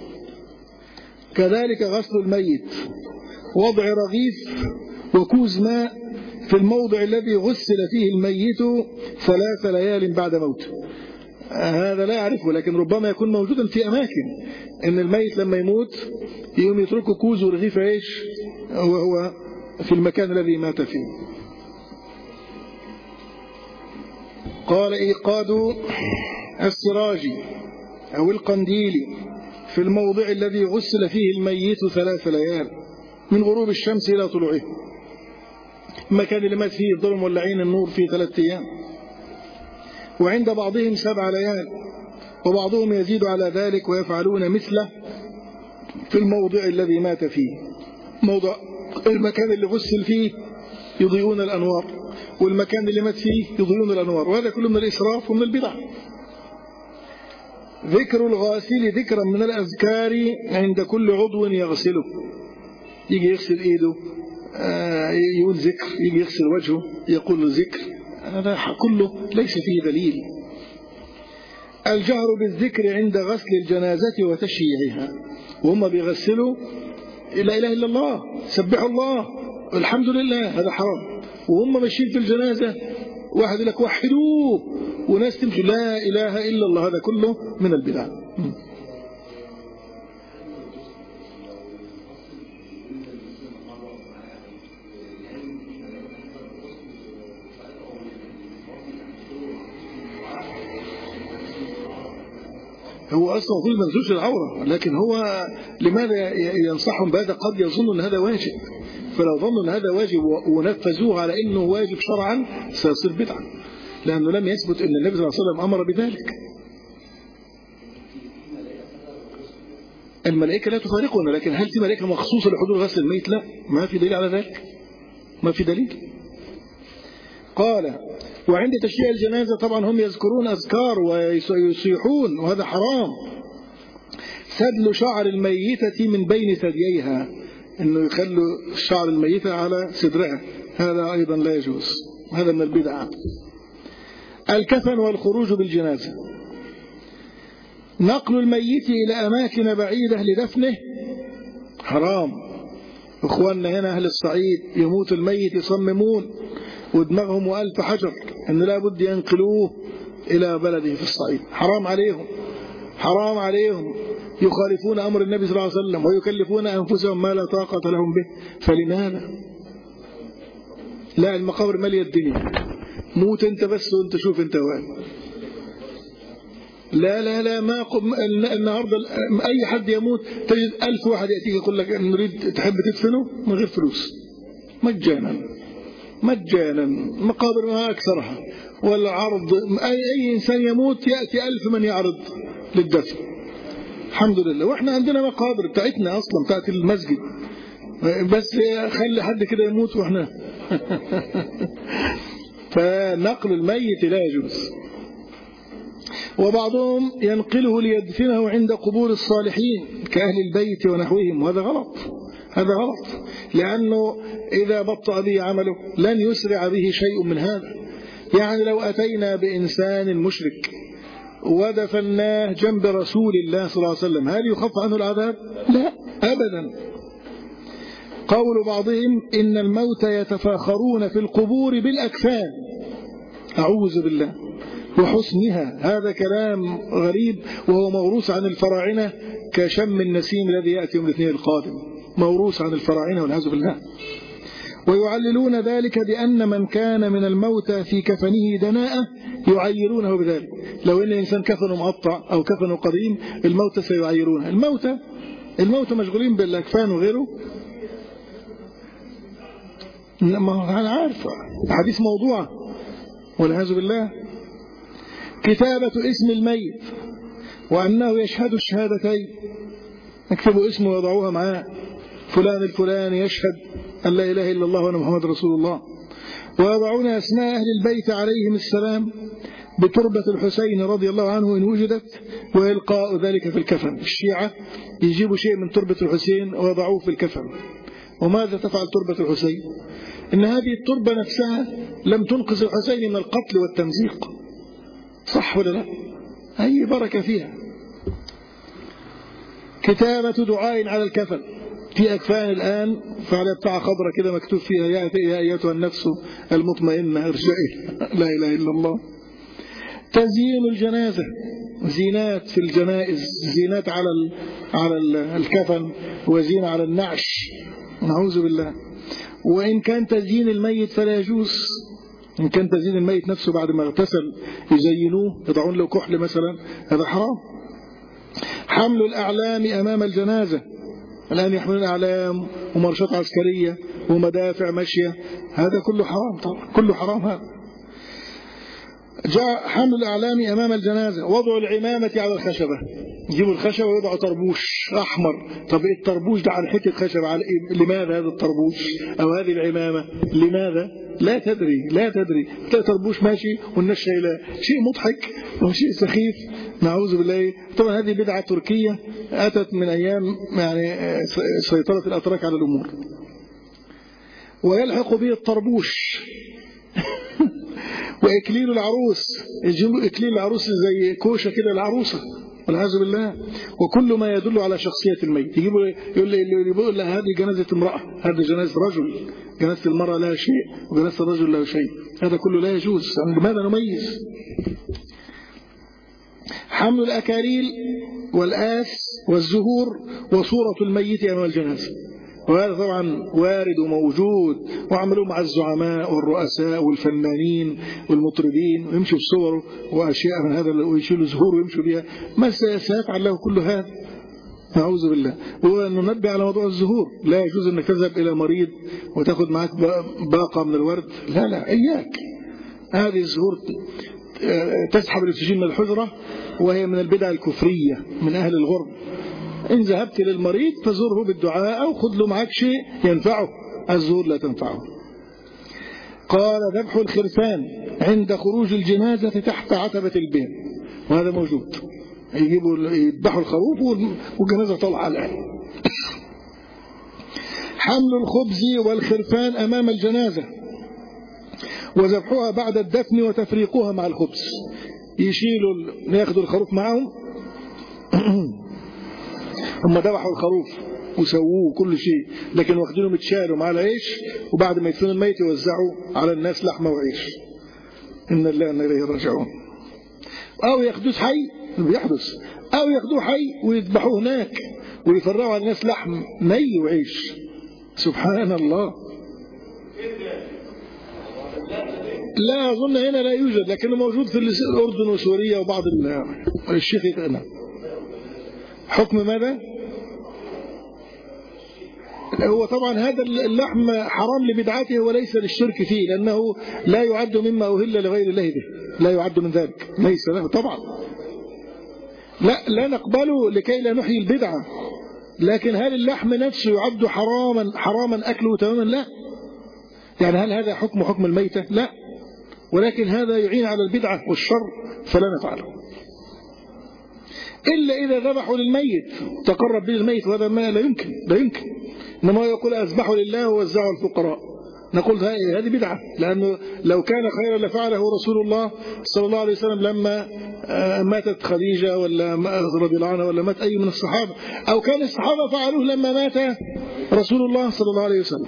كذلك غسل الميت، وضع رغيف وكوز ماء في الموضع الذي غسل فيه الميت 3 ليال بعد موته. هذا لا أعرفه، لكن ربما يكون موجودا في أماكن إن الميت لما يموت يوم يتركوا كوز ورغيف عيش وهو في المكان الذي مات فيه. قال إيقاد السراج أو القنديل في الموضع الذي غسل فيه الميت 3 ليال من غروب الشمس إلى طلوعه. المكان اللي مات فيه يفضلوا مولعين النور فيه 3 أيام، وعند بعضهم 7 ليال، وبعضهم يزيد على ذلك ويفعلون مثله في الموضع الذي مات فيه. موضع المكان اللي غسل فيه يضيئون الأنوار، والمكان اللي مات فيه يضيئون الأنوار، وهذا كله من الإسراف ومن البدع. ذكر الغاسل ذكرا من الأذكار عند كل عضو يغسله، يجي يغسل إيده يقول ذكر، يجي يغسل وجهه يقول ذكر، هذا كله ليس فيه دليل. الجهر بالذكر عند غسل الجنازة وتشييعها، وهم بيغسلوا لا إله إلا الله، سبحوا الله، الحمد لله، هذا حرام. وهم ماشيين في الجنازة واحد يقول لك وحدوه، وناس تمشي لا إله إلا الله، هذا كله من البدع. هو أصلا كل منزوش العورة، لكن هو لماذا ينصحهم بهذا؟ قد يظن أن هذا واجب، فلو ظنوا أن هذا واجب ونفذوه على أنه واجب شرعا سيصير بدعة، لأنه لم يثبت أن النبي صلى الله عليه وسلم أمر بذلك. الملائكة لا تفارقنا، لكن هل في ملائكة مخصوصة لحضور غسل الميت؟ لا، ما في دليل على ذلك، ما في دليل. قال وعند تشييع الجنازة طبعا هم يذكرون أذكار ويصيحون، وهذا حرام. سدل شعر الميتة من بين ثدييها، انه يخلوا شعر الميتة على صدرها، هذا ايضا لا يجوز، هذا من البدع. الكفن والخروج بالجنازة. نقل الميت الى اماكن بعيدة لدفنه حرام. اخواننا هنا اهل الصعيد يموت الميت يصممون ودماغهم وألف حجر ان لا بد ينقلوه الى بلده في الصعيد، حرام عليهم، حرام عليهم، يخالفون أمر النبي صلى الله عليه وسلم ويكلفون أنفسهم ما لا طاقة لهم به. فلماذا؟ لا، المقابر مالية الدنيا، موت انت بس وانت شوف انت وين. لا لا لا، ما النهاردة أي حد يموت تجد 1000 واحد يأتيك يقول لك نريد تحب تدفنه من غير فلوس، مجانا مجانا، مقابر ما أكثرها، والعرض أي إنسان يموت يأتي 1000 من يعرض للدفن. الحمد لله. واحنا عندنا مقابر بتاعتنا اصلا بتاعت المسجد، بس خلي حد كده يموت واحنا فنقل الميت لا يجوز. وبعضهم ينقله ليدفنه عند قبور الصالحين كأهل البيت ونحوهم، وهذا غلط، هذا غلط، لأنه إذا بطأ به عمله لن يسرع به شيء من هذا. يعني لو أتينا بإنسان مشرك ودفناه جنب رسول الله صلى الله عليه وسلم، هل يخف عنه العذاب؟ لا أبدا. قول بعضهم إن الموتى يتفاخرون في القبور بالأكفان، أعوذ بالله، وحسنها، هذا كلام غريب وهو موروث عن الفراعنة كشم النسيم الذي يأتي يوم الاثنين القادم، موروث عن الفراعنة والعياذ بالله. ويعللون ذلك بأن من كان من الموتى في كفنه دناءة يعيرونه بذلك. لو إن إنسان كفنه مقطع أو كفنه قديم الموتى سيعيرونه. الموتى مشغولين بالأكفان وغيره. ما أنا عارف حديث موضوع والعياذ بالله. كتابة اسم الميت وأنه يشهد الشهادتين، اكتبوا اسمه وضعوها معاه، فلان الفلاني يشهد أن لا إله إلا الله وأن محمد رسول الله. ويضعون أسماء أهل البيت عليهم السلام بتربة الحسين رضي الله عنه إن وجدت، ويلقاء ذلك في الكفن. الشيعة يجيبوا شيء من تربة الحسين ويضعوه في الكفن. وماذا تفعل تربة الحسين؟ إن هذه التربة نفسها لم تنقذ الحسين من القتل والتمزيق، صح ولا لا؟ أي بركة فيها. كتابة دعاء على الكفن في أكفان الآن، فعلى بتاع خضرة كده مكتوب فيها يا أيتها النفس المطمئنة ارجعي لا إله إلا الله. تزيين الجنازة، زينات في الجنائز، زينات على الكفن، وزينة على النعش، نعوذ بالله. وإن كان تزيين الميت فلا يجوز. إن كان تزيين الميت نفسه بعد ما اغتسل يزينوه، يضعون له كحل مثلا، هذا حرام. حمل الأعلام أمام الجنازة، الآن يحملون أعلام ومارشات عسكرية ومدافع ماشية، هذا كله حرام طبعا، كله حرام هذا. جاء حمل الأعلام أمام الجنازة، وضع العمامة على الخشبة، يجيبوا الخشبة ويضعوا طربوش أحمر. طب الطربوش ده على حتة خشبة، على إيه؟ لماذا هذا الطربوش أو هذه العمامة؟ لماذا؟ لا تدري، لا تدري. تلاقي طربوش ماشي والناس شايلاه، شيء مضحك وشيء سخيف، نعوذ بالله. طبعا هذه بدعة تركية أتت من أيام يعني سيطرة الأتراك على الأمور. ويلحق به الطربوش وإكليل العروس، يجيبوا إكليل العروس زي كوشة كده العروسة والعياذ بالله، وكل ما يدل على شخصية الميت. يجيبوا يقول له هذه جنازة امرأة، هذه جنازة رجل، جنازة المرأة لها شيء وجنازة الرجل لها شيء، هذا كله لا يجوز. يعني لماذا نميز؟ حمل الأكاليل والآس والزهور وصورة الميت أمام الجنازة، وهذا طبعا وارد وموجود، وعملوه مع الزعماء والرؤساء والفنانين والمطربين، ويمشوا بصوره وأشياء من هذا، ويشيلوا زهور ويمشوا بها. ما سيفعل له كل هذا؟ نعوذ بالله. وننبه على موضوع الزهور، لا يجوز أنك تذهب إلى مريض وتأخذ معك باقة من الورد، لا لا، إياك. هذه الزهور تسحب الأكسجين من الحجرة، وهي من البدع الكفرية من أهل الغرب. إن ذهبت للمريض فزوره بالدعاء أو خذ له معك شيء ينفعه، الزهور لا تنفعه. قال ذبح الخرفان عند خروج الجنازة تحت عتبة البيت، وهذا موجود، يجيبوا يذبحوا الخروف والجنازة طالعة الآن. حمل الخبز والخرفان أمام الجنازة وذبحها بعد الدفن وتفريقها مع الخبز، يشيلوا ياخذوا الخروف معهم هم ذبحوا الخروف وسووه كل شيء، لكن واخدينه متشالوا مع العيش، وبعد ما يدفنوا الميت يوزعوا على الناس لحمه وعيش. إن الله وإنا إليه راجعون. أو ياخدوه حي، بيحدث، أو ياخدوه حي ويذبحوه هناك ويفرقوا على الناس لحم ني وعيش. سبحان الله. لا أظن هنا لا يوجد، لكنه موجود في الأردن وسوريا وبعض الشيخ يتقنى. حكم ماذا؟ هو طبعا هذا اللحم حرام لبدعته وليس للشرك فيه، لأنه لا يعد مما أهل لغير الله به، لا يعد من ذلك، ليس له طبعا. لا نقبله لكي لا نحيي البدعة، لكن هل اللحم نفسه يعد حراما أكله تماما؟ لا. يعني هل هذا حكم الميتة؟ لا، ولكن هذا يعين على البدعة والشر فلا نفعله، إلا إذا ذبحوا للميت تقرب به الميت، وهذا ما لا يمكن، لا يمكن. إنما يقول أذبحوا لله ووزعوا الفقراء، نقول هذه بدعة، لأنه لو كان خيرا لفعله رسول الله صلى الله عليه وسلم لما ماتت خديجة ولا رضي الله عنها، ولا مات أي من الصحابة، أو كان الصحابة فعلوه لما مات رسول الله صلى الله عليه وسلم.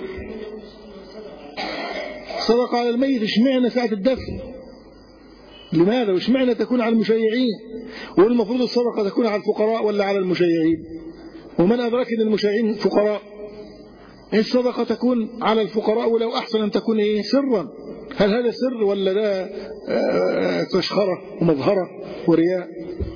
صدق على الميت، اشمعنى ساعة الدفن؟ لماذا؟ واشمعنى تكون على المشيعين؟ والمفروض الصدقة تكون على الفقراء ولا على المشيعين؟ ومن أدرك أن المشيعين فقراء؟ الصدقة تكون على الفقراء، ولو أحسن أن تكون سرا. هل هذا سر ولا ده تشخرة ومظهرة ورياء؟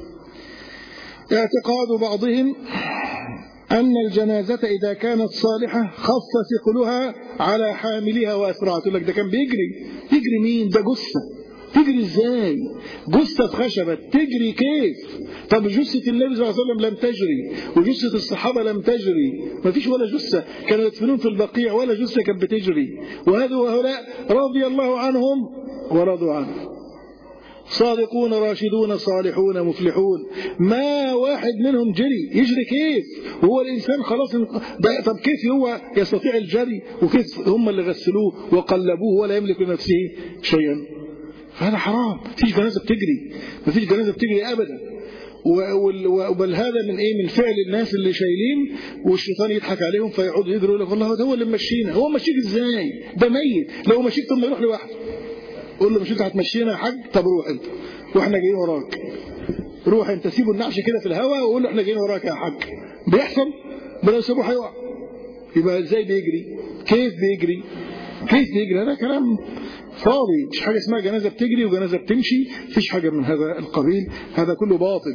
اعتقاد بعضهم أن الجنازة إذا كانت صالحة خف ثقلها على حاملها وأسرعها. تقول لك ده كان يجري مين؟ ده جثة، تجري ازاي؟ جثة خشبة تجري كيف؟ طب جثة النبي صلى الله عليه وسلم لم تجري، وجثة الصحابة لم تجري، ما فيش ولا جثة كانوا يدفنون في البقيع ولا جثة كانت بتجري. وهؤلاء رضي الله عنهم ورضوا عنه، صادقون راشدون صالحون مفلحون، ما واحد منهم يجري كيف؟ وهو الإنسان خلاص طب كيف هو يستطيع الجري؟ وكيف هم اللي غسلوه وقلبوه ولا يملك لنفسه شيئا؟ هذا حرام. مفيش جنازة بتجري، مفيش جنازة بتجري أبدا. وبل هذا من فعل الناس اللي شايلين والشيطان يضحك عليهم فيقعدوا يجروا لك والله ده هو اللي ممشينا. هو مشيك ازاي؟ ده ميت، لو مشيك طب ما يروح لوحده. قول له مش انت هتمشينا يا حاج؟ طب روح انت، واحنا جايين وراك. روح انت سيبوا النعش كده في الهواء وقول له احنا جايين وراك يا حاج. بيحصل؟ لو سيبوه هيقع. يبقى ازاي بيجري؟ كيف بيجري؟ هذا كلام فاضي. مش حاجه اسمها جنازه بتجري وجنازه بتمشي، مفيش حاجه من هذا القبيل، هذا كله باطل.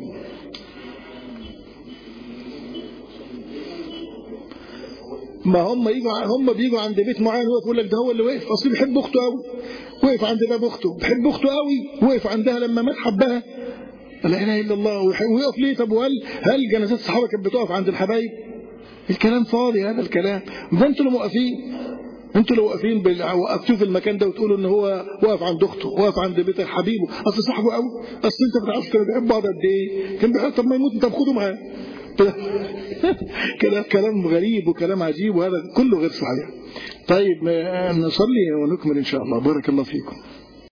ما هم بيجوا عند بيت معين ويقف يقول لك ده هو اللي وقف، اصل بيحب اخته قوي، وقف عند باب اخته، بيحب اخته قوي، وقف عندها لما مات حبها. لا اله الا الله. ويقف ليه؟ طب هل جنازات الصحابه كانت بتقف عند الحبايب؟ الكلام فاضي هذا الكلام. ده انتوا اللي موقفين. انتوا لو واقفين وقفتوه في المكان ده وتقولوا ان هو واقف عند اخته، واقف عند بيت حبيبه، اصل صاحبه قوي، اصل انت ما تعرفش كانوا بيحبوا بعض قد ايه، كان بيحب. طب ما يموت انت خده معاه. كده كلام غريب وكلام عجيب، وهذا كله غير صحيح. طيب نصلي ونكمل ان شاء الله. بارك الله فيكم.